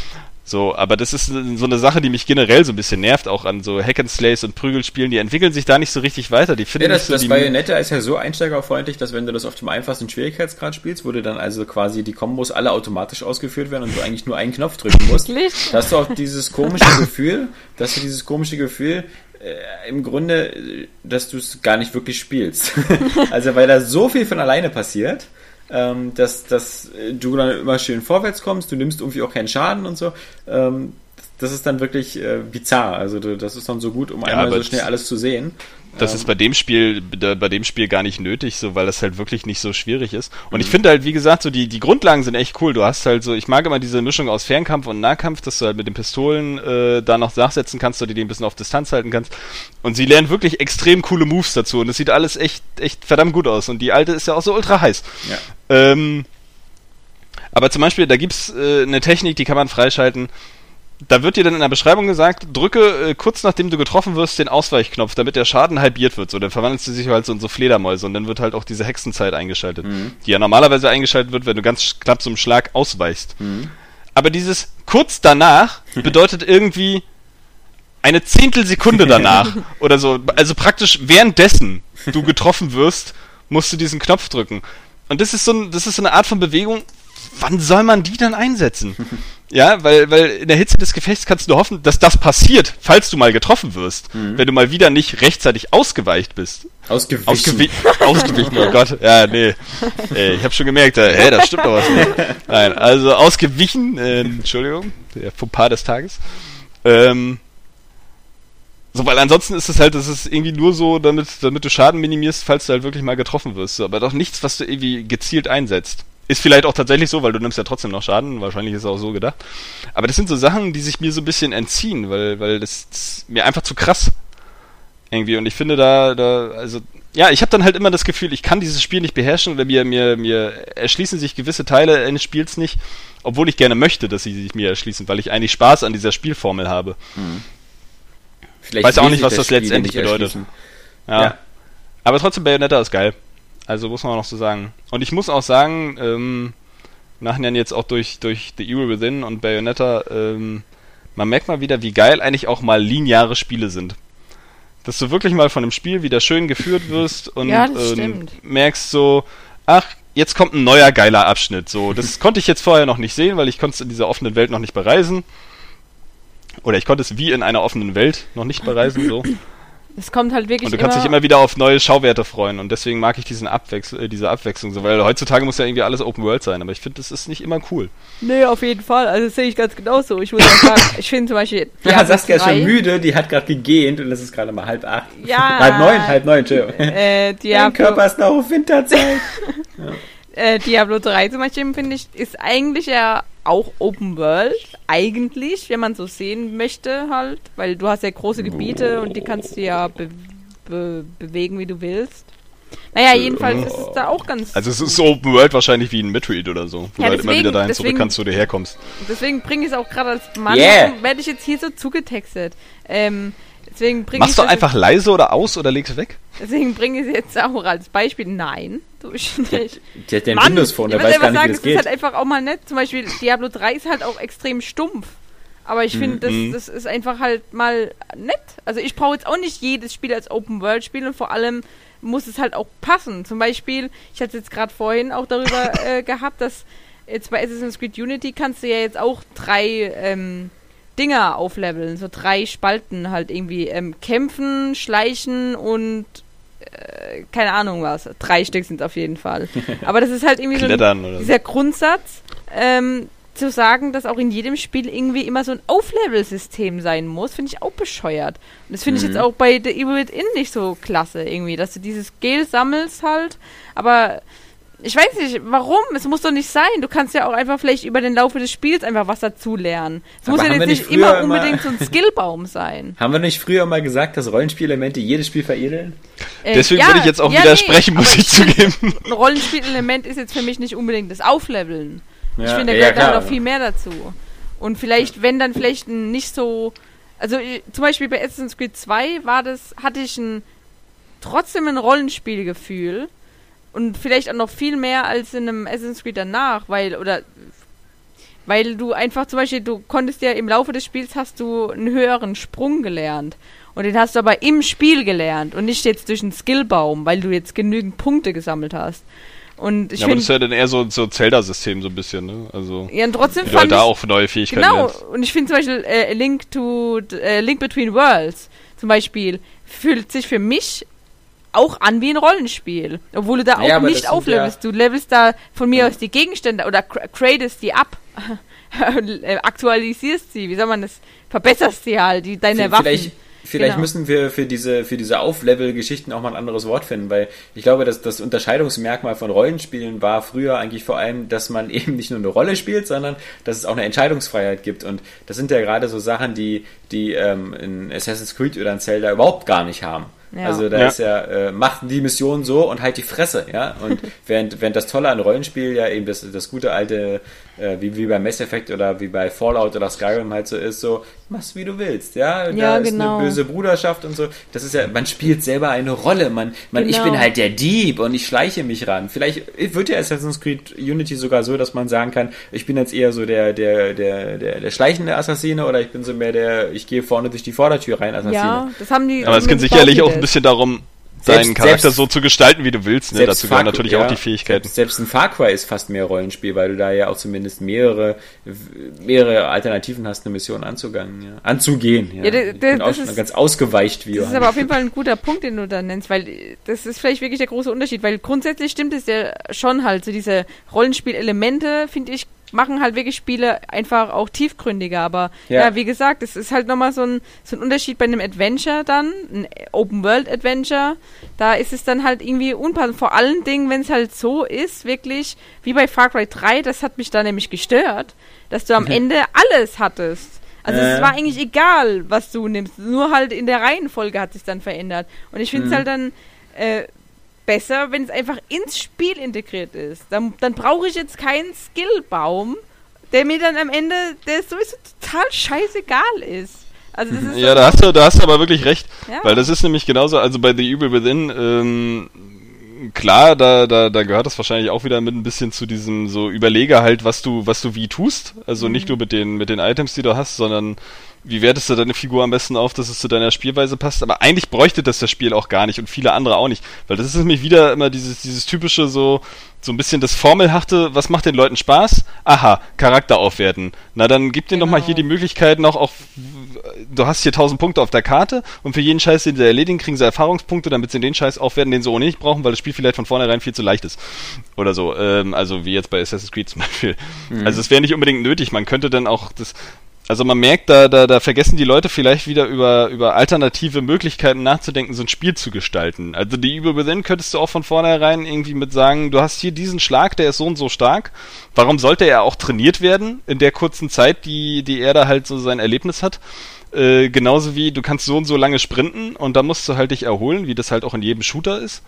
So, aber das ist so eine Sache, die mich generell so ein bisschen nervt, auch an so Hack-and-Slays und Prügelspielen, die entwickeln sich da nicht so richtig weiter. Die finden
ja, das,
so
das
die
Bayonetta ist ja so einsteigerfreundlich, dass wenn du das auf dem einfachsten Schwierigkeitsgrad spielst, wo du dann also quasi die Kombos alle automatisch ausgeführt werden und du eigentlich nur einen Knopf drücken musst, da hast du auch dieses komische Gefühl, dass du dieses komische Gefühl äh, im Grunde, dass du es gar nicht wirklich spielst. Also weil da so viel von alleine passiert, Ähm, dass, dass du dann immer schön vorwärts kommst, du nimmst irgendwie auch keinen Schaden und so. Ähm, das ist dann wirklich äh, bizarr. Also du, das ist dann so gut, um
ja,
einmal so schnell alles zu sehen.
Das
ähm,
ist bei dem Spiel, bei dem Spiel gar nicht nötig, so, weil das halt wirklich nicht so schwierig ist. Und mhm. ich finde halt, wie gesagt, so die, die Grundlagen sind echt cool. Du hast halt so, ich mag immer diese Mischung aus Fernkampf und Nahkampf, dass du halt mit den Pistolen äh, da noch nachsetzen kannst, oder die ein bisschen auf Distanz halten kannst. Und sie lernen wirklich extrem coole Moves dazu. Und es sieht alles echt, echt verdammt gut aus. Und die alte ist ja auch so ultra heiß.
Ja.
Ähm, aber zum Beispiel, da gibt's äh, eine Technik, die kann man freischalten. Da wird dir dann in der Beschreibung gesagt, drücke äh, kurz nachdem du getroffen wirst den Ausweichknopf, damit der Schaden halbiert wird. So, dann verwandelst du dich halt so in so Fledermäuse und dann wird halt auch diese Hexenzeit eingeschaltet, mhm. die ja normalerweise eingeschaltet wird, wenn du ganz knapp so einem Schlag ausweichst. Mhm. Aber dieses kurz danach bedeutet irgendwie eine Zehntelsekunde danach oder so. Also praktisch währenddessen du getroffen wirst, musst du diesen Knopf drücken. Und das ist so, ein, das ist so eine Art von Bewegung, wann soll man die dann einsetzen? Ja, weil, weil in der Hitze des Gefechts kannst du nur hoffen, dass das passiert, falls du mal getroffen wirst. Mhm. Wenn du mal wieder nicht rechtzeitig ausgeweicht bist.
Ausgewichen.
Ausgewi- ausgewichen, oh Gott. Ja, nee. Ey, ich habe schon gemerkt, äh, hey, da stimmt doch was nicht. Nein, also ausgewichen, äh, Entschuldigung, der Fauxpas des Tages. Ähm, so, weil ansonsten ist es halt, das ist irgendwie nur so, damit, damit du Schaden minimierst, falls du halt wirklich mal getroffen wirst. So, aber doch nichts, was du irgendwie gezielt einsetzt. Ist vielleicht auch tatsächlich so, weil du nimmst ja trotzdem noch Schaden. Wahrscheinlich ist es auch so gedacht. Aber das sind so Sachen, die sich mir so ein bisschen entziehen, weil, weil das, das mir einfach zu krass irgendwie. Und ich finde da, da, also, ja, ich habe dann halt immer das Gefühl, ich kann dieses Spiel nicht beherrschen oder mir, mir, mir erschließen sich gewisse Teile eines Spiels nicht, obwohl ich gerne möchte, dass sie sich mir erschließen, weil ich eigentlich Spaß an dieser Spielformel habe.
Hm.
Ich weiß auch nicht, was das letztendlich bedeutet. Ja. ja. Aber trotzdem, Bayonetta ist geil. Also muss man auch noch so sagen. Und ich muss auch sagen, ähm, nachher jetzt auch durch, durch The Evil Within und Bayonetta, ähm, man merkt mal wieder, wie geil eigentlich auch mal lineare Spiele sind. Dass du wirklich mal von einem Spiel wieder schön geführt wirst und
ja, das
ähm, merkst so, ach, jetzt kommt ein neuer geiler Abschnitt. So, das konnte ich jetzt vorher noch nicht sehen, weil ich konnte es in dieser offenen Welt noch nicht bereisen. Oder ich konnte es wie in einer offenen Welt noch nicht bereisen, so.
Es kommt halt wirklich
Und du kannst
immer
dich immer wieder auf neue Schauwerte freuen und deswegen mag ich diesen Abwechsel, äh, diese Abwechslung so, weil heutzutage muss ja irgendwie alles Open World sein, aber ich finde, das ist nicht immer cool.
Nee, auf jeden Fall, also das sehe ich ganz genauso. Ich muss auch sagen, ich finde zum Beispiel
ja, Saskia ist schon müde, die hat gerade gegähnt und es ist gerade mal halb acht.
Ja.
halb neun, halb neun, Entschuldigung.
Äh,
Dein Körper ist noch auf Winterzeit.
ja. äh, Diablo drei zum Beispiel, finde ich, ist eigentlich ja auch Open World, eigentlich, wenn man so sehen möchte halt, weil du hast ja große Gebiete und die kannst du ja be- be- bewegen, wie du willst. Naja, jedenfalls ist es da auch ganz...
Also es ist so Open World wahrscheinlich wie ein Metroid oder so, wo
ja,
du halt
deswegen,
immer wieder dahin
deswegen,
zurück kannst, wo du herkommst.
Deswegen bringe ich es auch gerade als Mann,
yeah.
werde ich jetzt hier so zugetextet. Ähm, deswegen bringe
Machst du einfach jetzt, leise oder aus oder legst weg?
Deswegen bringe ich es jetzt auch als Beispiel. Nein, tue ich nicht.
Der hat ja ein Windows-Phone, der weiß gar nicht,
sagen,
wie das
es
geht.
ist halt einfach auch mal nett. Zum Beispiel Diablo drei ist halt auch extrem stumpf. Aber ich finde, das,
Mhm.
das ist einfach halt mal nett. Also ich brauche jetzt auch nicht jedes Spiel als Open-World-Spiel und vor allem muss es halt auch passen. Zum Beispiel, ich hatte jetzt gerade vorhin auch darüber äh, gehabt, dass jetzt bei Assassin's Creed Unity kannst du ja jetzt auch drei ähm, Dinger aufleveln, so drei Spalten halt irgendwie ähm, kämpfen, schleichen und äh, keine Ahnung was. Drei Stück sind es auf jeden Fall. Aber das ist halt irgendwie so
Klettern
ein,
oder so.
dieser Grundsatz, ähm, zu sagen, dass auch in jedem Spiel irgendwie immer so ein Auflevel-System sein muss, finde ich auch bescheuert. Und das finde
Mhm.
ich jetzt auch bei The Evil Within nicht so klasse irgendwie, dass du dieses Gel sammelst halt, aber ich weiß nicht, warum? Es muss doch nicht sein. Du kannst ja auch einfach vielleicht über den Laufe des Spiels einfach was dazu lernen. Es
Aber
muss ja
haben wir
jetzt
nicht
nicht immer
früher immer-
unbedingt so ein Skillbaum sein.
Haben wir nicht früher mal gesagt, dass Rollenspielelemente jedes Spiel veredeln?
Äh,
Deswegen
ja,
würde ich jetzt auch
ja,
widersprechen,
nee,
muss
aber
ich zugeben.
Ein Rollenspielelement ist jetzt für mich nicht unbedingt das Aufleveln. Ich
Ja,
finde, da
ja,
gehört da
klar.
noch viel mehr dazu. Und vielleicht, wenn dann vielleicht ein nicht so... Also äh, zum Beispiel bei Assassin's Creed zwei war das, hatte ich ein trotzdem ein Rollenspielgefühl und vielleicht auch noch viel mehr als in einem Assassin's Creed danach, weil, oder weil du einfach zum Beispiel, du konntest ja im Laufe des Spiels hast du einen höheren Sprung gelernt. Und den hast du aber im Spiel gelernt und nicht jetzt durch einen Skillbaum, weil du jetzt genügend Punkte gesammelt hast. Und ich
Ja, aber das ist
finde,
ja dann eher so so Zelda-System so ein bisschen, ne? Also
ja, und trotzdem
wie du halt
fand
da
ich,
auch neue Fähigkeiten
genau,
lernst.
und ich finde zum Beispiel äh, Link to äh, Link Between Worlds zum Beispiel fühlt sich für mich auch an wie ein Rollenspiel, obwohl du da auch
Ja, aber das
nicht
sind
auflevelst. Du levelst da von mir aus die Gegenstände oder cr- cradest die ab, äh, aktualisierst sie, wie soll man das, verbesserst sie halt, die, deine
V-
Waffen.
Vielleicht, vielleicht
Genau.
müssen wir für diese, für diese Auflevel-Geschichten auch mal ein anderes Wort finden, weil ich glaube, dass das Unterscheidungsmerkmal von Rollenspielen war früher eigentlich vor allem, dass man eben nicht nur eine Rolle spielt, sondern dass es auch eine Entscheidungsfreiheit gibt. Und das sind ja gerade so Sachen, die, die ähm, in Assassin's Creed oder in Zelda überhaupt gar nicht haben.
Ja.
Also da
Ja.
ist ja, äh, macht die Mission so und halt die Fresse, ja. Und während, während das Tolle an Rollenspiel ja eben das, das gute alte, äh, wie, wie bei Mass Effect oder wie bei Fallout oder Skyrim halt so ist, so, machst wie du willst, ja. Da
Ja,
ist
genau.
eine böse Bruderschaft und so. Das ist ja, man spielt selber eine Rolle. Man, man, ich
Genau.
bin halt der Dieb und ich schleiche mich ran. Vielleicht wird ja Assassin's Creed Unity sogar so, dass man sagen kann, ich bin jetzt eher so der, der, der, der, der schleichende Assassine oder ich bin so mehr der, ich gehe vorne durch die Vordertür rein Assassine.
Ja, das haben die.
Aber es geht
zumindest
sicherlich auch ein
Bauchidee.
bisschen darum,
Selbst-
deinen Charakter
selbst-
so zu gestalten, wie du willst. Ne? Dazu gehören
Far-
natürlich
ja,
auch die Fähigkeiten.
Selbst, selbst ein Far Cry ist fast mehr Rollenspiel, weil du da ja auch zumindest mehrere, mehrere Alternativen hast, eine Mission anzugehen. Ja. Anzugehen, ja.
Ja, das-
ich bin
das
auch schon
ist-
ganz ausgeweicht, wie
Das ist
Johann.
aber auf jeden Fall ein guter Punkt, den du da nennst, weil äh, das ist vielleicht wirklich der große Unterschied, weil grundsätzlich stimmt es ja schon halt, so diese Rollenspielelemente, finde ich, machen halt wirklich Spiele einfach auch tiefgründiger, aber ja,
Ja.
wie gesagt, es ist halt nochmal so ein, so ein Unterschied bei einem Adventure dann, ein Open-World-Adventure, da ist es dann halt irgendwie unpassend, vor allen Dingen, wenn es halt so ist, wirklich, wie bei Far Cry drei, das hat mich da nämlich gestört, dass du am Ende alles hattest. Also es
Äh.
war eigentlich egal, was du nimmst, nur halt in der Reihenfolge hat sich dann verändert. Und ich finde es
Mhm.
halt dann äh, besser, wenn es einfach ins Spiel integriert ist. Dann, dann brauche ich jetzt keinen Skillbaum, der mir dann am Ende, der sowieso total scheißegal ist. Also das ist
Ja,
so,
da hast du, da hast du aber wirklich recht,
Ja.
weil das ist nämlich genauso, also bei The Evil Within, ähm, klar, da, da, da gehört das wahrscheinlich auch wieder mit ein bisschen zu diesem, so überlege halt, was du, was du wie tust, also nicht nur mit den, mit den Items, die du hast, sondern wie wertest du deine Figur am besten auf, dass es zu deiner Spielweise passt, aber eigentlich bräuchte das das Spiel auch gar nicht und viele andere auch nicht, weil das ist nämlich wieder immer dieses, dieses typische so, so ein bisschen das Formelhafte, was macht den Leuten Spaß? Aha, Charakter aufwerten. Na, dann gib denen doch mal
Genau.
hier die Möglichkeit noch auf, du hast hier tausend Punkte auf der Karte und für jeden Scheiß, den sie erledigen, kriegen sie Erfahrungspunkte, damit sie den Scheiß aufwerten, den sie ohnehin nicht brauchen, weil das Spiel vielleicht von vornherein viel zu leicht ist. Oder so, ähm, also wie jetzt bei Assassin's Creed zum Beispiel. Also es wäre nicht unbedingt nötig, man könnte dann auch das, also man merkt, da, da, da vergessen die Leute vielleicht wieder über, über alternative Möglichkeiten nachzudenken, so ein Spiel zu gestalten. Also die Evil Within könntest du auch von vornherein irgendwie mit sagen, du hast hier diesen Schlag, der ist so und so stark. Warum sollte er auch trainiert werden in der kurzen Zeit, die, die er da halt so sein Erlebnis hat? Äh, genauso wie du kannst so und so lange sprinten und da musst du halt dich erholen, wie das halt auch in jedem Shooter ist.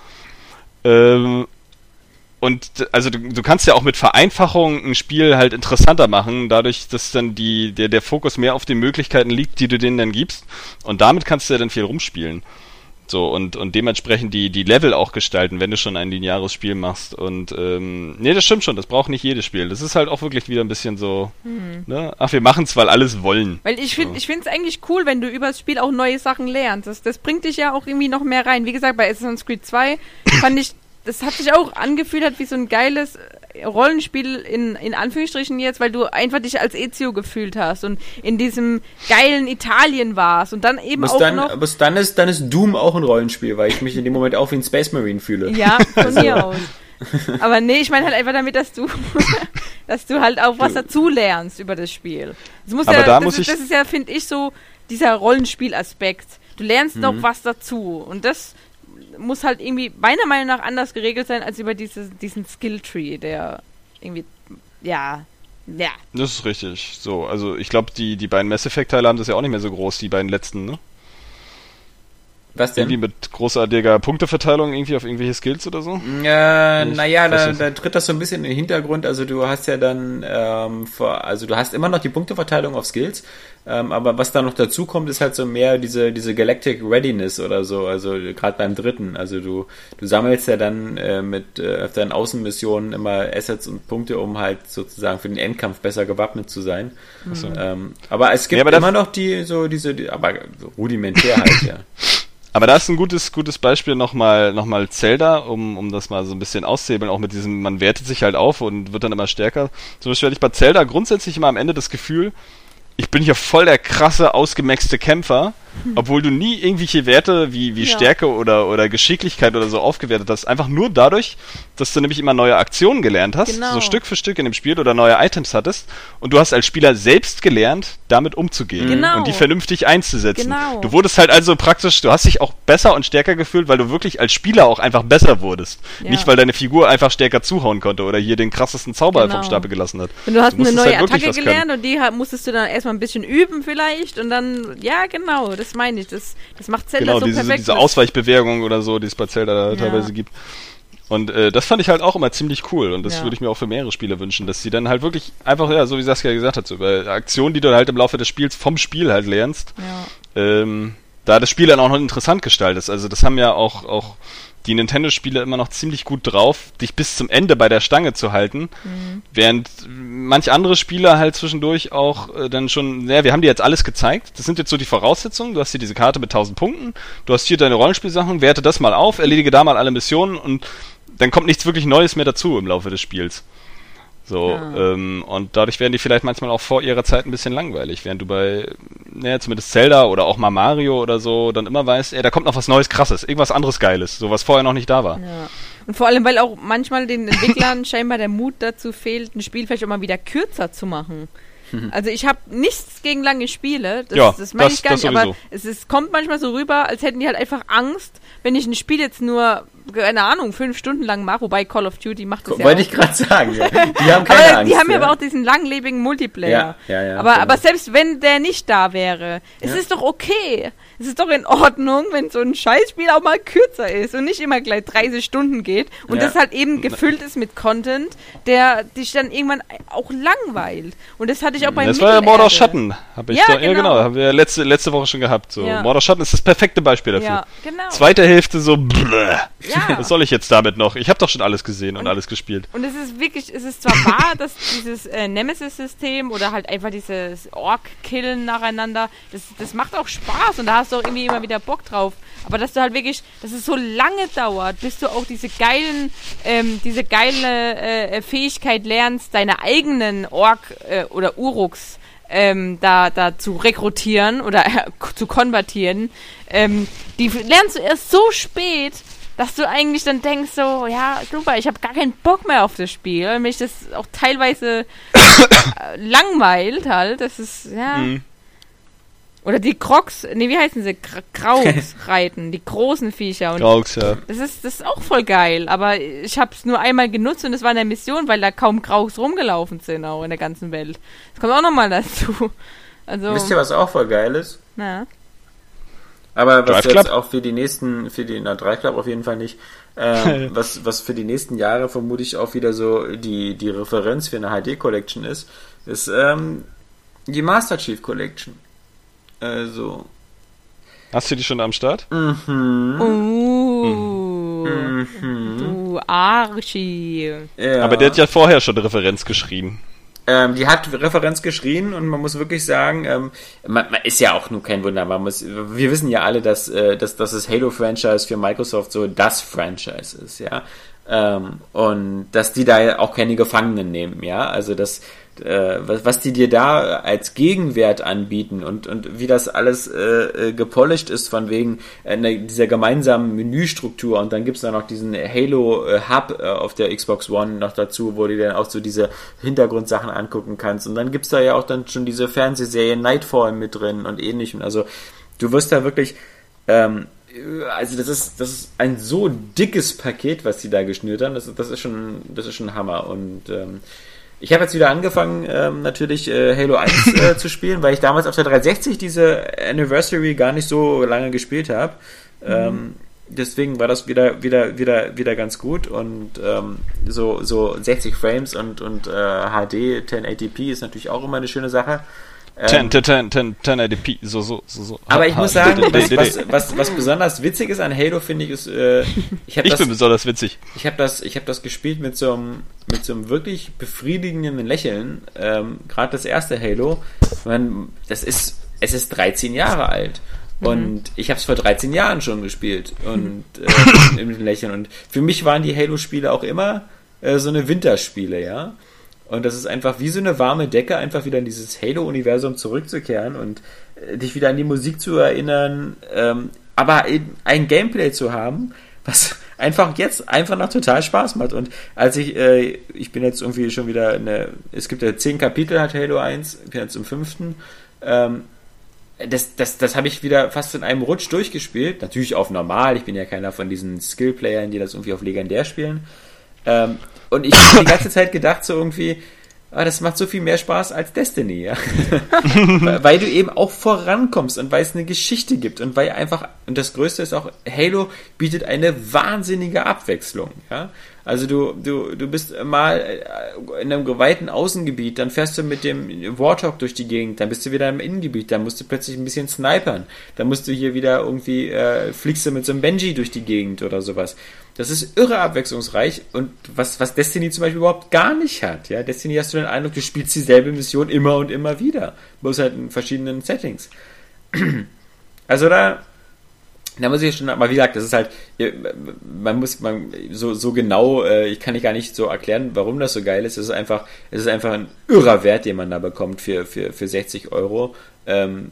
Ähm, Und d- also du, du kannst ja auch mit Vereinfachung ein Spiel halt interessanter machen, dadurch, dass dann die, der, der Fokus mehr auf den Möglichkeiten liegt, die du denen dann gibst. Und damit kannst du ja dann viel rumspielen. So, und, und dementsprechend die, die Level auch gestalten, wenn du schon ein lineares Spiel machst. Und ähm, nee, das stimmt schon, das braucht nicht jedes Spiel. Das ist halt auch wirklich wieder ein bisschen so, hm. ne? Ach, wir machen's, weil alles wollen.
Weil ich finde, so. ich finde es eigentlich cool, wenn du über das Spiel auch neue Sachen lernst. Das, das bringt dich ja auch irgendwie noch mehr rein. Wie gesagt, bei Assassin's Creed zwei fand ich, das hat sich auch angefühlt hat wie so ein geiles Rollenspiel in, in Anführungsstrichen jetzt, weil du einfach dich als Ezio gefühlt hast und in diesem geilen Italien warst und dann eben
was
auch
dann,
noch...
Aber dann ist, dann ist Doom auch ein Rollenspiel, weil ich mich in dem Moment auch wie ein Space Marine fühle.
Ja, von mir aus. Aber nee, ich meine halt einfach damit, dass du dass du halt auch was dazu lernst über das Spiel. Das muss
aber
ja,
da
das,
muss
ist,
ich
das ist ja, finde ich, so dieser Rollenspielaspekt. Du lernst mhm. doch was dazu und das muss halt irgendwie meiner Meinung nach anders geregelt sein als über diese, diesen Skilltree, der irgendwie, ja, ja.
Das ist richtig. So, also ich glaube, die, die beiden Mass Effect-Teile haben das ja auch nicht mehr so groß, die beiden letzten, ne?
Was denn?
Irgendwie mit großartiger Punkteverteilung irgendwie auf irgendwelche Skills oder so?
Äh, naja, da, da tritt das so ein bisschen in den Hintergrund. Also du hast ja dann, ähm, vor, also du hast immer noch die Punkteverteilung auf Skills, ähm, aber was da noch dazu kommt, ist halt so mehr diese diese Galactic Readiness oder so. Also gerade beim dritten. Also du du sammelst ja dann äh, mit äh, auf deinen Außenmissionen immer Assets und Punkte, um halt sozusagen für den Endkampf besser gewappnet zu sein. Mhm. Ähm, aber es gibt ja, aber immer noch die so diese, die, aber so rudimentär halt ja.
Aber da ist ein gutes, gutes Beispiel nochmal, nochmal Zelda, um, um das mal so ein bisschen auszuhebeln, auch mit diesem, man wertet sich halt auf und wird dann immer stärker. Zum Beispiel hatte ich bei Zelda grundsätzlich immer am Ende das Gefühl, ich bin hier voll der krasse, ausgemaxte Kämpfer, obwohl du nie irgendwelche Werte wie, wie ja. Stärke oder, oder Geschicklichkeit oder so aufgewertet hast. Einfach nur dadurch, dass du nämlich immer neue Aktionen gelernt hast, genau. so Stück für Stück in dem Spiel oder neue Items hattest und du hast als Spieler selbst gelernt, damit umzugehen
genau.
und die vernünftig einzusetzen.
Genau.
Du wurdest halt also praktisch, du hast dich auch besser und stärker gefühlt, weil du wirklich als Spieler auch einfach besser wurdest. Ja. Nicht, weil deine Figur einfach stärker zuhauen konnte oder hier den krassesten Zauber genau. vom Stapel gelassen hat.
Und du hast
du
eine neue
halt
Attacke gelernt und die musstest du dann erstmal ein bisschen üben vielleicht und dann, ja genau, das meine ich, das, das macht Zelda
genau,
so
diese,
perfekt.
diese Ausweichbewegung oder so, die es bei Zelda ja. teilweise gibt. Und äh, das fand ich halt auch immer ziemlich cool und das ja. würde ich mir auch für mehrere Spiele wünschen, dass sie dann halt wirklich einfach, ja, so wie Saskia gesagt hat, so über Aktionen, die du halt im Laufe des Spiels vom Spiel halt lernst, ja. ähm, da das Spiel dann auch noch interessant gestaltet ist. Also das haben ja auch, auch die Nintendo-Spiele immer noch ziemlich gut drauf, dich bis zum Ende bei der Stange zu halten, mhm. während manch andere Spiele halt zwischendurch auch äh, dann schon, ja, wir haben dir jetzt alles gezeigt, das sind jetzt so die Voraussetzungen, du hast hier diese Karte mit tausend Punkten, du hast hier deine Rollenspielsachen, werte das mal auf, erledige da mal alle Missionen und dann kommt nichts wirklich Neues mehr dazu im Laufe des Spiels. So, ja. ähm, und dadurch werden die vielleicht manchmal auch vor ihrer Zeit ein bisschen langweilig, während du bei, naja, zumindest Zelda oder auch mal Mario oder so, dann immer weißt, ey, da kommt noch was Neues, Krasses, irgendwas anderes Geiles, so was vorher noch nicht da war.
Ja. Und vor allem, weil auch manchmal den Entwicklern scheinbar der Mut dazu fehlt, ein Spiel vielleicht auch mal wieder kürzer zu machen. Also ich habe nichts gegen lange Spiele, das,
ja,
das meine ich gar
das
nicht, aber es ist, kommt manchmal so rüber, als hätten die halt einfach Angst, wenn ich ein Spiel jetzt nur, keine Ahnung, fünf Stunden lang mache, wobei Call of Duty macht das ja
Wollte ich gerade sagen, ja. Die haben keine
aber
Angst.
Die haben ja
ja
aber auch diesen langlebigen Multiplayer.
Ja, ja, ja,
aber,
genau.
aber selbst wenn der nicht da wäre, es
ja.
ist doch okay. Es ist doch in Ordnung, wenn so ein Scheißspiel auch mal kürzer ist und nicht immer gleich dreißig Stunden geht und
ja.
das halt eben gefüllt ist mit Content, der dich dann irgendwann auch langweilt. Und das hatte ich auch bei
Das war ja Mord aus Schatten. Hab ich
ja,
doch,
genau.
ja, genau. Haben wir letzte, letzte Woche schon gehabt. So.
Ja.
Mord aus Schatten ist das perfekte Beispiel dafür.
Ja, genau.
Zweite Hälfte so, bleh.
Ja.
Was soll ich jetzt damit noch? Ich habe doch schon alles gesehen und, und alles gespielt.
Und es ist wirklich, es ist zwar wahr, dass dieses äh, Nemesis-System oder halt einfach dieses Ork-Killen nacheinander, das, das macht auch Spaß und da hast du auch irgendwie immer wieder Bock drauf. Aber dass du halt wirklich, dass es so lange dauert, bis du auch diese geilen, ähm, diese geile äh, Fähigkeit lernst, deine eigenen Ork- äh, oder Uruks ähm, da, da zu rekrutieren oder äh, zu konvertieren, ähm, die lernst du erst so spät, dass du eigentlich dann denkst so, ja, super, ich habe gar keinen Bock mehr auf das Spiel, weil mich das auch teilweise äh, langweilt halt, das ist, ja... Mhm. Oder die Crocs, nee, wie heißen sie? Kraugs reiten, die großen Viecher. Und
Kraugs, ja.
Das ist, das ist auch voll geil, aber ich habe es nur einmal genutzt und es war eine Mission, weil da kaum Kraugs rumgelaufen sind, auch in der ganzen Welt. Das kommt auch nochmal dazu. Also,
wisst ihr, was auch voll geil ist?
Na?
Aber was
Drive
jetzt
Club?
auch für die nächsten, für die, na, Drive Club auf jeden Fall nicht, ähm, was, was für die nächsten Jahre vermutlich auch wieder so die, die Referenz für eine H D-Collection ist, ist ähm, die Master Chief Collection. Also,
Hast du die schon am Start?
Mhm. Uh,
Mhm.
Du Arschi.
Ja.
Aber der hat ja vorher schon Referenz geschrien.
Ähm, die hat Referenz geschrien und man muss wirklich sagen, ähm, man, man ist ja auch nur kein Wunder. Man muss, wir wissen ja alle, dass, äh, dass, dass das Halo-Franchise für Microsoft so das Franchise ist, ja. Ähm, und dass die da auch keine Gefangenen nehmen, ja. Also das, äh, was, was die dir da als Gegenwert anbieten und, und wie das alles äh, gepolished ist von wegen äh, dieser gemeinsamen Menüstruktur, und dann gibt's da noch diesen Halo äh, Hub äh, auf der Xbox One noch dazu, wo du dann auch so diese Hintergrundsachen angucken kannst, und dann gibt's da ja auch dann schon diese Fernsehserie Nightfall mit drin und ähnlichem. Also du wirst da wirklich ähm, also das ist das ist ein so dickes Paket, was die da geschnürt haben. Das, das ist schon das ist schon Hammer. Und ähm, ich habe jetzt wieder angefangen, ähm, natürlich äh, Halo eins äh, zu spielen, weil ich damals auf der dreihundertsechzig diese Anniversary gar nicht so lange gespielt habe. Mhm. Ähm, deswegen war das wieder wieder wieder wieder ganz gut, und ähm, so so sechzig Frames und und äh, H D1080 p ist natürlich auch immer eine schöne Sache.
ten, ten, ten, ten eighty p, so, so, so, so.
Aber ich muss sagen, was, was, was, was besonders witzig ist an Halo, finde ich, ist, äh, ich, hab
ich
das,
bin besonders witzig.
Ich habe das, ich habe das gespielt mit so einem, mit so einem wirklich befriedigenden Lächeln. Ähm, Gerade das erste Halo, man, das ist, es ist dreizehn Jahre alt. Und mhm. ich habe es vor dreizehn Jahren schon gespielt und äh, mit dem Lächeln. Und für mich waren die Halo-Spiele auch immer äh, so eine Winterspiele, ja. Und das ist einfach wie so eine warme Decke, einfach wieder in dieses Halo-Universum zurückzukehren und äh, dich wieder an die Musik zu erinnern, ähm, aber ein Gameplay zu haben, was einfach jetzt einfach noch total Spaß macht. Und als ich, äh, ich bin jetzt irgendwie schon wieder eine, es gibt ja zehn Kapitel, hat Halo eins, ich bin jetzt im fünften, ähm, das, das, das habe ich wieder fast in einem Rutsch durchgespielt, natürlich auf normal, ich bin ja keiner von diesen Skill-Playern, die das irgendwie auf legendär spielen. Ähm, und ich habe die ganze Zeit gedacht, so irgendwie, ah, das macht so viel mehr Spaß als Destiny, ja. Weil du eben auch vorankommst und weil es eine Geschichte gibt und weil einfach, und das Größte ist auch, Halo bietet eine wahnsinnige Abwechslung, ja. Also du, du, du bist mal in einem geweihten Außengebiet, dann fährst du mit dem Warthog durch die Gegend, dann bist du wieder im Innengebiet, dann musst du plötzlich ein bisschen snipern, dann musst du hier wieder irgendwie, äh, fliegst du mit so einem Benji durch die Gegend oder sowas. Das ist irre abwechslungsreich, und was, was Destiny zum Beispiel überhaupt gar nicht hat, ja. Destiny hast du den Eindruck, du spielst dieselbe Mission immer und immer wieder, bloß halt in verschiedenen Settings. Also da, Da muss ich schon, aber wie gesagt, das ist halt, man muss, man, so, so genau, äh, ich kann nicht gar nicht so erklären, warum das so geil ist. Es ist einfach, es ist einfach ein irrer Wert, den man da bekommt für, für, für sechzig Euro. Ähm,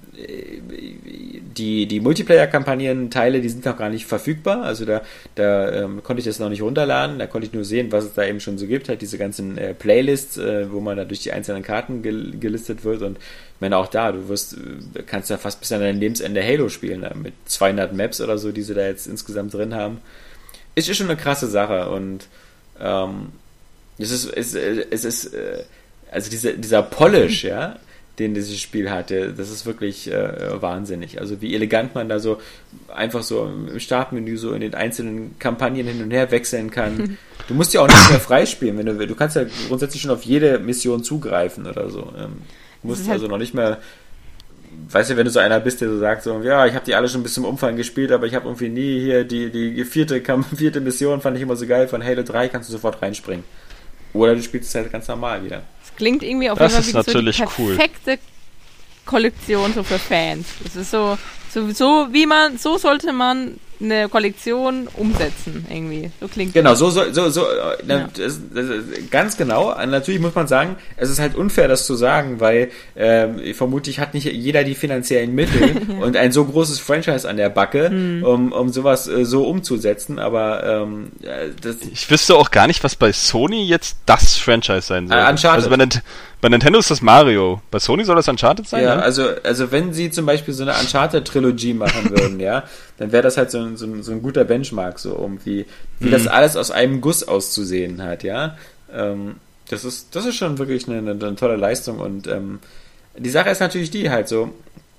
die, die Multiplayer-Kampagnen-Teile, die sind noch gar nicht verfügbar. Also da, da ähm, konnte ich das noch nicht runterladen. Da konnte ich nur sehen, was es da eben schon so gibt. Halt diese ganzen äh, Playlists, äh, wo man da durch die einzelnen Karten gel- gelistet wird. Und ich meine, auch da, du wirst, kannst ja fast bis an dein Lebensende Halo spielen, da, mit zweihundert Maps oder so, die sie da jetzt insgesamt drin haben. Es ist schon eine krasse Sache, und ähm, es ist, es, es ist, äh, also dieser, dieser Polish, ja, den dieses Spiel hatte, das ist wirklich äh, wahnsinnig. Also wie elegant man da so einfach so im Startmenü so in den einzelnen Kampagnen hin und her wechseln kann. Du musst ja auch nicht mehr freispielen, wenn du willst. Du kannst ja grundsätzlich schon auf jede Mission zugreifen oder so. Ähm, du musst also noch nicht mehr, weißt du, wenn du so einer bist, der so sagt, so, ja, ich habe die alle schon bis zum Umfang gespielt, aber ich habe irgendwie nie hier die, die vierte, vierte Mission, fand ich immer so geil, von Halo drei kannst du sofort reinspringen. Oder du spielst es halt ganz normal wieder.
Klingt irgendwie auf
das
jeden Fall wie so die
cool.
perfekte Kollektion so für Fans. Das ist so, so, so wie man, so sollte man eine Kollektion umsetzen, irgendwie. So klingt
Genau,
das.
so, so, so, so
Ja.
das, das, ganz genau. Natürlich muss man sagen, es ist halt unfair, das zu sagen, weil ähm, vermutlich hat nicht jeder die finanziellen Mittel und ein so großes Franchise an der Backe,
Mhm.
um, um sowas äh, so umzusetzen, aber ähm, äh, das,
Ich wüsste auch gar nicht, was bei Sony jetzt das Franchise sein soll.
Äh, Uncharted.
Also bei, Nint- bei Nintendo ist das Mario. Bei Sony soll das Uncharted sein?
ja,
ne?
also, also wenn sie zum Beispiel so eine Uncharted-Trilogie machen würden, ja, dann wäre das halt so ein, so, ein, so ein guter Benchmark, so irgendwie, wie
Mhm.
das alles aus einem Guss auszusehen hat, ja. Ähm, das ist, das ist schon wirklich eine, eine, eine tolle Leistung, und ähm, die Sache ist natürlich die halt so,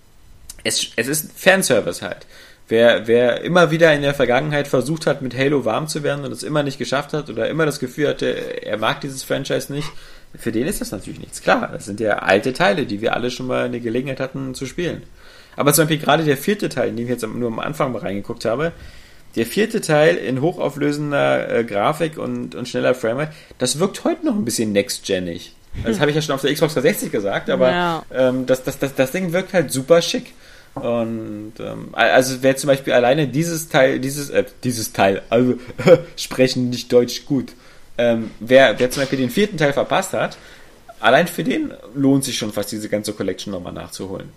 es, es ist Fanservice halt. Wer, wer immer wieder in der Vergangenheit versucht hat, mit Halo warm zu werden und es immer nicht geschafft hat oder immer das Gefühl hatte, er mag dieses Franchise nicht, für den ist das natürlich nichts. Klar, das sind ja alte Teile, die wir alle schon mal eine Gelegenheit hatten zu spielen. Aber zum Beispiel gerade der vierte Teil, in den ich jetzt nur am Anfang mal reingeguckt habe, der vierte Teil in hochauflösender äh, Grafik und, und schneller Framerate, das wirkt heute noch ein bisschen next-genig. Also das habe ich ja schon auf der Xbox dreihundertsechzig gesagt, aber
Ja.
ähm, das, das, das, das Ding wirkt halt super schick. Und ähm, also wer zum Beispiel alleine dieses Teil, dieses, äh, dieses Teil, also sprechen nicht Deutsch gut, ähm, wer, wer zum Beispiel den vierten Teil verpasst hat, allein für den lohnt sich schon fast diese ganze Collection nochmal nachzuholen.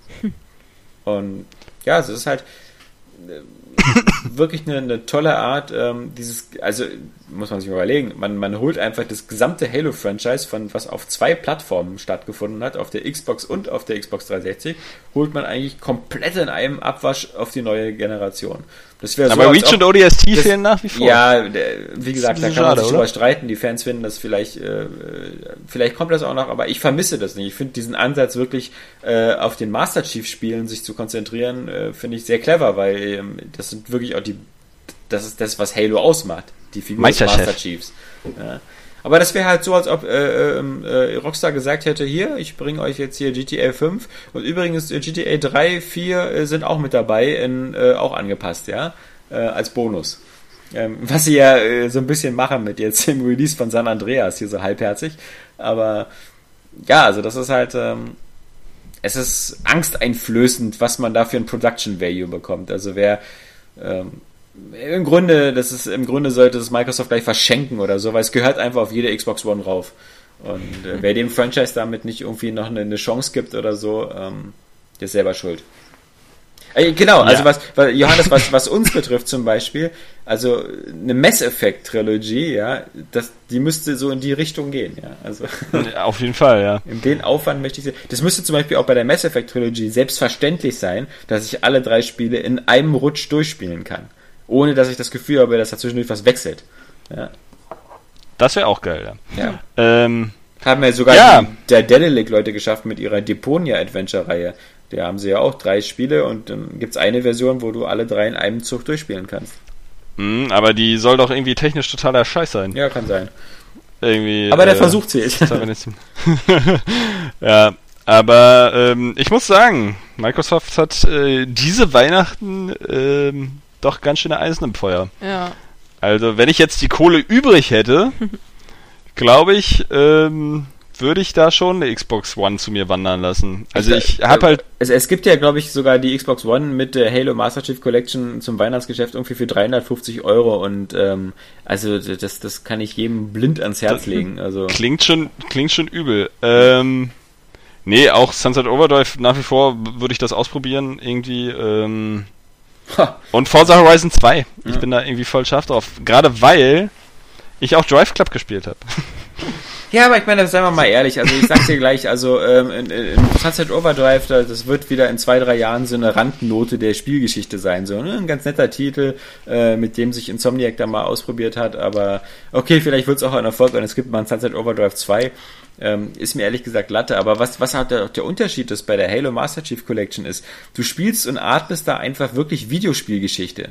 Und ja, also es ist halt äh, wirklich eine, eine tolle Art, ähm, dieses, also muss man sich mal überlegen, man, man holt einfach das gesamte Halo-Franchise, von was auf zwei Plattformen stattgefunden hat, auf der Xbox und auf der Xbox dreihundertsechzig, holt man eigentlich komplett in einem Abwasch auf die neue Generation. Das wäre so,
Aber
als
Reach
ob-
und O D S T
das-
fehlen nach wie vor.
Ja, der, wie gesagt,
ein
da
bisschen
kann man
schade,
sich
oder?
drüber streiten. Die Fans finden das vielleicht, äh, vielleicht kommt das auch noch, aber ich vermisse das nicht. Ich finde diesen Ansatz wirklich äh, auf den Master Chief Spielen sich zu konzentrieren, äh, finde ich sehr clever, weil ähm, das sind wirklich auch die, das ist das, was Halo ausmacht. Die Figur des
Meisterchef.
Master Chiefs. Ja. Aber das wäre halt so, als ob äh, äh, Rockstar gesagt hätte, hier, ich bringe euch jetzt hier G T A fünf und übrigens äh, G T A drei, vier äh, sind auch mit dabei, in, äh, auch angepasst, ja, äh, als Bonus. Ähm, was sie ja äh, so ein bisschen machen mit jetzt dem Release von San Andreas, hier so halbherzig. Aber ja, also das ist halt, ähm, es ist angsteinflößend, was man da für ein Production Value bekommt. Also wer ähm, im Grunde, das ist im Grunde sollte es Microsoft gleich verschenken oder so, weil es gehört einfach auf jede Xbox One rauf. Und äh, wer dem Franchise damit nicht irgendwie noch eine, eine Chance gibt oder so, ähm, der ist selber schuld. Äh, genau, also
Ja.
was, was Johannes, was, was uns betrifft zum Beispiel, also eine Mass Effect Trilogie, ja, das, die müsste so in die Richtung gehen, ja. Also
Auf jeden Fall, ja.
in den Aufwand möchte ich sehen. Das müsste zum Beispiel auch bei der Mass Effect Trilogie selbstverständlich sein, dass ich alle drei Spiele in einem Rutsch durchspielen kann. Ohne dass ich das Gefühl habe, dass da zwischendurch was wechselt. Ja.
Das wäre auch geil, ja.
ja.
Ähm,
Haben ja sogar
Ja.
die, der Dedelic-Leute geschafft mit ihrer Deponia-Adventure-Reihe. Da haben sie ja auch drei Spiele und dann gibt es eine Version, wo du alle drei in einem Zug durchspielen kannst.
mh, aber die soll doch irgendwie technisch totaler Scheiß sein.
Ja, kann sein.
Irgendwie,
Aber der
äh,
Versuch zählt.
das haben wir nicht- ja, aber ähm, ich muss sagen, Microsoft hat äh, diese Weihnachten ähm, doch ganz schöne Eisen im Feuer.
Ja.
Also, wenn ich jetzt die Kohle übrig hätte, glaube ich, ähm, würde ich da schon eine Xbox One zu mir wandern lassen. Also ich habe halt...
Es, es gibt ja, glaube ich, sogar die Xbox One mit der Halo Master Chief Collection zum Weihnachtsgeschäft irgendwie für dreihundertfünfzig Euro und ähm, also das, das kann ich jedem blind ans Herz legen. Also
Klingt schon, klingt schon übel. Ähm, nee, auch Sunset Overdrive nach wie vor w- würde ich das ausprobieren, irgendwie. Ähm,
ha,
und Forza Horizon zwei. Ich
Ja.
bin da irgendwie voll scharf drauf. Gerade weil ich auch Drive Club gespielt habe.
ja, aber ich meine, seien wir mal ehrlich, also ich sag's dir gleich, also ähm, in, in Sunset Overdrive, da, das wird wieder in zwei, drei Jahren so eine Randnote der Spielgeschichte sein, so ne? Ein ganz netter Titel, äh, mit dem sich Insomniac da mal ausprobiert hat, aber okay, vielleicht wird's auch ein Erfolg und es gibt mal ein Sunset Overdrive zwei, ähm, ist mir ehrlich gesagt Latte, aber was, was halt der, der Unterschied ist bei der Halo Master Chief Collection ist, du spielst und atmest da einfach wirklich Videospielgeschichte.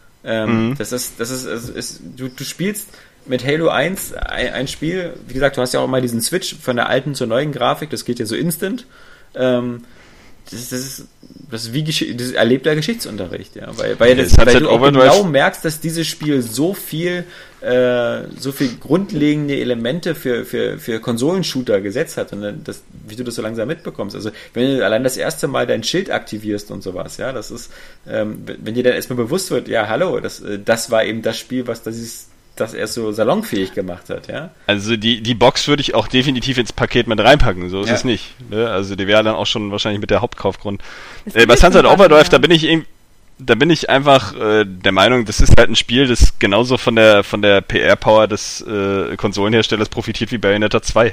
Ähm,
Mhm.
Das ist, das ist, ist, ist du, du spielst mit Halo eins ein, ein Spiel, wie gesagt, du hast ja auch mal diesen Switch von der alten zur neuen Grafik, das geht ja so instant. Ähm, das, ist, das ist das ist wie Gesch- das ist erlebter Geschichtsunterricht, ja, weil, weil, das,
Sunset
weil du auch
Overdrive-
genau merkst, dass dieses Spiel so viel äh, so viel grundlegende Elemente für, für, für Konsolenshooter gesetzt hat und dann das, wie du das so langsam mitbekommst. Also wenn du allein das erste Mal dein Schild aktivierst und sowas, ja, das ist, ähm, wenn dir dann erstmal bewusst wird, ja, hallo, das, äh, das war eben das Spiel, was das ist, das erst so salonfähig gemacht hat, ja.
Also die, die Box würde ich auch definitiv ins Paket mit reinpacken, so ist
Ja.
es nicht. Ne? Also die wäre dann auch schon wahrscheinlich mit der Hauptkaufgrund.
Das
Äh, bei
ist
Sunset
schon
Overdrive,
was,
da
ja.
bin ich eben, da bin ich einfach äh, der Meinung, das ist halt ein Spiel, das genauso von der von der P R-Power des äh, Konsolenherstellers profitiert wie Bayonetta zwei.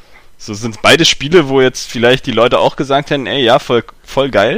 So sind beide Spiele, wo jetzt vielleicht die Leute auch gesagt hätten, ey, ja, voll, voll geil.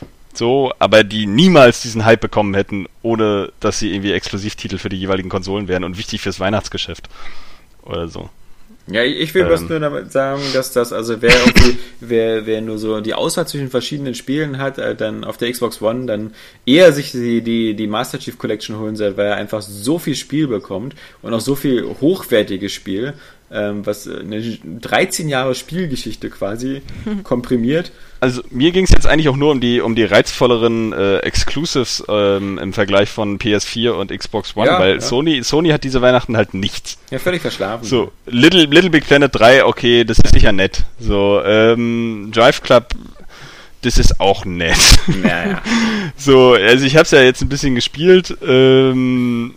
So, aber die niemals diesen Hype bekommen hätten, ohne dass sie irgendwie Exklusivtitel für die jeweiligen Konsolen wären und wichtig fürs Weihnachtsgeschäft. Oder so.
Ja, ich ich will bloß
Ähm.
nur damit sagen, dass das, also wer irgendwie, wer, wer nur so die Auswahl zwischen verschiedenen Spielen hat, äh, dann auf der Xbox One, dann eher sich die, die, die Master Chief Collection holen soll, weil er einfach so viel Spiel bekommt und auch so viel hochwertiges Spiel, ähm, was eine dreizehn Jahre Spielgeschichte quasi komprimiert.
Also mir ging es jetzt eigentlich auch nur um die um die reizvolleren äh, Exclusives ähm, im Vergleich von P S vier und Xbox One,
Ja,
weil
ja.
Sony Sony hat diese Weihnachten halt nichts.
Ja, völlig verschlafen.
So, Little, Little Big Planet drei, okay, das ist sicher nett. So, ähm, Drive Club, das ist auch nett.
Naja.
So, also ich hab's ja jetzt ein bisschen gespielt. Ähm,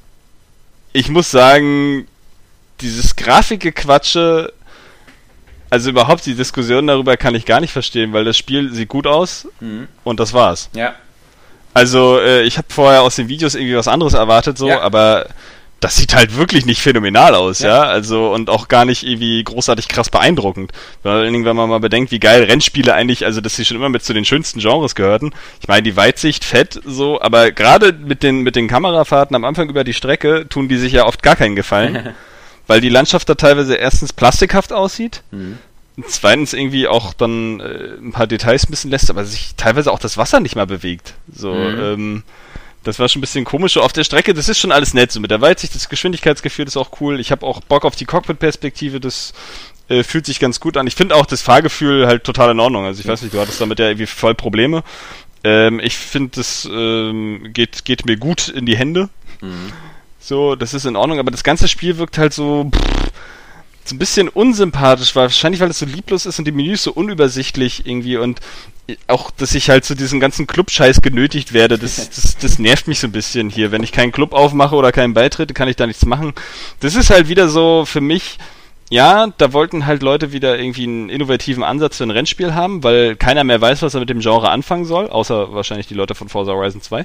ich muss sagen, dieses Grafikgequatsche, also überhaupt die Diskussion darüber kann ich gar nicht verstehen, weil das Spiel sieht gut aus
Mhm.
und das war's.
Ja.
Also, äh, ich habe vorher aus den Videos irgendwie was anderes erwartet, so,
Ja.
aber das sieht halt wirklich nicht phänomenal aus, ja.
Ja.
Also, und auch gar nicht irgendwie großartig krass beeindruckend. Vor allen Dingen, wenn man mal bedenkt, wie geil Rennspiele eigentlich, also, dass sie schon immer mit zu den schönsten Genres gehörten. Ich meine, die Weitsicht, fett, so, aber gerade mit den, mit den Kamerafahrten am Anfang über die Strecke tun die sich ja oft gar keinen Gefallen. Weil die Landschaft da teilweise erstens plastikhaft aussieht.
Mhm.
Und zweitens irgendwie auch dann äh, ein paar Details missen lässt, aber sich teilweise auch das Wasser nicht mal bewegt. So,
Mhm.
ähm, das war schon ein bisschen komisch. So auf der Strecke, das ist schon alles nett. So mit der Weitsicht, das Geschwindigkeitsgefühl ist auch cool. Ich habe auch Bock auf die Cockpit-Perspektive, das äh, fühlt sich ganz gut an. Ich finde auch das Fahrgefühl halt total in Ordnung. Also ich weiß nicht, du hattest damit ja irgendwie voll Probleme. Ähm, ich finde, das ähm, geht, geht mir gut in die Hände.
Mhm.
So, das ist in Ordnung, aber das ganze Spiel wirkt halt so, pff, so ein bisschen unsympathisch, wahrscheinlich weil es so lieblos ist und die Menüs so unübersichtlich irgendwie und auch, dass ich halt zu diesem ganzen Club-Scheiß genötigt werde, das, das, das nervt mich so ein bisschen hier. Wenn ich keinen Club aufmache oder keinen beitrete, kann ich da nichts machen. Das ist halt wieder so für mich, ja, da wollten halt Leute wieder irgendwie einen innovativen Ansatz für ein Rennspiel haben, weil keiner mehr weiß, was er mit dem Genre anfangen soll, außer wahrscheinlich die Leute von Forza Horizon zwei.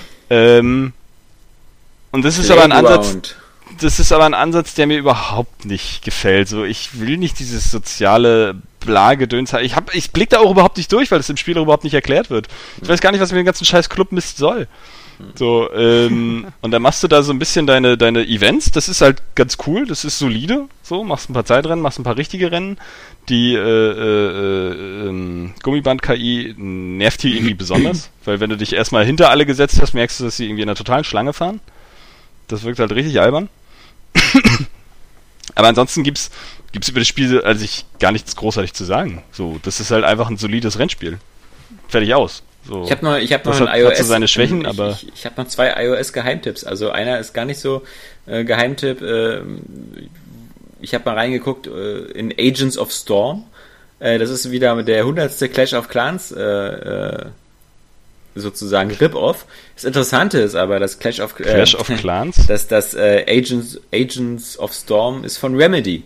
Ähm, und das ist aber ein Ansatz,
Playground.
das ist aber ein Ansatz, der mir überhaupt nicht gefällt. So, ich will nicht dieses soziale Blagedöns haben. Ich hab, ich blick da auch überhaupt nicht durch, weil das im Spiel auch überhaupt nicht erklärt wird. Ich weiß gar nicht, was mir den ganzen scheiß Clubmist soll. So, ähm, und dann machst du da so ein bisschen deine, deine Events, das ist halt ganz cool, das ist solide, so, machst ein paar Zeitrennen, machst ein paar richtige Rennen, die äh, äh, äh, Gummiband-K I nervt hier irgendwie besonders, weil wenn du dich erstmal hinter alle gesetzt hast, merkst du, dass sie irgendwie in einer totalen Schlange fahren. Das wirkt halt richtig albern. Aber ansonsten gibt's, gibt's über das Spiel also gar nichts großartig zu sagen. So, das ist halt einfach ein solides Rennspiel. Fertig aus. So.
Ich habe noch, ich habe noch
Das
ein
hat-
iOS.
hat so seine Schwächen,
ich,
aber-
ich, ich habe noch zwei iOS-Geheimtipps. Also einer ist gar nicht so äh, Geheimtipp. Äh, ich habe mal reingeguckt äh, in Agents of Storm. Äh, das ist wieder der hundertste Clash of Clans äh, äh, sozusagen Rip-Off. Das Interessante ist aber, dass Clash of äh,
Clash of Clans?
dass das äh, Agents Agents of Storm ist von Remedy.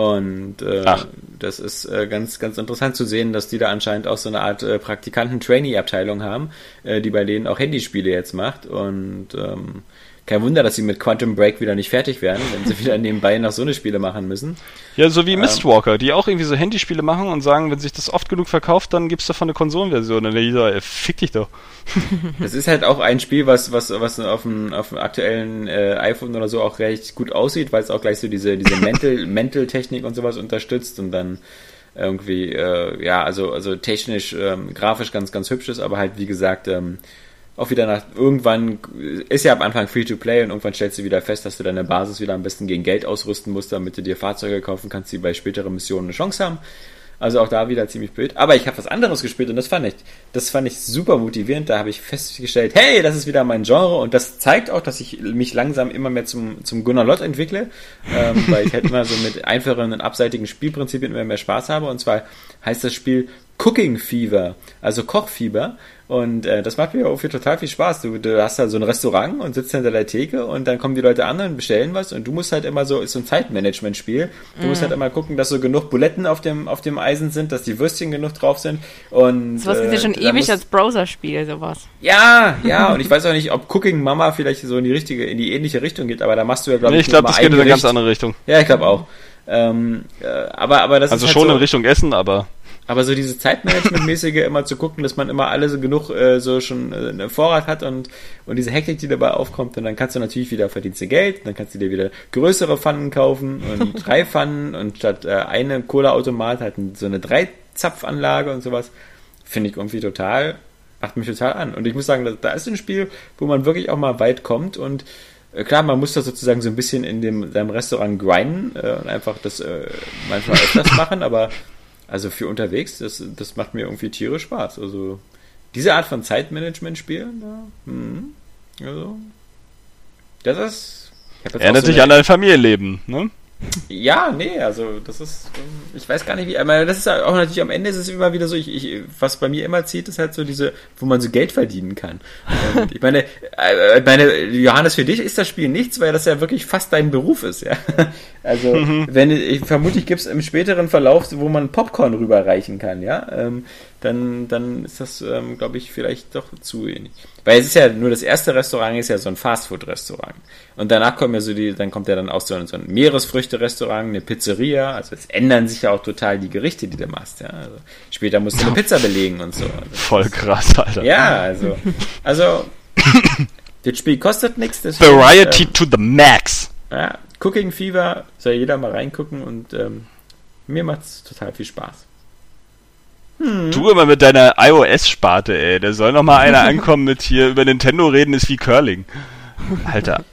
Und äh,
Ach.
das ist äh, ganz, ganz interessant zu sehen, dass die da anscheinend auch so eine Art äh, Praktikanten-Trainee-Abteilung haben, äh, die bei denen auch Handyspiele jetzt macht. Und ähm, kein Wunder, dass sie mit Quantum Break wieder nicht fertig werden, wenn sie wieder nebenbei noch so eine Spiele machen müssen.
Ja, so wie Mistwalker, die auch irgendwie so Handyspiele machen und sagen, wenn sich das oft genug verkauft, dann gibt's davon eine Konsolenversion. Und dann jeder, ey, fick dich doch.
Das ist halt auch ein Spiel, was was was auf dem auf dem aktuellen äh, iPhone oder so auch recht gut aussieht, weil es auch gleich so diese diese Mental Mental Technik und sowas unterstützt und dann irgendwie äh, ja also also technisch ähm, grafisch ganz ganz hübsch ist, aber halt wie gesagt ähm, auch wieder nach irgendwann ist ja am Anfang Free to Play und irgendwann stellst du wieder fest, dass du deine Basis wieder am besten gegen Geld ausrüsten musst, damit du dir Fahrzeuge kaufen kannst, die bei späteren Missionen eine Chance haben. Also auch da wieder ziemlich blöd. Aber ich habe was anderes gespielt und das fand ich, das fand ich super motivierend. Da habe ich festgestellt, hey, das ist wieder mein Genre und das zeigt auch, dass ich mich langsam immer mehr zum, zum Gunnar Lott entwickle, ähm, weil ich halt immer so mit einfachen und abseitigen Spielprinzipien immer mehr Spaß habe. Und zwar heißt das Spiel Cooking Fever, also Kochfieber. Und äh, das macht mir auch viel, total viel Spaß. Du, du hast da so ein Restaurant und sitzt hinter der Theke und dann kommen die Leute an und bestellen was und du musst halt immer so, ist so ein Zeitmanagement-Spiel, du mm. musst halt immer gucken, dass so genug Buletten auf dem auf dem Eisen sind, dass die Würstchen genug drauf sind. Und
sowas gibt es ja schon
äh,
ewig
musst,
als Browserspiel, sowas.
Ja, ja, und ich weiß auch nicht, ob Cooking Mama vielleicht so in die richtige, in die ähnliche Richtung geht, aber da machst du ja, glaube
Nee,
ich,
ich glaube, das geht in eine
Gericht.
ganz andere Richtung.
Ja, ich glaube auch. Ähm, äh, aber, aber das
Also
ist halt
schon
so,
in Richtung Essen, aber...
aber so diese Zeitmanagement-mäßige immer zu gucken, dass man immer alle so genug äh, so schon äh, einen Vorrat hat und, und diese Hektik, die dabei aufkommt, und dann kannst du natürlich wieder verdienst du Geld, dann kannst du dir wieder größere Pfannen kaufen und drei Pfannen und statt äh, eine Cola-Automat halt so eine Drei-Zapfanlage und sowas. Finde ich irgendwie total, macht mich total an. Und ich muss sagen, da, da ist ein Spiel, wo man wirklich auch mal weit kommt und äh, klar, man muss da sozusagen so ein bisschen in dem seinem Restaurant grinden äh, und einfach das äh, manchmal öfters machen, aber also für unterwegs, das, das macht mir irgendwie tierisch Spaß. Also diese Art von Zeitmanagement-Spielen, ja, hm, also das ist...
Erinnert sich so an dein Familienleben, ne?
Ja, nee, also das ist, ich weiß gar nicht wie, aber das ist auch natürlich am Ende ist es immer wieder so, ich, ich, was bei mir immer zieht, ist halt so diese, wo man so Geld verdienen kann. Und ich meine, äh, meine, Johannes, für dich ist das Spiel nichts, weil das ja wirklich fast dein Beruf ist, ja. Also, mhm. wenn, ich, vermutlich gibt es im späteren Verlauf, wo man Popcorn rüberreichen kann, ja, ähm, dann, dann ist das, ähm, glaube ich, vielleicht doch zu wenig. Weil es ist ja nur das erste Restaurant ist ja so ein Fastfood-Restaurant. Und danach kommen ja so die, dann kommt ja dann auch so ein, so ein Meeresfrüchte-Restaurant, eine Pizzeria. Also es ändern sich ja auch total die Gerichte, die du machst, ja. Also später musst du eine Pizza belegen und so. Also
voll krass, Alter.
Ja, also, also, das Spiel kostet nichts.
Variety ähm, to the max.
Ja, Cooking Fever, soll jeder mal reingucken und ähm, mir macht's total viel Spaß.
Hm. Tu immer mit deiner iOS-Sparte, ey. Da soll noch mal einer ankommen mit hier über Nintendo reden, ist wie Curling. Alter,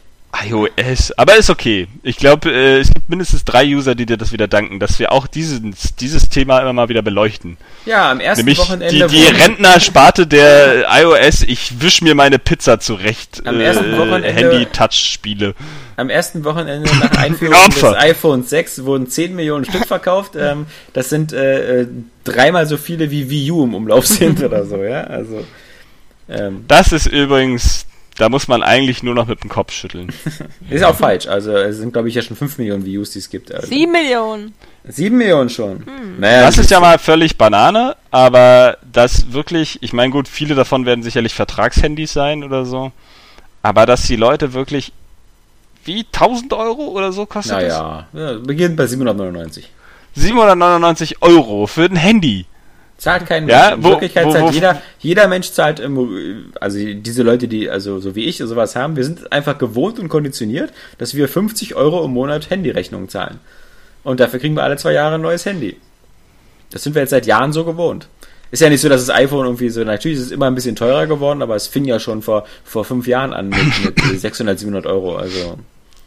iOS. Aber ist okay. Ich glaube, äh, es gibt mindestens drei User, die dir das wieder danken, dass wir auch dieses, dieses Thema immer mal wieder beleuchten.
Ja, am ersten
Nämlich
Wochenende...
Die, die Rentner-Sparte der iOS, ich wisch mir meine Pizza zurecht.
Am ersten Wochenende...
Handy-Touch-Spiele.
Am ersten Wochenende nach Einführung des iPhone sechs wurden zehn Millionen Stück verkauft. Ähm, das sind äh, dreimal so viele wie Wii U im Umlauf sind oder so, ja. Also ähm,
das ist übrigens, da muss man eigentlich nur noch mit dem Kopf schütteln.
Ist auch falsch. Also es sind, glaube ich, ja schon fünf Millionen Wii Us, die es gibt. Also.
Sieben Millionen.
Sieben Millionen schon.
Hm.
Naja, das ist ja mal völlig Banane, aber das wirklich, ich meine gut, viele davon werden sicherlich Vertragshandys sein oder so, aber dass die Leute wirklich wie tausend Euro oder so kostet
naja, das? Naja, ja, beginnt bei siebenhundertneunundneunzig.
siebenhundertneunundneunzig Euro für ein Handy.
Zahlt kein Mensch.
Ja,
in
wo,
Wirklichkeit
wo,
zahlt
wo,
jeder, jeder Mensch zahlt, im, also diese Leute, die, also so wie ich sowas haben, wir sind einfach gewohnt und konditioniert, dass wir fünfzig Euro im Monat Handyrechnung zahlen. Und dafür kriegen wir alle zwei Jahre ein neues Handy. Das sind wir jetzt seit Jahren so gewohnt. Ist ja nicht so, dass das iPhone irgendwie so, natürlich ist es immer ein bisschen teurer geworden, aber es fing ja schon vor, vor fünf Jahren an mit, mit sechshundert, siebenhundert Euro, also.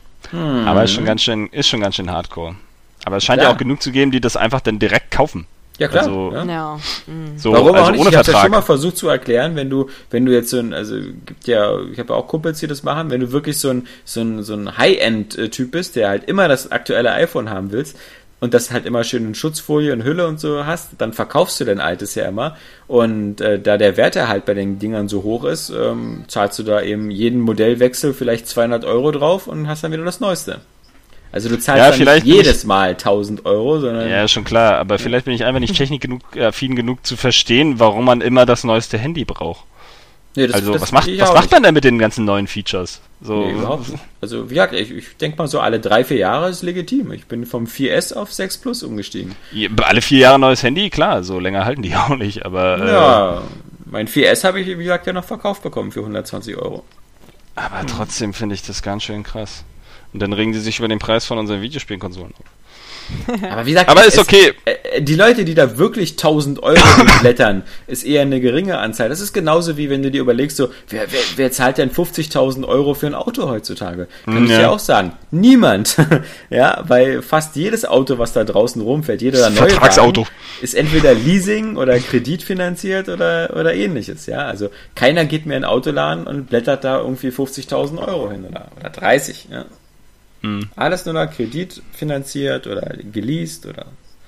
Hm. Aber ist schon ganz schön, ist schon ganz schön hardcore. Aber es scheint ja, ja auch genug zu geben, die das einfach dann direkt kaufen.
Ja, klar.
Also,
ja.
Ja. Mhm.
So,
Warum
also
auch nicht?
ohne
Ich habe
Vertrag.
das schon mal versucht zu erklären, wenn du, wenn du jetzt so ein, also gibt ja, ich habe ja auch Kumpels, die das machen, wenn du wirklich so ein, so ein, so ein High-End-Typ bist, der halt immer das aktuelle iPhone haben willst und das halt immer schön in Schutzfolie und Hülle und so hast, dann verkaufst du dein altes ja immer und äh, da der Werterhalt bei den Dingern so hoch ist, ähm, zahlst du da eben jeden Modellwechsel vielleicht zweihundert Euro drauf und hast dann wieder das Neueste. Also du zahlst
ja,
dann nicht jedes Mal tausend Euro, sondern...
Ja, schon klar, aber vielleicht bin ich einfach nicht technik genug, affin genug zu verstehen, warum man immer das neueste Handy braucht.
Nee, das,
also
das
was macht, was macht man denn mit den ganzen neuen Features? So,
nee, überhaupt nicht. Also wie gesagt, ich, ich denke mal so alle drei, vier Jahre ist legitim. Ich bin vom vier S auf sechs Plus umgestiegen.
Ja, alle vier Jahre neues Handy, klar, so länger halten die auch nicht, aber...
Ja,
äh,
mein vier S habe ich, wie gesagt, ja noch verkauft bekommen für hundertzwanzig Euro.
Aber trotzdem finde ich das ganz schön krass. Und dann regen sie sich über den Preis von unseren Videospielkonsolen auf.
Aber wie gesagt,
aber ist
es,
okay.
Äh, die Leute, die da wirklich tausend Euro blättern, ist eher eine geringe Anzahl. Das ist genauso wie wenn du dir überlegst, so, wer, wer, wer zahlt denn fünfzigtausend Euro für ein Auto heutzutage? Kann ja. ich dir auch sagen. Niemand. Ja, weil fast jedes Auto, was da draußen rumfährt, jeder neue
Vertragsauto,
Wagen, ist entweder Leasing oder kreditfinanziert oder, oder ähnliches. Ja, also keiner geht mehr in den Autoladen und blättert da irgendwie fünfzigtausend Euro hin oder, oder dreißig, ja. Hm. Alles nur noch Kredit finanziert oder geleast oder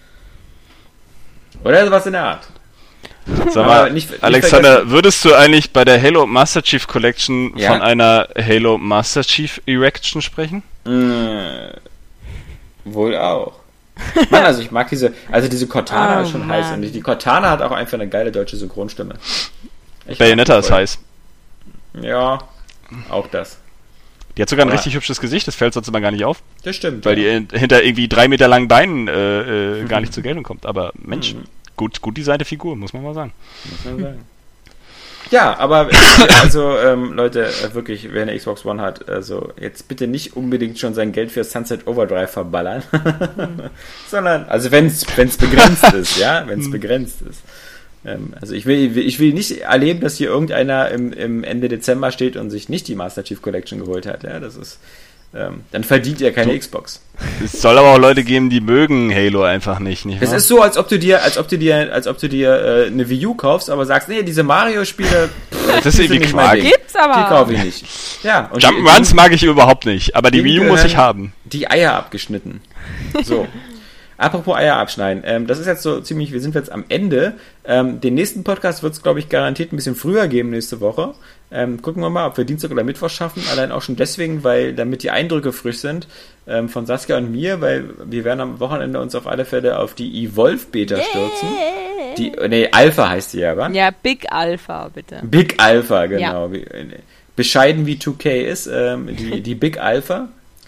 oder was in der Art.
Sag mal, nicht, nicht Alexander, vergessen. Würdest du eigentlich bei der Halo Master Chief Collection ja? von einer Halo Master Chief Erection sprechen?
Äh, wohl auch. Mann, also ich mag diese, also diese Cortana oh, ist schon Mann. heiß und die Cortana hat auch einfach eine geile deutsche Synchronstimme. Ich
Bayonetta ist heiß.
Ja, auch das.
Die hat sogar ein ja. richtig hübsches Gesicht, das fällt sonst immer gar nicht auf.
Das stimmt.
Weil ja. die hinter irgendwie drei Meter langen Beinen äh, äh, gar nicht zur Geltung kommt. Aber Mensch, mhm. gut, gut designte Figur, muss man mal sagen.
Muss man sagen. Ja, aber also ähm, Leute, wirklich, wer eine Xbox One hat, also jetzt bitte nicht unbedingt schon sein Geld für Sunset Overdrive verballern. Sondern, also wenn es begrenzt ist, ja, wenn es begrenzt ist. Ähm, also ich will, ich will nicht erleben, dass hier irgendeiner im, im Ende Dezember steht und sich nicht die Master Chief Collection geholt hat. Ja, das ist, ähm, dann verdient er keine du, Xbox.
Es soll aber auch Leute geben, die mögen Halo einfach nicht. nicht
es ist so, als ob du dir, als ob du dir, als ob du dir äh, eine Wii U kaufst, aber sagst, nee, diese Mario-Spiele,
das ist irgendwie Quark.
Gibt's aber.
Die kaufe ich nicht. Ja.
Jump'n'Runs mag ich überhaupt nicht, aber die Wii U muss ich haben.
Die Eier abgeschnitten. So. Apropos Eier abschneiden, ähm, das ist jetzt so ziemlich, wir sind jetzt am Ende. Ähm, den nächsten Podcast wird es, glaube ich, garantiert ein bisschen früher geben nächste Woche. Ähm, gucken wir mal, ob wir Dienstag oder Mittwoch schaffen. Allein auch schon deswegen, weil damit die Eindrücke frisch sind ähm, von Saskia und mir, weil wir werden am Wochenende uns auf alle Fälle auf die Evolve-Beta stürzen. Die, nee, Alpha heißt die ja, wa?
Ja, Big Alpha, bitte.
Big Alpha, genau. Ja. Bescheiden wie zwei K ist, ähm, die, die Big Alpha.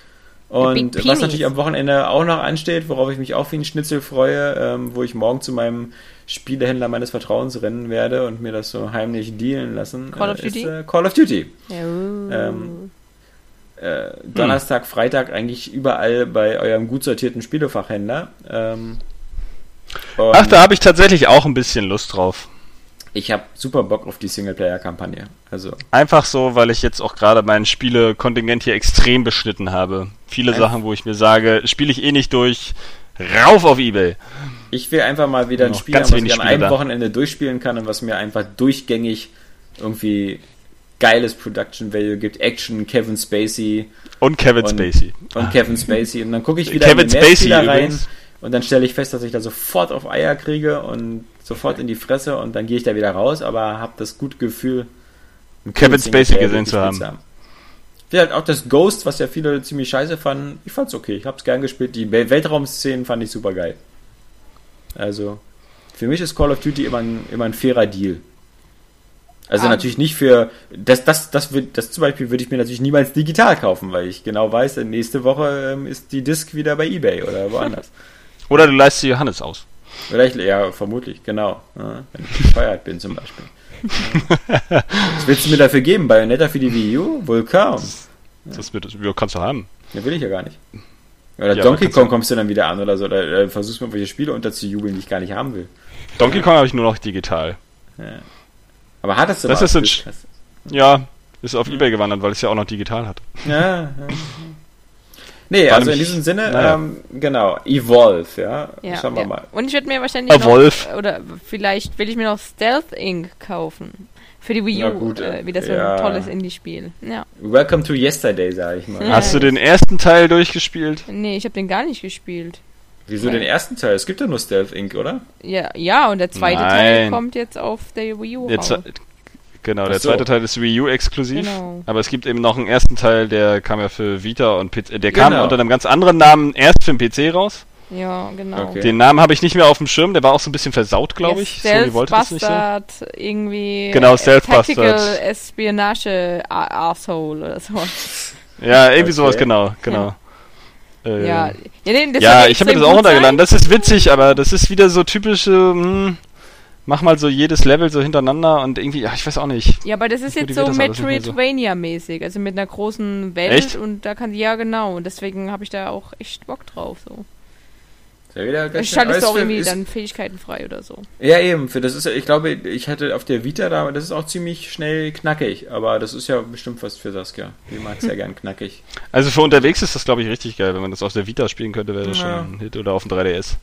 Und was natürlich am Wochenende auch noch ansteht, worauf ich mich auch wie ein Schnitzel freue, ähm, wo ich morgen zu meinem Spielehändler meines Vertrauens rennen werde und mir das so heimlich dealen lassen,
Call of
äh,
Duty?
ist äh, Call of Duty.
Ja.
Ähm, äh, Donnerstag, hm. Freitag eigentlich überall bei eurem gut sortierten Spielefachhändler. Ähm,
Ach, da habe ich tatsächlich auch ein bisschen Lust drauf.
Ich habe super Bock auf die Singleplayer-Kampagne. Also
einfach so, weil ich jetzt auch gerade mein Spielekontingent hier extrem beschnitten habe. Viele Einf- Sachen, wo ich mir sage, spiele ich eh nicht durch, rauf auf eBay.
Ich will einfach mal wieder ein Spiel haben, was ich an einem da. Wochenende durchspielen kann und was mir einfach durchgängig irgendwie geiles Production Value gibt. Action, Kevin Spacey.
Und Kevin
und,
Spacey.
Und Kevin Spacey. Und dann gucke ich wieder
Kevin
in den
Spacey
rein
übrigens.
Und dann stelle ich fest, dass ich da sofort auf Eier kriege und sofort in die Fresse und dann gehe ich da wieder raus, aber habe das gute Gefühl,
Kevin Spacey gesehen zu haben.
haben. Wie halt auch das Ghost, was ja viele ziemlich scheiße fanden. Ich fand's okay, ich hab's gern gespielt. Die Weltraumszenen fand ich super geil. Also, für mich ist Call of Duty immer ein, immer ein fairer Deal. Also um. natürlich nicht für, das, das, das, wird, das zum Beispiel würde ich mir natürlich niemals digital kaufen, weil ich genau weiß, nächste Woche ähm, ist die Disc wieder bei eBay oder woanders.
Oder du leistest sie Johannes aus.
Vielleicht, ja, vermutlich, genau. Ja, wenn ich gefeuert bin zum Beispiel. Was willst du mir dafür geben? Bayonetta für die Wii U? Wohl kaum.
Das, das wird, ja, kannst du haben.
Ja, will ich ja gar nicht. Oder
ja,
Donkey Kong kommst du dann wieder an oder so. Oder, oder versuchst mir irgendwelche Spiele unterzujubeln, die ich gar nicht haben will.
Donkey Kong habe ich nur noch digital.
Ja. Aber hattest du
das
was?
Ist ein Sch- ja, ist auf ja. eBay gewandert, weil ich es ja auch noch digital hatte.
Ja, ja. Nee,
War
also
nämlich,
in diesem Sinne,
naja.
ähm, genau, Evolve, ja,
ja
schauen wir
ja.
mal.
Und ich würde mir wahrscheinlich
Evolve.
noch, oder vielleicht will ich mir noch Stealth Incorporated kaufen. Für die Wii U,
gut,
äh, wieder so
ja.
ein tolles Indie-Spiel. Ja.
Welcome to Yesterday, sag ich mal.
Ja.
Hast du den ersten Teil durchgespielt?
Nee, ich habe den gar nicht gespielt.
Wieso
ja.
den ersten Teil? Es gibt ja nur Stealth Incorporated, oder?
Ja, ja, und der zweite
Nein.
Teil kommt jetzt auf der Wii U raus.
Genau,
Ach
der
so.
zweite Teil ist Wii U exklusiv,
Genau.
aber es gibt eben noch einen ersten Teil, der kam ja für Vita und P C, der kam
Genau.
unter einem ganz anderen Namen erst für den P C raus.
Ja, genau.
Okay.
Den Namen habe ich nicht mehr auf dem Schirm, der war auch so ein bisschen versaut, glaube
Ja,
ich. Sony wollte das nicht so.
Bastard, irgendwie
Genau, Stealth
Tactical
Bastard.
Espionage Arsehole oder so.
Ja, irgendwie
Okay.
sowas, genau, genau. Äh,
Ja, ja, nee, das
ja
soll
ich habe mir
extrem
das auch
gut
runtergeladen.
sein.
Das ist witzig, aber das ist wieder so typische, hm, mach mal so jedes Level so hintereinander und irgendwie, ja, ich weiß auch nicht.
Ja, aber das ist jetzt
motiviert
so
das alles nicht mehr so.
Metroidvania-mäßig, also mit einer großen Welt.
Echt?
Und da kann, ja genau, und deswegen habe ich da auch echt Bock drauf, so.
Ist ja wieder ganz
Ich schaltest
schön-
auch irgendwie
ist-
dann Fähigkeiten frei oder so.
Ja, eben. Für das ist ja, ich glaube, ich hatte auf der Vita da, das ist auch ziemlich schnell knackig, aber das ist ja bestimmt was für Saskia. Die mag es ja gern knackig.
Also für unterwegs ist das, glaube ich, richtig geil. Wenn man das auf der Vita spielen könnte, wäre das
Ja.
schon ein Hit oder auf dem drei D S.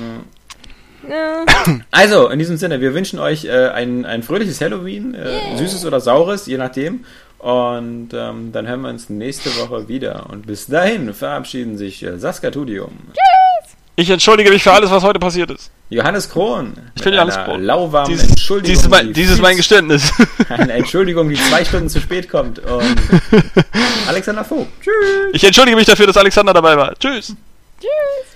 Ja.
Ja.
Also, in diesem Sinne, wir wünschen euch äh, ein, ein fröhliches Halloween, äh,
Yeah.
süßes oder saures, je nachdem. Und ähm, dann hören wir uns nächste Woche wieder. Und bis dahin verabschieden sich äh, Saskia Tudium,
Ich entschuldige mich für alles, was heute passiert ist.
Johannes Kron,
Ich bin
mit
Johannes
einer
Kron.
lauwarmen
Dieses,
Entschuldigung,
dieses, mein,
die
dieses
viel
mein Geständnis.
Eine Entschuldigung, die zwei Stunden zu spät kommt. Und Alexander Vogt. Tschüss.
Ich entschuldige mich dafür, dass Alexander dabei war. Tschüss.
Tschüss.